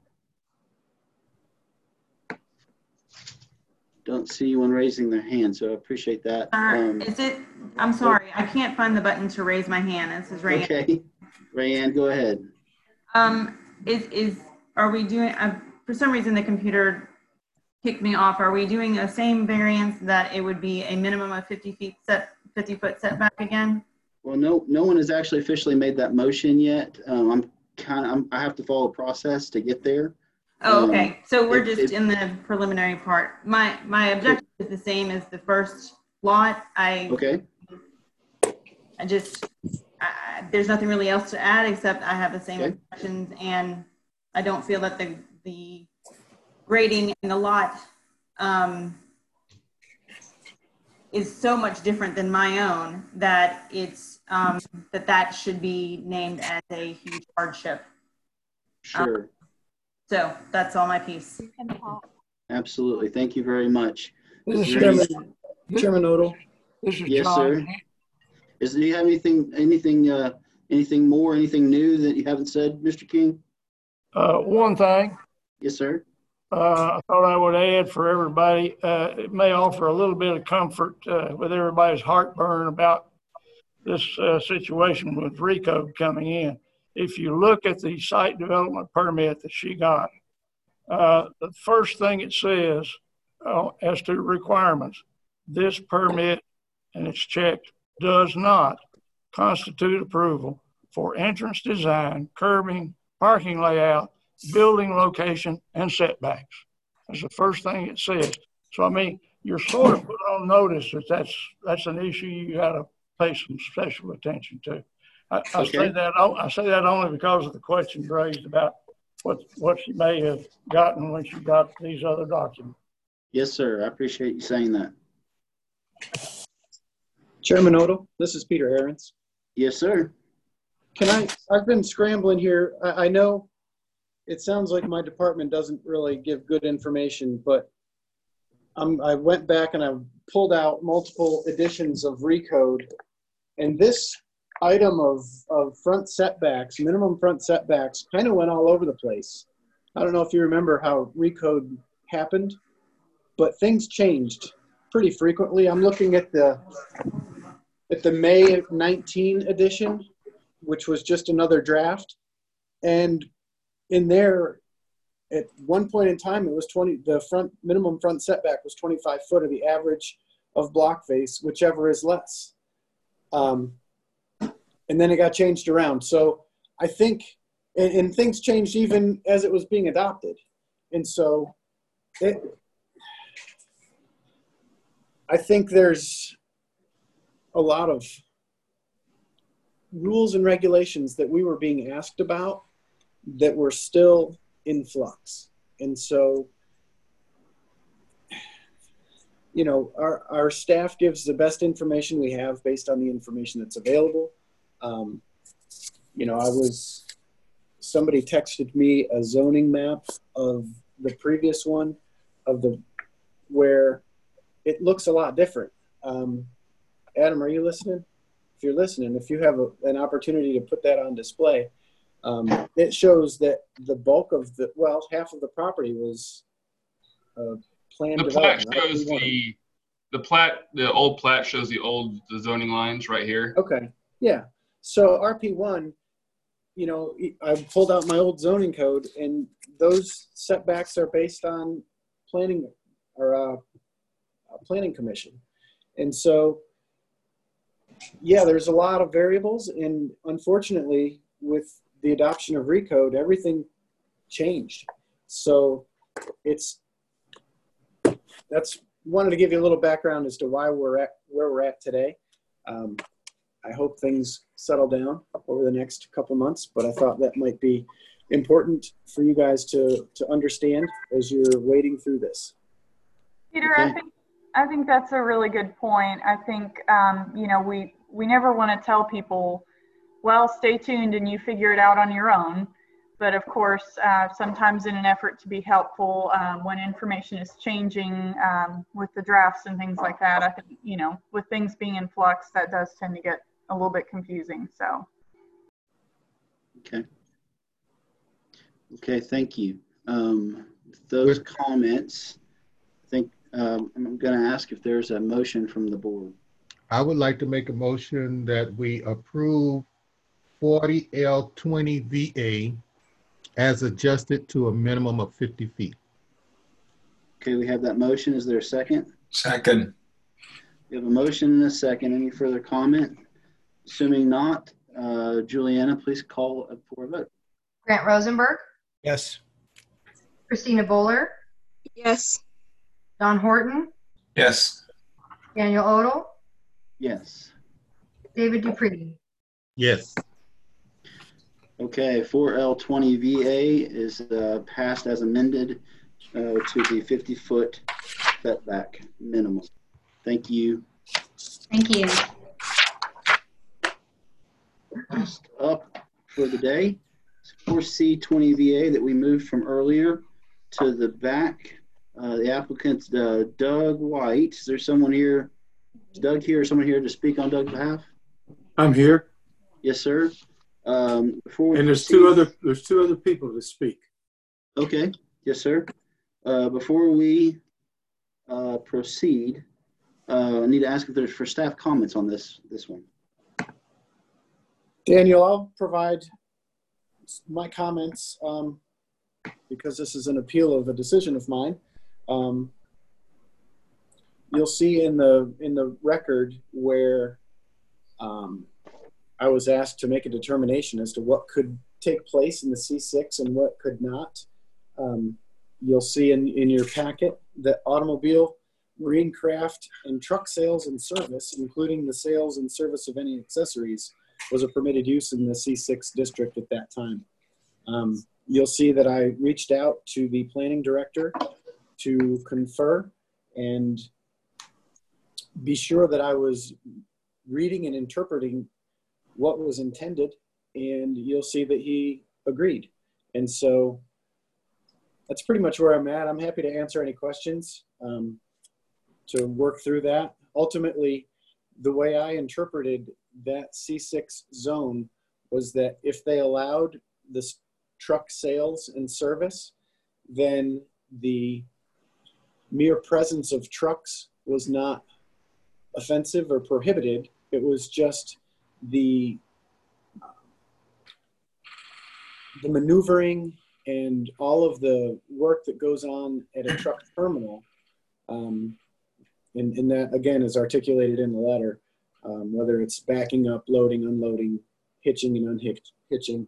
Don't see anyone raising their hand, so I appreciate that. Uh, Um, is it, I'm sorry, I can't find the button to raise my hand. This is Rayanne. okay, Rayanne, go ahead. Um, is, is, are we doing, uh, for some reason the computer kicked me off. Are we doing the same variance that it would be a minimum of fifty feet set, fifty foot setback again? Well, no, no one has actually officially made that motion yet. Um, I'm kind of, I'm, I have to follow a process to get there. Oh, okay. Um, So we're if- just if- in the preliminary part. My, my objective is the same as the first lot. I, Okay, I just, I, there's nothing really else to add except I have the same Okay. objections, and I don't feel that the, the grading in the lot um, is so much different than my own that it's, um, that that should be named as a huge hardship. sure. So that's all my piece. Absolutely. Thank you very much. This Is is there any- Chairman, Chairman Odle. This is Yes, John. sir. Is, do you have anything, anything, uh, anything more, anything new that you haven't said, Mister King? Uh, one thing, Yes, sir. uh, I thought I would add for everybody, uh, it may offer a little bit of comfort, uh, with everybody's heartburn about this, uh, situation with RICO coming in. If you look at the site development permit that she got, uh, the first thing it says, uh, as to requirements, this permit, and it's checked, does not constitute approval for entrance design, curbing, parking layout, building location, and setbacks. That's the first thing it says. So, I mean, you're sort of put on notice that that's, that's an issue you gotta pay some special attention to. I, I say Okay. that, I say that only because of the questions raised about what, what she may have gotten when she got these other documents. Yes, sir. I appreciate you saying that. Chairman Odle, this is Peter Ahrens. Yes, sir. Can I, I've been scrambling here. I, I know it sounds like my department doesn't really give good information, but um, I went back and I pulled out multiple editions of Recode, and this item of, of front setbacks, minimum front setbacks, kind of went all over the place. I don't know if you remember how Recode happened, but things changed pretty frequently. I'm looking at the at the May nineteen edition, which was just another draft. And in there, at one point in time, it was twenty, the front minimum front setback was twenty-five foot of the average of block face, whichever is less. Um, and then it got changed around. So I think, and, and things changed even as it was being adopted. And so it, I think there's a lot of rules and regulations that we were being asked about that were still in flux. And so, you know, our, our staff gives the best information we have based on the information that's available. Um, you know, I was, somebody texted me a zoning map of the previous one of the, where it looks a lot different. Um, Adam, are you listening? If you're listening, if you have a, an opportunity to put that on display, um, it shows that the bulk of the, well, half of the property was uh, planned The plat development. shows the, the plat, the old plat shows the old the zoning lines right here. Okay, yeah. So R P one, you know, I pulled out my old zoning code, and those setbacks are based on planning or uh, a planning commission. And so, yeah, there's a lot of variables, and unfortunately, with the adoption of Recode, everything changed. So it's, that's, wanted to give you a little background as to why we're at where we're at today. Um, I hope things settle down over the next couple months, but I thought that might be important for you guys to, to understand as you're wading through this. Peter, Okay. I think I think that's a really good point. I think um, you know we we never want to tell people, well, stay tuned and you figure it out on your own. But of course, uh, sometimes in an effort to be helpful, um, when information is changing um, with the drafts and things like that, I think, you know, with things being in flux, that does tend to get a little bit confusing. So. Okay. Okay, thank you. Um, those comments, I think um, I'm going to ask if there's a motion from the board. I would like to make a motion that we approve forty L twenty V A as adjusted to a minimum of fifty feet. Okay, we have that motion. Is there a second? Second. We have a motion and a second. Any further comment? Assuming not, uh, Juliana, please call for a vote. Grant Rosenberg, Yes. Christina Bowler, Yes. Don Horton, Yes. Daniel Odell, Yes. David Dupree. Yes. Okay, four L twenty V A is uh, passed as amended uh, to the fifty foot setback minimum. Thank you. Thank you. Next up for the day is four C twenty V A that we moved from earlier to the back. Uh, the applicant's uh, Doug White. Is there someone here? Is Doug here or someone here to speak on Doug's behalf? I'm here. Yes, sir. Um, before we And there's proceed, two other there's two other people to speak. Okay. Yes, sir. Uh, before we uh, proceed, uh, I need to ask if there's for staff comments on this this one. Daniel, I'll provide my comments um, because this is an appeal of a decision of mine. Um, you'll see in the in the record where um, I was asked to make a determination as to what could take place in the C six and what could not. Um, you'll see in, in your packet that automobile, marine craft, and truck sales and service, including the sales and service of any accessories, was a permitted use in the C six district at that time. Um, you'll see that I reached out to the planning director to confer and be sure that I was reading and interpreting what was intended, and you'll see that he agreed. And so that's pretty much where I'm at. I'm happy to answer any questions um, to work through that. Ultimately, the way I interpreted that C six zone was that if they allowed this truck sales and service, then the mere presence of trucks was not offensive or prohibited. It was just the the maneuvering and all of the work that goes on at a truck terminal, um, and, and that again is articulated in the letter, um, whether it's backing up, loading, unloading, hitching and unhitching.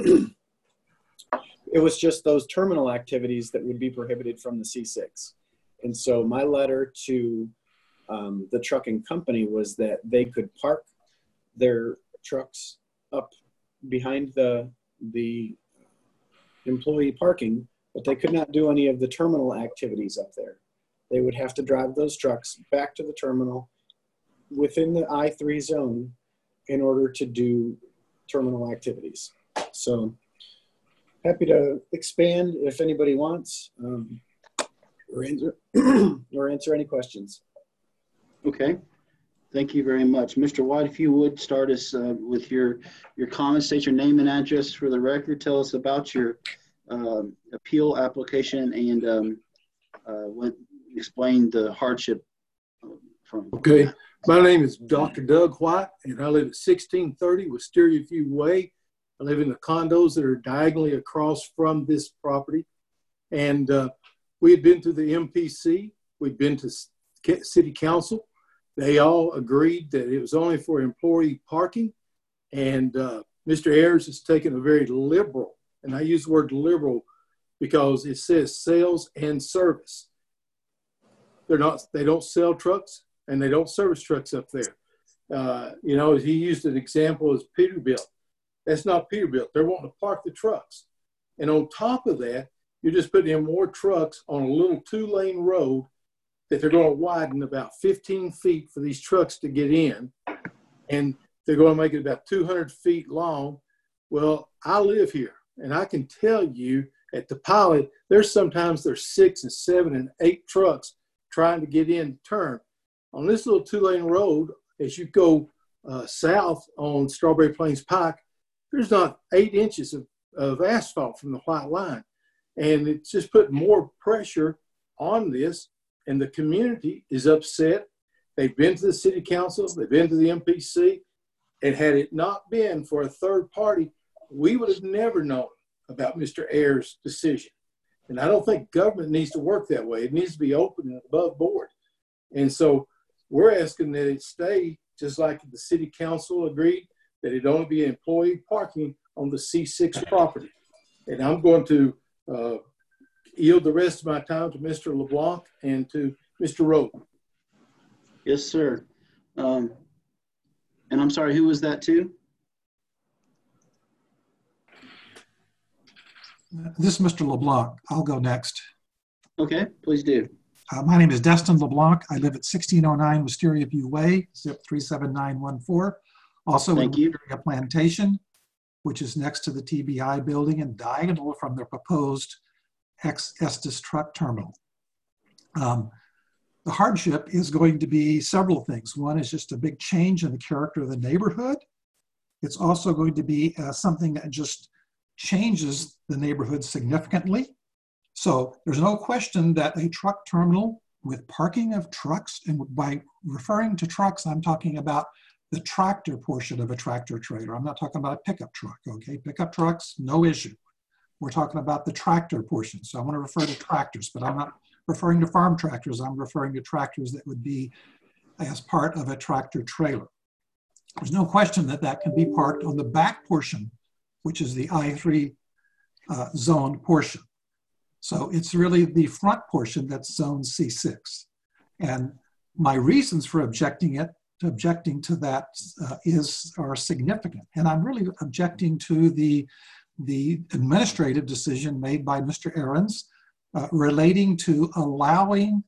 It was just those terminal activities that would be prohibited from the C six. And so my letter to um, the trucking company was that they could park their trucks up behind the the employee parking, but they could not do any of the terminal activities up there. They would have to drive those trucks back to the terminal within the I three zone in order to do terminal activities. So happy to expand if anybody wants, um, or answer or answer any questions. Okay. Thank you very much. Mister White, if you would start us uh, with your, your comments, state your name and address for the record. Tell us about your uh, appeal application and um, uh, what, explain the hardship from. Okay. My name is Doctor Doug White, and I live at sixteen thirty Wisteria View Way. I live in the condos that are diagonally across from this property. And uh, we had been to the M P C. We'd been to City Council. They all agreed that it was only for employee parking. And uh, Mister Ayers has taken a very liberal, and I use the word liberal because it says sales and service. They're not, they don't sell trucks and they don't service trucks up there. Uh, you know, he used an example as Peterbilt. That's not Peterbilt. They're wanting to park the trucks. And on top of that, you're just putting in more trucks on a little two-lane road that they're going to widen about fifteen feet for these trucks to get in. And they're going to make it about two hundred feet long. Well, I live here, and I can tell you at the pilot, there's sometimes there's six and seven and eight trucks trying to get in to turn. On this little two-lane road, as you go uh, south on Strawberry Plains Pike, there's not eight inches of, of asphalt from the white line. And it's just putting more pressure on this, and the community is upset. They've been to the city council, they've been to the M P C, and had it not been for a third party, we would have never known about Mister Ayers' decision. And I don't think government needs to work that way. It needs to be open and above board. And so we're asking that it stay, just like the city council agreed, that it only be employee parking on the C six property. And I'm going to uh, yield the rest of my time to Mister LeBlanc and to Mister Rowe. Yes, sir. Um, and I'm sorry, who was that to? This is Mister LeBlanc. I'll go next. Okay, please do. Uh, my name is Destin LeBlanc. I live at sixteen oh nine Wisteria View Way, zip three seven nine one four. Also Thank in you. Wisteria Plantation, which is next to the T B I building and diagonal from the proposed ex-Estes truck terminal. Um, the hardship is going to be several things. One is just a big change in the character of the neighborhood. It's also going to be uh, something that just changes the neighborhood significantly. So there's no question that a truck terminal with parking of trucks, and by referring to trucks, I'm talking about the tractor portion of a tractor trailer. I'm not talking about a pickup truck, okay? Pickup trucks, no issue. We're talking about the tractor portion. So I want to refer to tractors, but I'm not referring to farm tractors. I'm referring to tractors that would be as part of a tractor trailer. There's no question that that can be parked on the back portion, which is the I three uh, zone portion. So it's really the front portion that's zone C six. And my reasons for objecting it, objecting to that uh, is, are significant. And I'm really objecting to the, the administrative decision made by Mister Ahrens uh, relating to allowing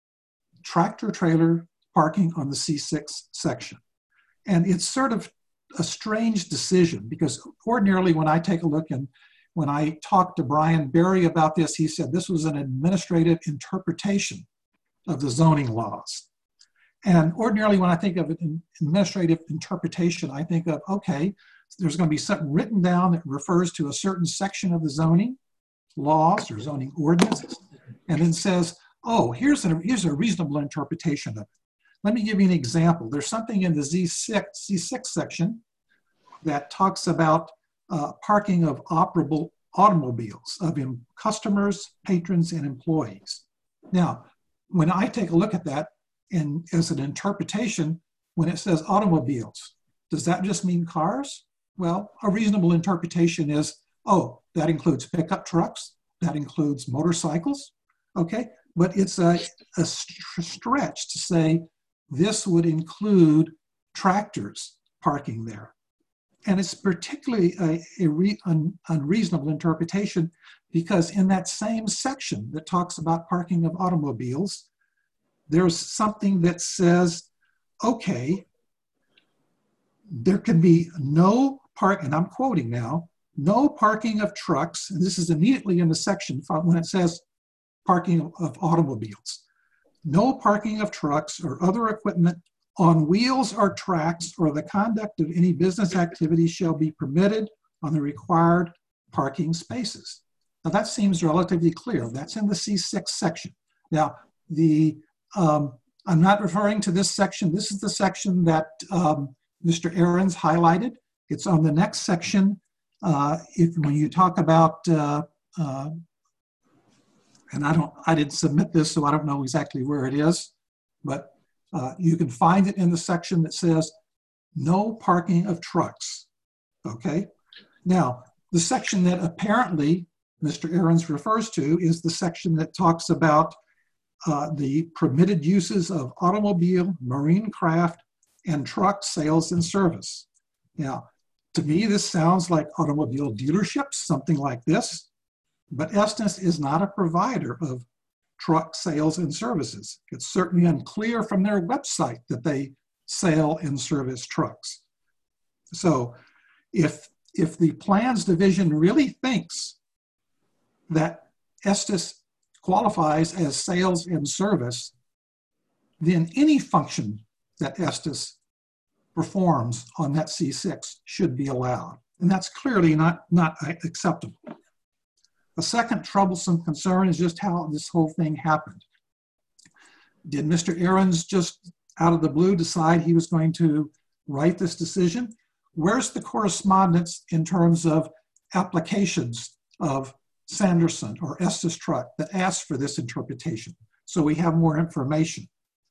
tractor trailer parking on the C six section. And it's sort of a strange decision, because ordinarily when I take a look and when I talked to Brian Berry about this, he said this was an administrative interpretation of the zoning laws. And ordinarily when I think of an administrative interpretation, I think of, okay, there's going to be something written down that refers to a certain section of the zoning laws or zoning ordinances, and then says, oh, here's a, here's a reasonable interpretation of it. Let me give you an example. There's something in the Z six, C six section that talks about uh, parking of operable automobiles, of customers, patrons, and employees. Now, when I take a look at that, and as an interpretation, when it says automobiles, does that just mean cars? Well, a reasonable interpretation is, oh, that includes pickup trucks, that includes motorcycles, okay? But it's a, a stretch to say this would include tractors parking there. And it's particularly a, a re, un, unreasonable interpretation, because in that same section that talks about parking of automobiles, there's something that says, okay, there can be no park, and I'm quoting now, no parking of trucks, and this is immediately in the section when it says parking of automobiles. No parking of trucks or other equipment on wheels or tracks, or the conduct of any business activity shall be permitted on the required parking spaces. Now that seems relatively clear. That's in the C six section. Now, the um, I'm not referring to this section. This is the section that um, Mister Ahrens highlighted. It's on the next section. Uh, if when you talk about, uh, uh, and I don't, I didn't submit this, so I don't know exactly where it is, but uh, you can find it in the section that says no parking of trucks. Okay. Now, the section that apparently Mister Ahrens refers to is the section that talks about uh, the permitted uses of automobile, marine craft, and truck sales and service. Now, to me, this sounds like automobile dealerships, something like this, but Estes is not a provider of truck sales and services. It's certainly unclear from their website that they sell and service trucks. So if, if the plans division really thinks that Estes qualifies as sales and service, then any function that Estes performs on that C six should be allowed. And that's clearly not, not acceptable. A second troublesome concern is just how this whole thing happened. Did Mister Ahrens just out of the blue decide he was going to write this decision? Where's the correspondence in terms of applications of Sanderson or Estes Truck that asked for this interpretation? So we have more information.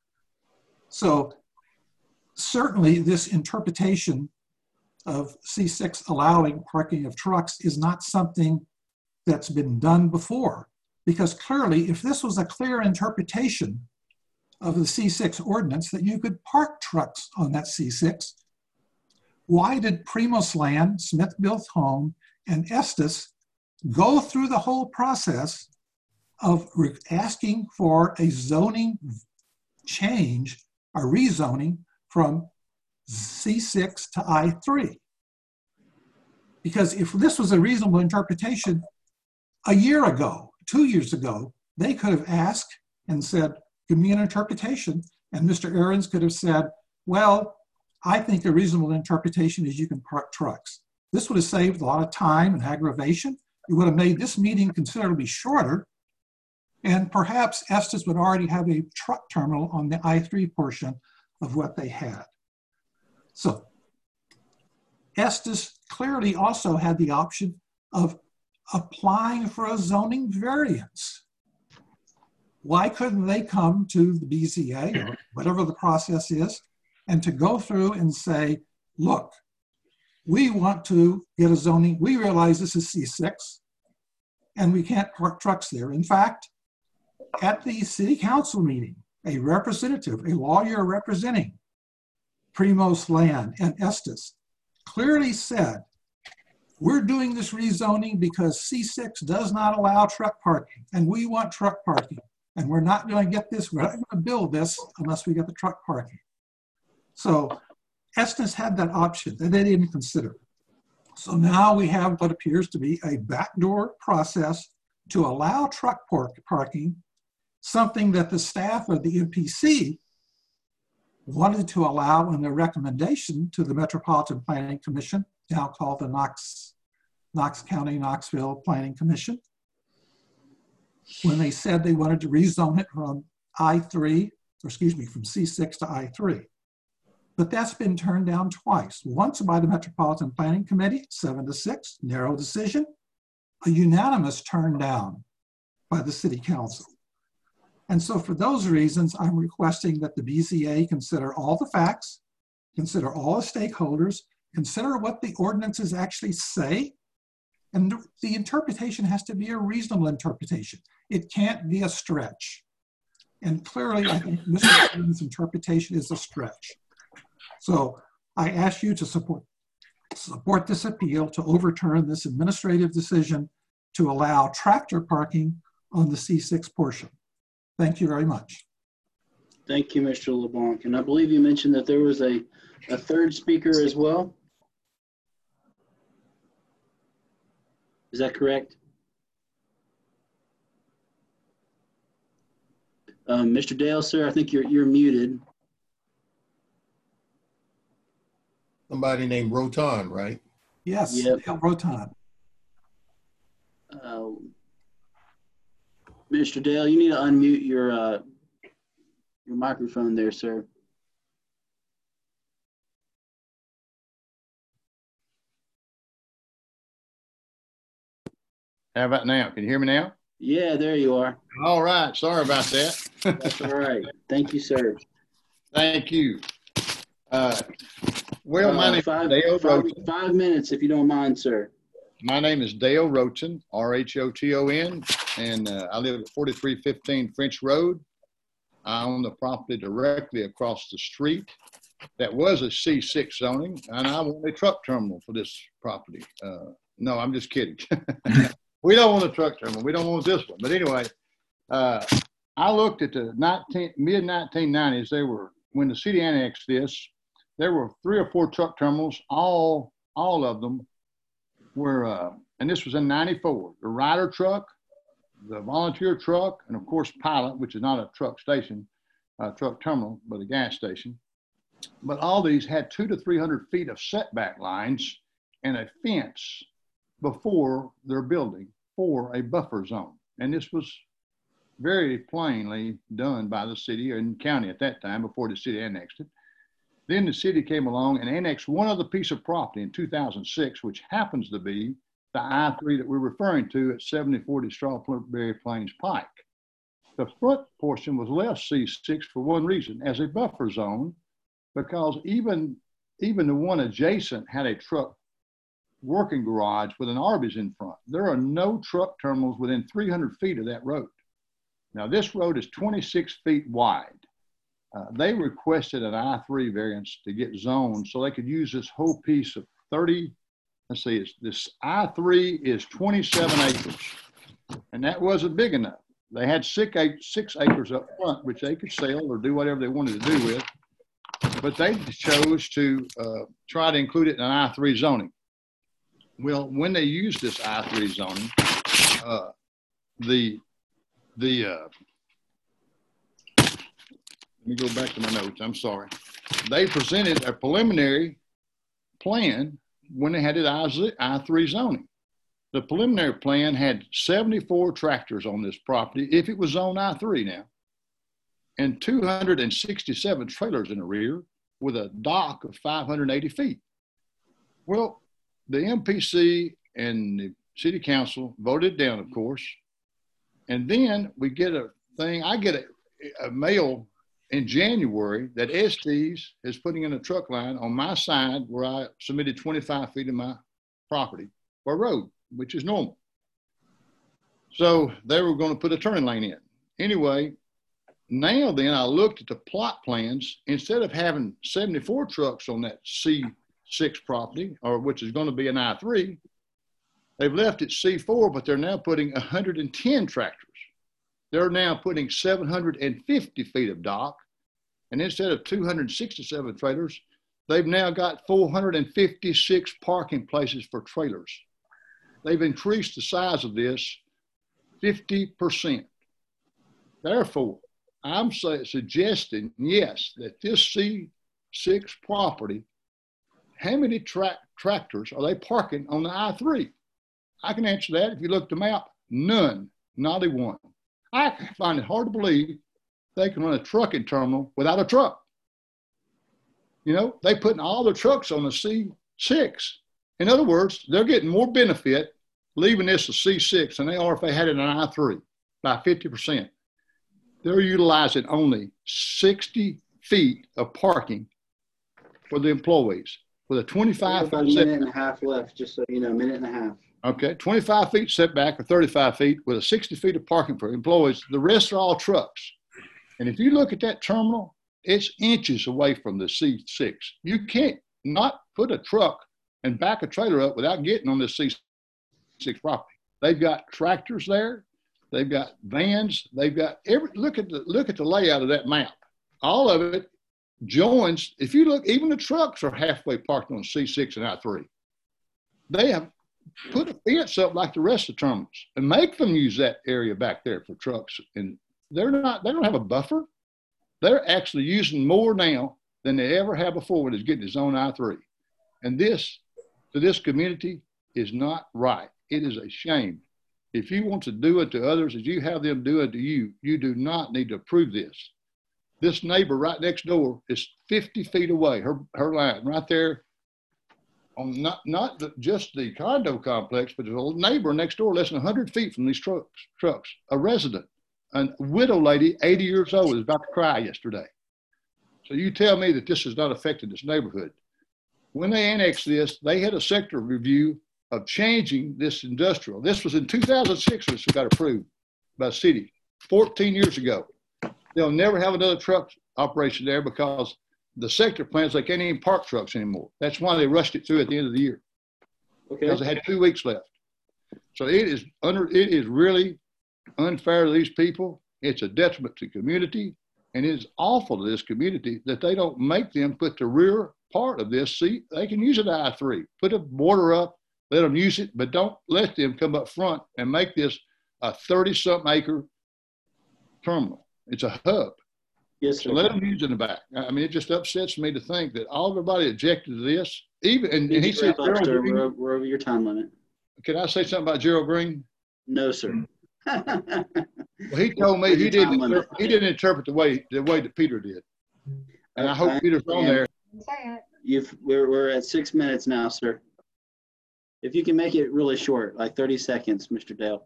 So certainly this interpretation of C six allowing parking of trucks is not something that's been done before, because clearly if this was a clear interpretation of the C six ordinance that you could park trucks on that C six, why did Primos Land, Smith Built Home, and Estes go through the whole process of asking for a zoning change, a rezoning from C six to I three? Because if this was a reasonable interpretation, a year ago, two years ago, they could have asked and said, give me an interpretation. And Mister Ahrens could have said, well, I think a reasonable interpretation is you can park trucks. This would have saved a lot of time and aggravation. It would have made this meeting considerably shorter. And perhaps Estes would already have a truck terminal on the I three portion of what they had. So Estes clearly also had the option of applying for a zoning variance. Why couldn't they come to the B Z A or whatever the process is and to go through and say, look, we want to get a zoning, we realize this is C six and we can't park trucks there. In fact, at the city council meeting, a representative, a lawyer representing Primos Land and Estes clearly said, we're doing this rezoning because C six does not allow truck parking, and we want truck parking. And we're not going to get this, we're not going to build this unless we get the truck parking. So Estes had that option that they didn't consider. So now we have what appears to be a backdoor process to allow truck park parking, something that the staff of the M P C wanted to allow in their recommendation to the Metropolitan Planning Commission, now called the Knox, Knox County, Knoxville Planning Commission, when they said they wanted to rezone it from I three, or excuse me, from C six to I three. But that's been turned down twice. Once by the Metropolitan Planning Committee, seven to six, narrow decision, a unanimous turn down by the City Council. And so for those reasons, I'm requesting that the B Z A consider all the facts, consider all the stakeholders, consider what the ordinances actually say, and the interpretation has to be a reasonable interpretation. It can't be a stretch. And clearly, I think Mister Ahrens' interpretation is a stretch. So I ask you to support, support this appeal to overturn this administrative decision to allow tractor parking on the C six portion. Thank you very much. Thank you, Mister LeBlanc. And I believe you mentioned that there was a, a third speaker as well. Is that correct? Um, Mister Dale, sir, I think you're, you're muted. Somebody named Rotan, right? Yes, Yep. Dale Rotan. Uh, Mister Dale, you need to unmute your uh, your microphone there, sir. How about now? Can you hear me now? Yeah, there you are. All right. Sorry about that. That's all right. Thank you, sir. Thank you. Uh, well, Uh, my name five, is Dale five, Roten. five minutes, if you don't mind, sir. My name is Dale Roten, R H O T O N, and uh, I live at forty-three fifteen French Road. I own the property directly across the street that was a C six zoning, and I want a truck terminal for this property. Uh, no, I'm just kidding. We don't want a truck terminal. We don't want this one. But anyway, uh, I looked at the mid nineteen nineties. They were, when the city annexed this, there were three or four truck terminals. All, all of them were, uh, and this was in ninety-four. The Ryder truck, the volunteer truck, and of course Pilot, which is not a truck station, a truck terminal, but a gas station. But all these had two to three hundred feet of setback lines and a fence before their building for a buffer zone. And this was very plainly done by the city and county at that time before the city annexed it. Then the city came along and annexed one other piece of property in two thousand six, which happens to be the I three that we're referring to at seventy forty Strawberry Plains Pike. The front portion was left C six for one reason, as a buffer zone, because even, even the one adjacent had a truck working garage with an Arby's in front. There are no truck terminals within three hundred feet of that road. Now this road is twenty-six feet wide. Uh, they requested an I three variance to get zoned so they could use this whole piece of thirty, let's see, it's, this I three is twenty-seven acres, and that wasn't big enough. They had six, six acres up front, which they could sell or do whatever they wanted to do with, but they chose to uh, try to include it in an I three zoning. Well, when they used this I three zoning, uh, the, the, uh, let me go back to my notes, I'm sorry. They presented a preliminary plan when they had it I three zoning. The preliminary plan had seventy-four tractors on this property if it was zone I three now, and two hundred sixty-seven trailers in the rear with a dock of five hundred eighty feet. Well, the M P C and the city council voted down, of course, and then we get a thing, I get a, a mail in January that Estes is putting in a truck line on my side where I submitted twenty-five feet of my property for a road, which is normal. So they were going to put a turning lane in. Anyway, now then I looked at the plot plans. Instead of having seventy-four trucks on that C six property, or which is going to be an I three, they've left it C four, but they're now putting one hundred ten tractors. They're now putting seven hundred fifty feet of dock. And instead of two hundred sixty-seven trailers, they've now got four hundred fifty-six parking places for trailers. They've increased the size of this fifty percent. Therefore, I'm say, suggesting, yes, that this C six property, how many tra tractors are they parking on the I three? I can answer that. If you look at the map, none, not a one. I find it hard to believe they can run a trucking terminal without a truck. You know, they putting all their trucks on the C six. In other words, they're getting more benefit leaving this a C six than they are if they had it in an I three by fifty percent. They're utilizing only sixty feet of parking for the employees with a twenty-five about a minute and a half left, just so you know, a minute and a half. Okay, twenty-five feet setback or thirty-five feet with a sixty feet of parking for employees. The rest are all trucks. And if you look at that terminal, it's inches away from the C six. You can't not put a truck and back a trailer up without getting on this C six property. They've got tractors there. They've got vans. They've got every, look at the, look at the layout of that map. All of it joins. If you look, even the trucks are halfway parked on C six and I three. They have put a fence up like the rest of the terminals and make them use that area back there for trucks. And they're not, they don't have a buffer. They're actually using more now than they ever have before when it's getting to zone I three. And this, to this community, is not right. It is a shame. If you want to do it to others as you have them do it to you, you do not need to approve this. This neighbor right next door is fifty feet away, her, her line right there on not, not the, just the condo complex, but there's a neighbor next door less than one hundred feet from these trucks, trucks, a resident, a widow lady, eighty years old, is about to cry yesterday. So you tell me that this has not affected this neighborhood. When they annexed this, they had a sector review of changing this industrial. This was in two thousand six, which got approved by the city fourteen years ago. They'll never have another truck operation there because the sector plans, they can't even park trucks anymore. That's why they rushed it through at the end of the year. Okay. Because they had two weeks left. So it is under, it is really unfair to these people. It's a detriment to the community, and it is awful to this community that they don't make them put the rear part of this. See, they can use it I three, put a border up, let them use it, but don't let them come up front and make this a thirty something acre terminal. It's a hub. Yes, so let them use it in the back. I mean, it just upsets me to think that all everybody objected to this. Even and, and he said, up, sir. We're, we're over your time limit. Can I say something about Gerald Green? No, sir. Well, he told me he didn't. Interpret, he didn't interpret the way the way that Peter did, and I hope I Peter's on there. You've we're we're at six minutes now, sir. If you can make it really short, like thirty seconds, Mister Dale.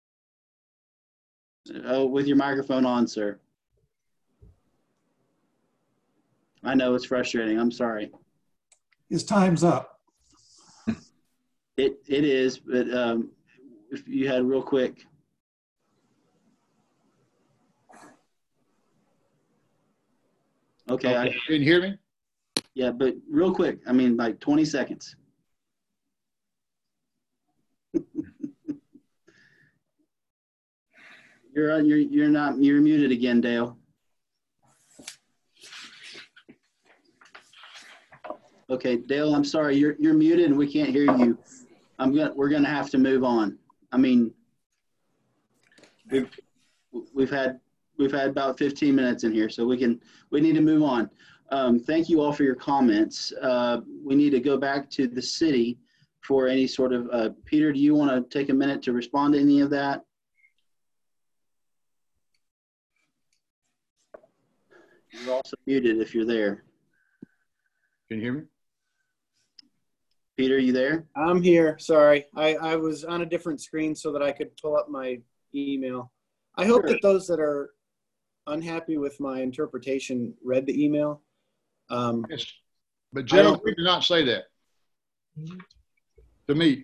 Oh, with your microphone on, sir. I know it's frustrating. I'm sorry. His time's up. It it is, but um, if you had real quick. Okay, okay. I Can you hear me? Yeah, but real quick. I mean, like twenty seconds. You're on. You're you're not. You're muted again, Dale. Okay, Dale. I'm sorry. You're you're muted and we can't hear you. I'm gonna. We're gonna have to move on. I mean, we've we've had we've had about fifteen minutes in here, so we can we need to move on. Um, thank you all for your comments. Uh, we need to go back to the city for any sort of. Uh, Peter, do you want to take a minute to respond to any of that? You're also muted if you're there. Can you hear me? Peter, you there? I'm here. Sorry. I, I was on a different screen so that I could pull up my email. I hope Sure. that those that are unhappy with my interpretation read the email. Um, yes. But Gerald, we did not say that to me.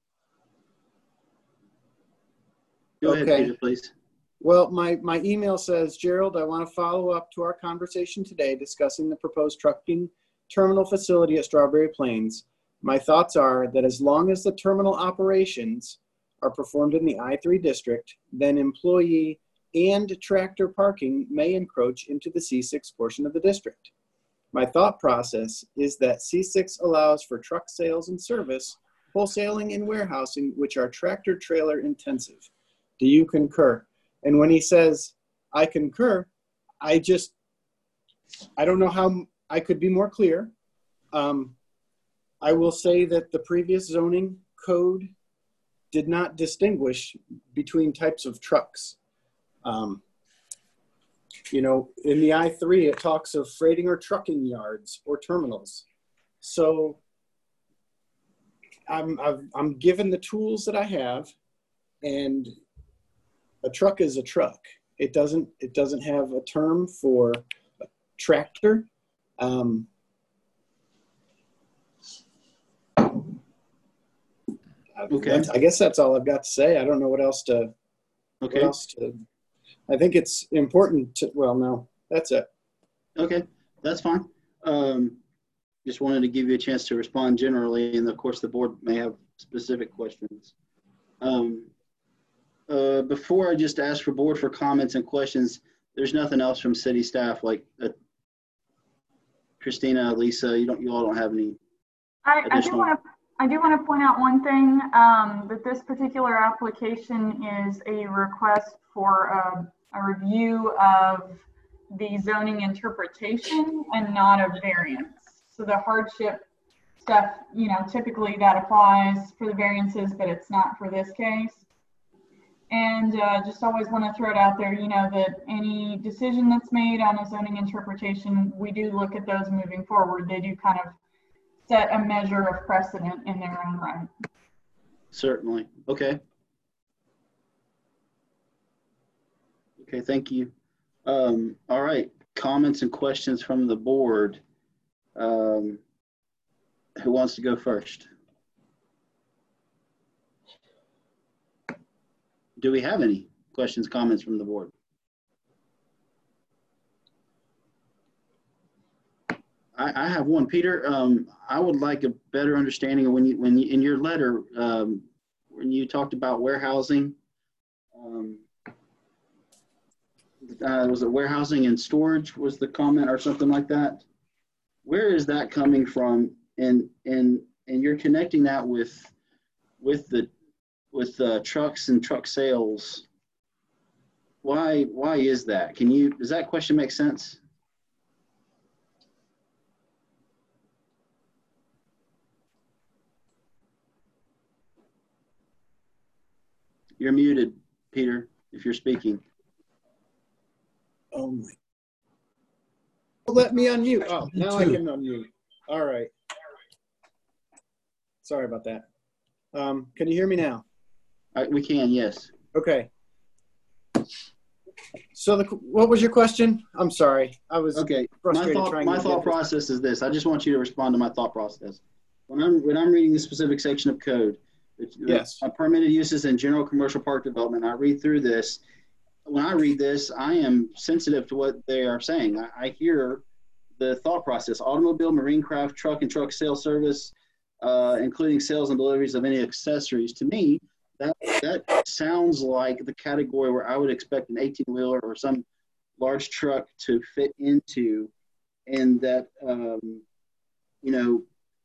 Go ahead, okay. Peter, please. Well, my, my email says, Gerald, I want to follow up to our conversation today discussing the proposed trucking terminal facility at Strawberry Plains. My thoughts are that as long as the terminal operations are performed in the I three district, then employee and tractor parking may encroach into the C six portion of the district. My thought process is that C six allows for truck sales and service, wholesaling and warehousing, which are tractor trailer intensive. Do you concur? And when he says, I concur, I just, I don't know how I could be more clear. Um, I will say that the previous zoning code did not distinguish between types of trucks. Um, you know, in the I three, it talks of freighting or trucking yards or terminals. So I'm, I've, I'm given the tools that I have, and a truck is a truck. It doesn't, it doesn't have a term for a tractor. Um, okay. I guess that's all I've got to say. I don't know what else to, okay. what else to, I think it's important to, well, no, that's it. Okay, that's fine. Um, just wanted to give you a chance to respond generally, and of course the board may have specific questions. Um, Uh, before I just ask for board for comments and questions, there's nothing else from city staff, like uh, Christina, Lisa, you don't, you all don't have any I, I do additional. want to, I do want to point out one thing, um, that this particular application is a request for a, a review of the zoning interpretation and not a variance. So the hardship stuff, you know, typically that applies for the variances, but it's not for this case. And uh, just always want to throw it out there, you know, that any decision that's made on a zoning interpretation, we do look at those moving forward. They do kind of set a measure of precedent in their own right. Certainly. Okay. Okay, thank you. Um, all right, comments and questions from the board. Um, who wants to go first? Do we have any questions, comments from the board? I, I have one, Peter. Um, I would like a better understanding of when you, when you, in your letter, um, when you talked about warehousing, um, uh, was it warehousing and storage was the comment or something like that? Where is that coming from? And, and, and you're connecting that with, with the, with uh, trucks and truck sales. Why, why is that? Can you, does that question make sense? You're muted, Peter, if you're speaking. Oh my. Let me unmute. Oh, now I can unmute. All right. Sorry about that. Um, can you hear me now? Uh, we can, yes. Okay. So the, what was your question? I'm sorry. I was okay. My frustrated thought, trying my to thought process is this. I just want you to respond to my thought process. When I'm, when I'm reading the specific section of code, it's, yes. uh, permitted uses in general commercial park development, I read through this. When I read this, I am sensitive to what they are saying. I, I hear the thought process: automobile, marine craft, truck and truck sales service, uh, including sales and deliveries of any accessories. To me, that that sounds like the category where I would expect an eighteen wheeler or some large truck to fit into, and that um, you know.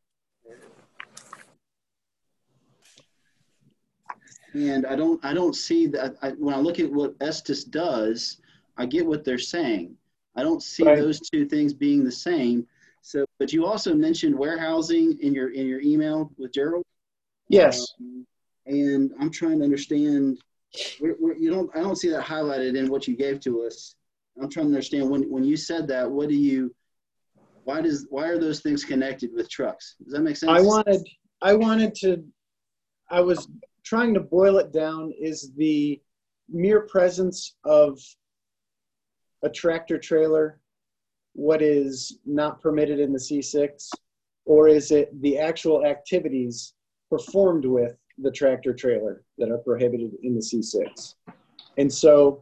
And I don't, I don't see that. I, when I look at what Estes does, I get what they're saying. I don't see right. those two things being the same. So, but you also mentioned warehousing in your in your email with Gerald. Yes. Um, and I'm trying to understand. Where, where, you don't, I don't see that highlighted in what you gave to us. I'm trying to understand when when you said that. What do you? Why does why are those things connected with trucks? Does that make sense? I wanted, I wanted to. I was. trying to boil it down. Is the mere presence of a tractor trailer what is not permitted in the C six, or is it the actual activities performed with the tractor trailer that are prohibited in the C six? And so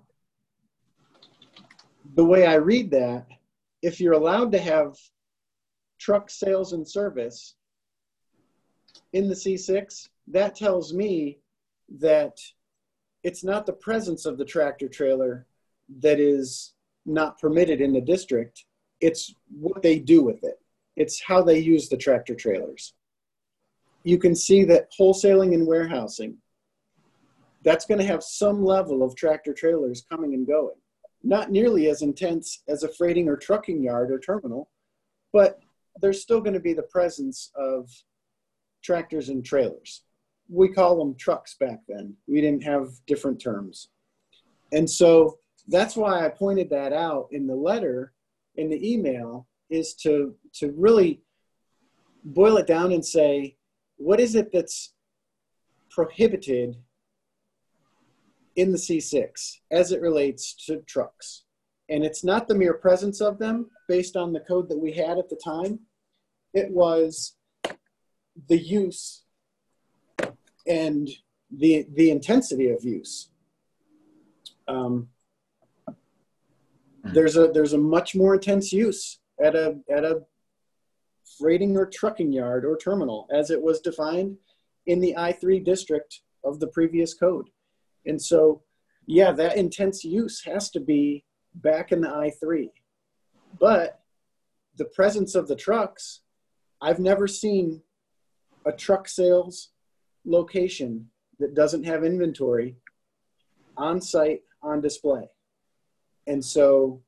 the way I read that, if you're allowed to have truck sales and service in the C six, that tells me that it's not the presence of the tractor trailer that is not permitted in the district. It's what they do with it. It's how they use the tractor trailers. You can see that wholesaling and warehousing, that's going to have some level of tractor trailers coming and going. Not nearly as intense as a freighting or trucking yard or terminal, but there's still going to be the presence of tractors and trailers. We call them trucks back then. We didn't have different terms. And so that's why I pointed that out in the letter, in the email, is to, to really boil it down and say, what is it that's prohibited in the C six as it relates to trucks? And it's not the mere presence of them based on the code that we had at the time. It was the use and the the intensity of use. Um, there's a there's a much more intense use at a at a freighting or trucking yard or terminal as it was defined in the I three district of the previous code. And so, yeah, that intense use has to be back in the I three. But the presence of the trucks, I've never seen a truck sales location that doesn't have inventory on site, on display. And so,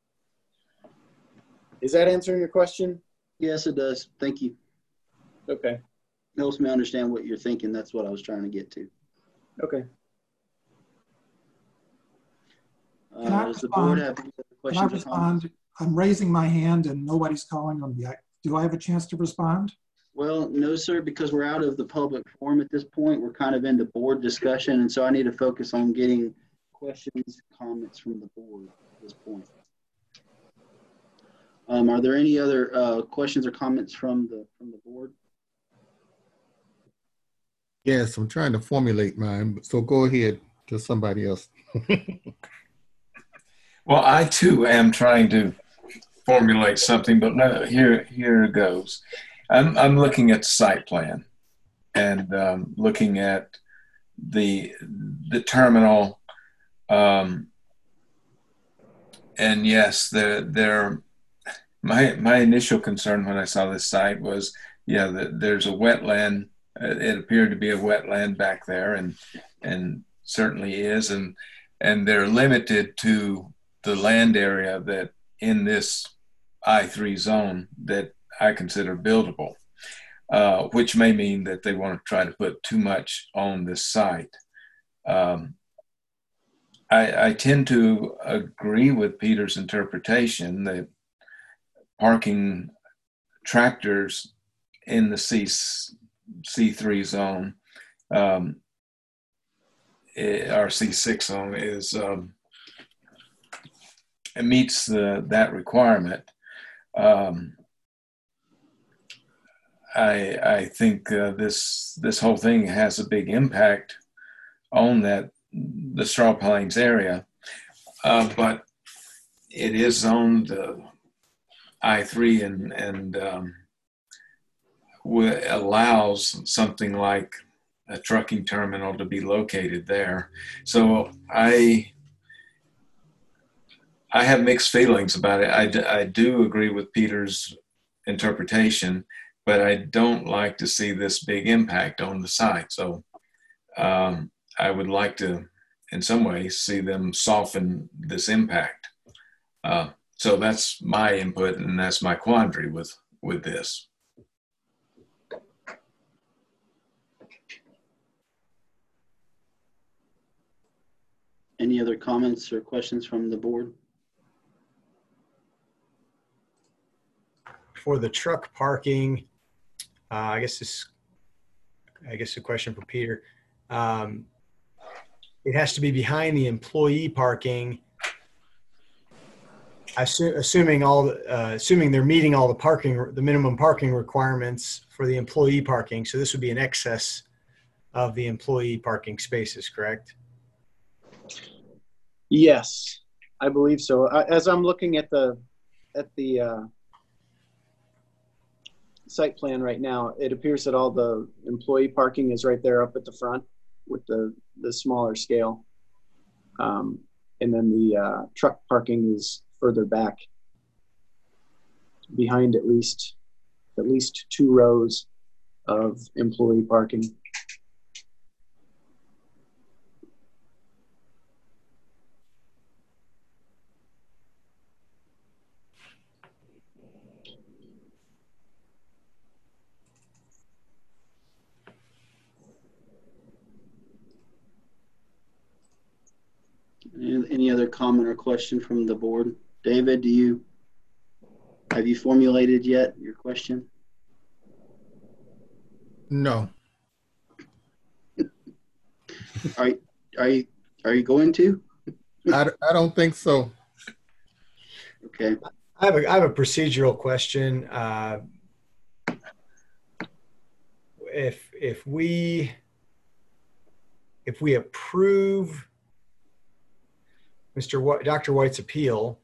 is that answering your question? Yes, it does. Thank you. Okay. It helps me understand what you're thinking. That's what I was trying to get to. Okay. Uh, Can I does the respond? board have any other Can I questions or comments? respond? I'm raising my hand and nobody's calling on me. I- Do I have a chance to respond? Well, no, sir, because we're out of the public forum at this point. We're kind of into board discussion, and so I need to focus on getting questions, comments from the board at this point. Um, are there any other uh, questions or comments from the from the board? Yes, I'm trying to formulate mine, so go ahead to somebody else. Well, I too am trying to formulate something, but no, here here it goes. I'm I'm looking at the site plan and um, looking at the the terminal, um, and yes, there there. My my initial concern when I saw this site was, yeah, the, there's a wetland. It appeared to be a wetland back there, and and certainly is, and and they're limited to the land area that in this I three zone that I consider buildable, uh, which may mean that they want to try to put too much on this site. Um, I, I tend to agree with Peter's interpretation that parking tractors in the C, C three zone um, or C six zone is um, it meets the, that requirement. Um, I, I think uh, this this whole thing has a big impact on that the Straw Plains area, uh, but it is zoned uh, I three and and um, allows something like a trucking terminal to be located there. So I I have mixed feelings about it. I, d- I do agree with Peter's interpretation, but I don't like to see this big impact on the site. So um, I would like to, in some ways, see them soften this impact. Uh, so that's my input, and that's my quandary with, with this. Any other comments or questions from the board? For the truck parking, uh, I guess this, I guess a question for Peter. Um, it has to be behind the employee parking. Assu- assuming all, uh, assuming they're meeting all the parking, the minimum parking requirements for the employee parking. So this would be in excess of the employee parking spaces, correct? Yes, I believe so. Uh, As I'm looking at the at the uh, site plan right now, it appears that all the employee parking is right there up at the front with the the smaller scale, um, and then the uh, truck parking is further back, behind at least at least two rows of employee parking. Any other comment or question from the board? David, do you, have you formulated yet your question? No. Are, are you, are you going to? I, I don't think so. Okay. I have a, I have a procedural question. Uh, if, if we, if we approve Mister White, Doctor White's appeal,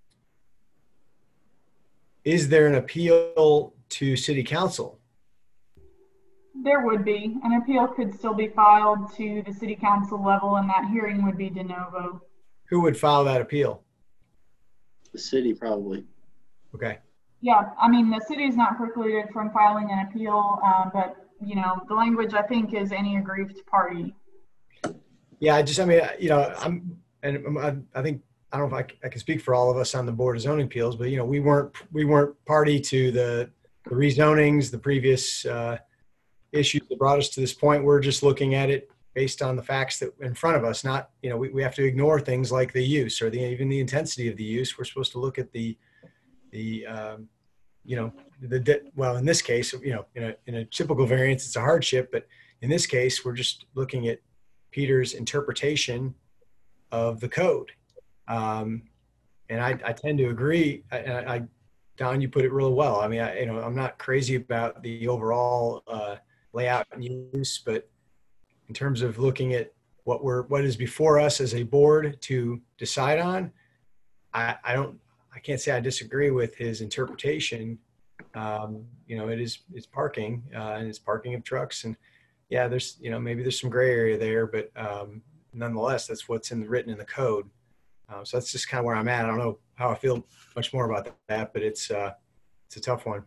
is there an appeal to City Council? There would be. An appeal could still be filed to the City Council level, and that hearing would be de novo. Who would file that appeal? The city, probably. Okay. Yeah, I mean, the city is not precluded from filing an appeal, uh, but, you know, the language, I think, is any aggrieved party. Yeah, I just, I mean, you know, I'm, and I, I think, I don't know if I, I can speak for all of us on the Board of Zoning Appeals, but, you know, we weren't, we weren't party to the, the rezonings, the previous uh, issues that brought us to this point. We're just looking at it based on the facts that in front of us, not, you know, we, we have to ignore things like the use or the, even the intensity of the use. We're supposed to look at the, the, um, you know, the, well, in this case, you know, in a, in a typical variance, it's a hardship, but in this case, we're just looking at Peter's interpretation of the code. Um, and I, I tend to agree. I, I, Don, you put it real well. I mean, I, you know, I'm not crazy about the overall uh, layout and use, but in terms of looking at what we're, what is before us as a board to decide on, I, I don't, I can't say I disagree with his interpretation. Um, you know, it is, it's parking uh, and it's parking of trucks, and yeah, there's, you know, maybe there's some gray area there, but um, nonetheless, that's what's in the written in the code. Uh, so that's just kind of where I'm at. I don't know how I feel much more about that, but it's, uh, it's a tough one.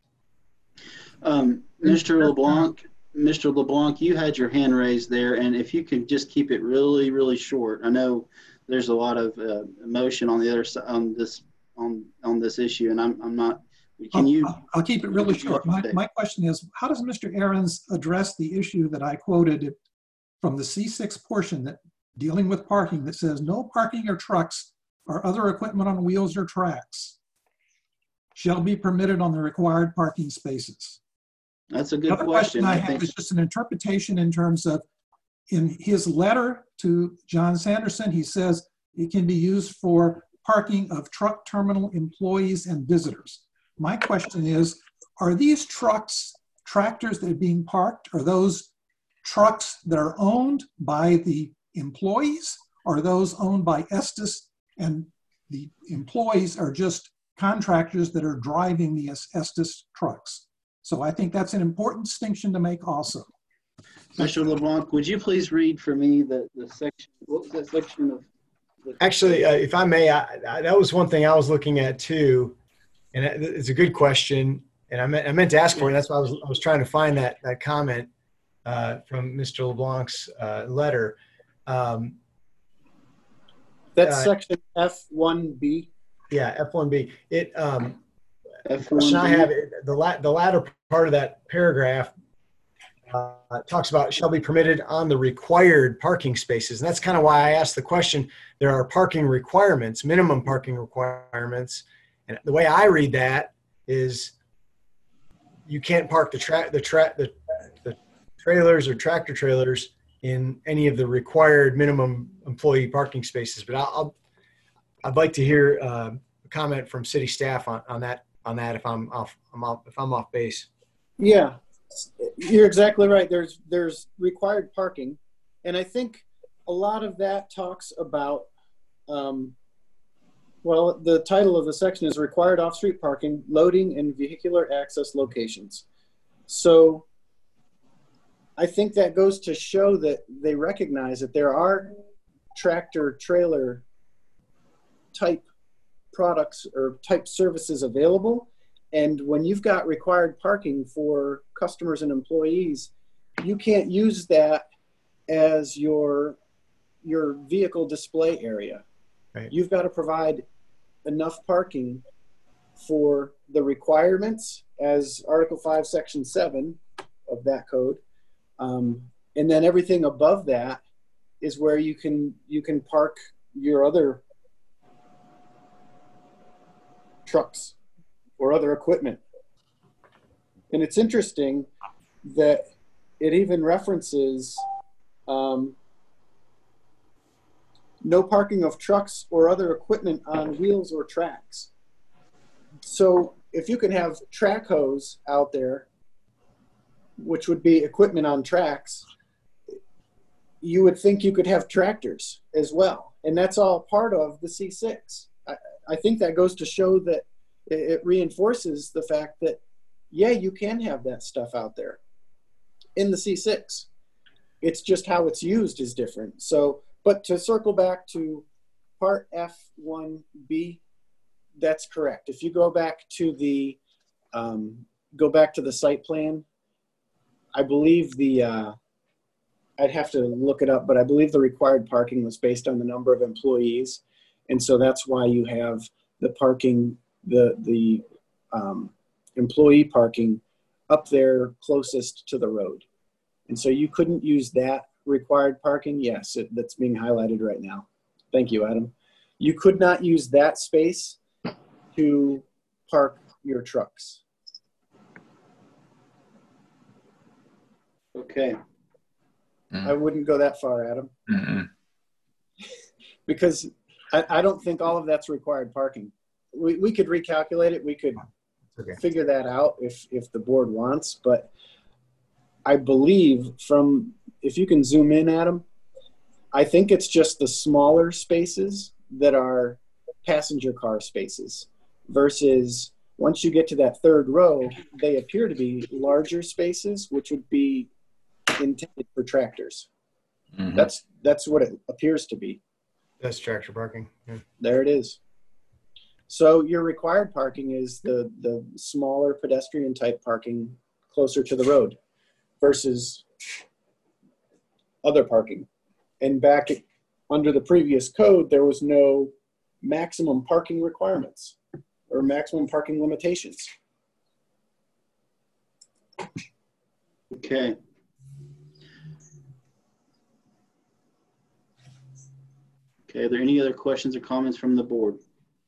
Um, Mister LeBlanc, Mister LeBlanc, you had your hand raised there, and if you can just keep it really, really short. I know there's a lot of uh, emotion on the other side on this on on this issue, and I'm I'm not. Can you? I'll, I'll keep it really short. My my question is, how does Mister Ahrens address the issue that I quoted from the C six portion that dealing with parking that says no parking or trucks or other equipment on wheels or tracks shall be permitted on the required parking spaces? That's a good Another question. question I, I have think is just an interpretation in terms of, in his letter to John Sanderson, he says it can be used for parking of truck terminal employees and visitors. My question is, are these trucks, tractors that are being parked, are those trucks that are owned by the employees, or are those owned by Estes and the employees are just contractors that are driving the Estes trucks? So I think that's an important distinction to make also. Mister LeBlanc, would you please read for me the, the section, what was that section of? The Actually, uh, if I may, I, I, that was one thing I was looking at too. And it's a good question. And I meant, I meant to ask for it. That's why I was, I was trying to find that, that comment uh, from Mister LeBlanc's uh, letter. Um, That's uh, section F one B. Yeah, F one B. It, um, F one B. the question I have, the, la the latter part of that paragraph uh, talks about shall be permitted on the required parking spaces. And that's kind of why I asked the question. There are parking requirements, minimum parking requirements. And the way I read that is you can't park the tra the, tra the, the trailers or tractor trailers in any of the required minimum employee parking spaces. But I'll, I'll I'd like to hear uh, a comment from city staff on, on that on that if I'm off I'm off if I'm off base. Yeah, you're exactly right. There's there's required parking, and I think a lot of that talks about. Um, well, the title of the section is required off-street parking, loading, and vehicular access locations. So I think that goes to show that they recognize that there are tractor trailer type products or type services available. And when you've got required parking for customers and employees, you can't use that as your, your vehicle display area. Right. You've got to provide enough parking for the requirements as Article five, Section seven of that code. Um, and then everything above that is where you can, you can park your other trucks or other equipment. And it's interesting that it even references um, no parking of trucks or other equipment on wheels or tracks. So if you can have track hose out there, which would be equipment on tracks, you would think you could have tractors as well. And that's all part of the C six. I, I think that goes to show that it reinforces the fact that, yeah, you can have that stuff out there in the C six. It's just how it's used is different. So, but to circle back to part F one B, that's correct. If you go back to the, um, go back to the site plan, I believe the, uh, I'd have to look it up, but I believe the required parking was based on the number of employees. And so that's why you have the parking, the, the um, employee parking up there closest to the road. And so you couldn't use that required parking. Yes, it, that's being highlighted right now. Thank you, Adam. You could not use that space to park your trucks. Okay. Mm. I wouldn't go that far, Adam. Mm-hmm. Because I, I don't think all of that's required parking. We, we could recalculate it. We could okay. figure that out if, if the board wants. But I believe from, if you can zoom in, Adam, I think it's just the smaller spaces that are passenger car spaces versus once you get to that third row, they appear to be larger spaces, which would be intended for tractors. Mm-hmm. That's that's what it appears to be. That's tractor parking. Yeah. There it is. So your required parking is the, the smaller pedestrian type parking closer to the road versus other parking. And back under the previous code, there was no maximum parking requirements or maximum parking limitations. Okay. Okay, are there any other questions or comments from the board?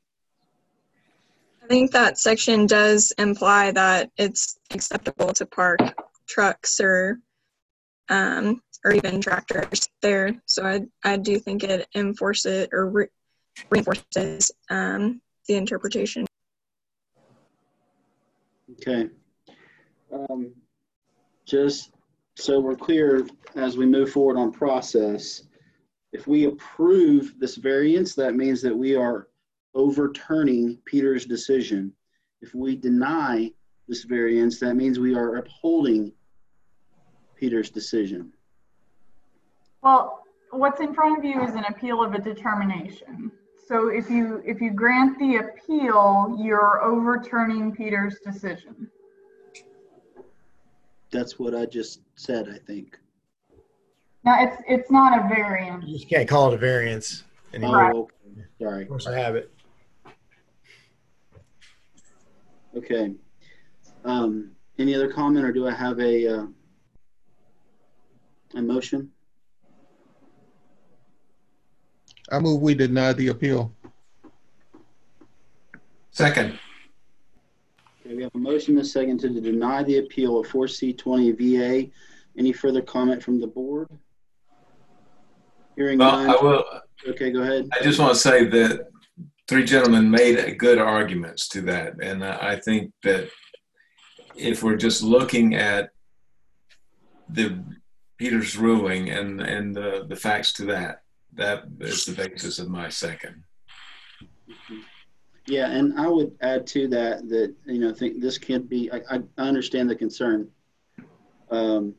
I think that section does imply that it's acceptable to park trucks or um, or even tractors there. So I I do think it enforces or re reinforces um, the interpretation. Okay. Um, just so we're clear as we move forward on process, if we approve this variance, that means that we are overturning Peter's decision. If we deny this variance, that means we are upholding Peter's decision. Well, what's in front of you is an appeal of a determination. So if you if you grant the appeal, you're overturning Peter's decision. That's what I just said, I think. No, it's it's not a variance. You just can't call it a variance anymore. Right. Oh, okay. Sorry. Of course I have it. Okay. Um, any other comment, or do I have a uh, a motion? I move we deny the appeal. Second. Okay, we have a motion and a second to deny the appeal of four C twenty V A. Any further comment from the board? Hearing well, none. I will. Okay, go ahead. I just want to say that three gentlemen made good arguments to that, and I think that if we're just looking at the Peter's ruling and and the the facts to that, that is the basis of my second. Yeah, and I would add to that that you know, I think this can be. I, I understand the concern, um,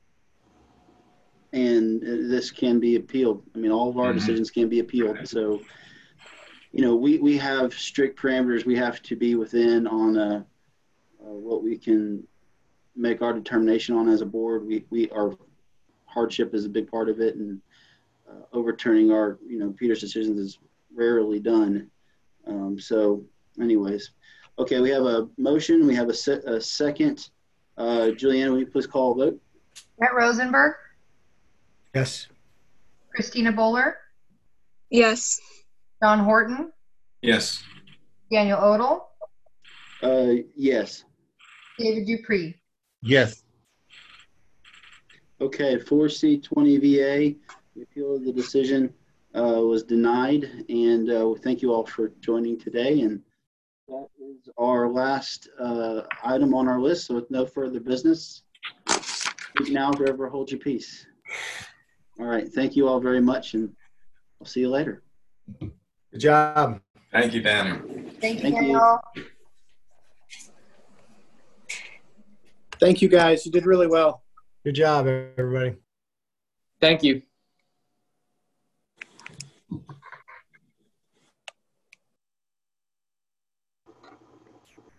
and this can be appealed. I mean, all of our mm-hmm. decisions can be appealed. So, you know, we we have strict parameters we have to be within on uh, uh, what we can make our determination on as a board. We we our hardship is a big part of it, and uh, overturning our you know Peter's decisions is rarely done. Um, so anyways, okay, we have a motion. We have a, se a second. Uh, Juliana, will you please call a vote? Brett Rosenberg? Yes. Christina Bowler? Yes. John Horton? Yes. Daniel Odell? Uh, yes. David Dupree? Yes. Okay, four C twenty V A, the appeal of the decision Uh, was denied, and uh, thank you all for joining today. And that is our last uh, item on our list. So with no further business, speak now, forever hold your peace. All right, thank you all very much, and I'll see you later. Good job. Thank you, Daniel. Thank you, Thank Daniel. you. Thank you, guys. You did really well. Good job, everybody. Thank you.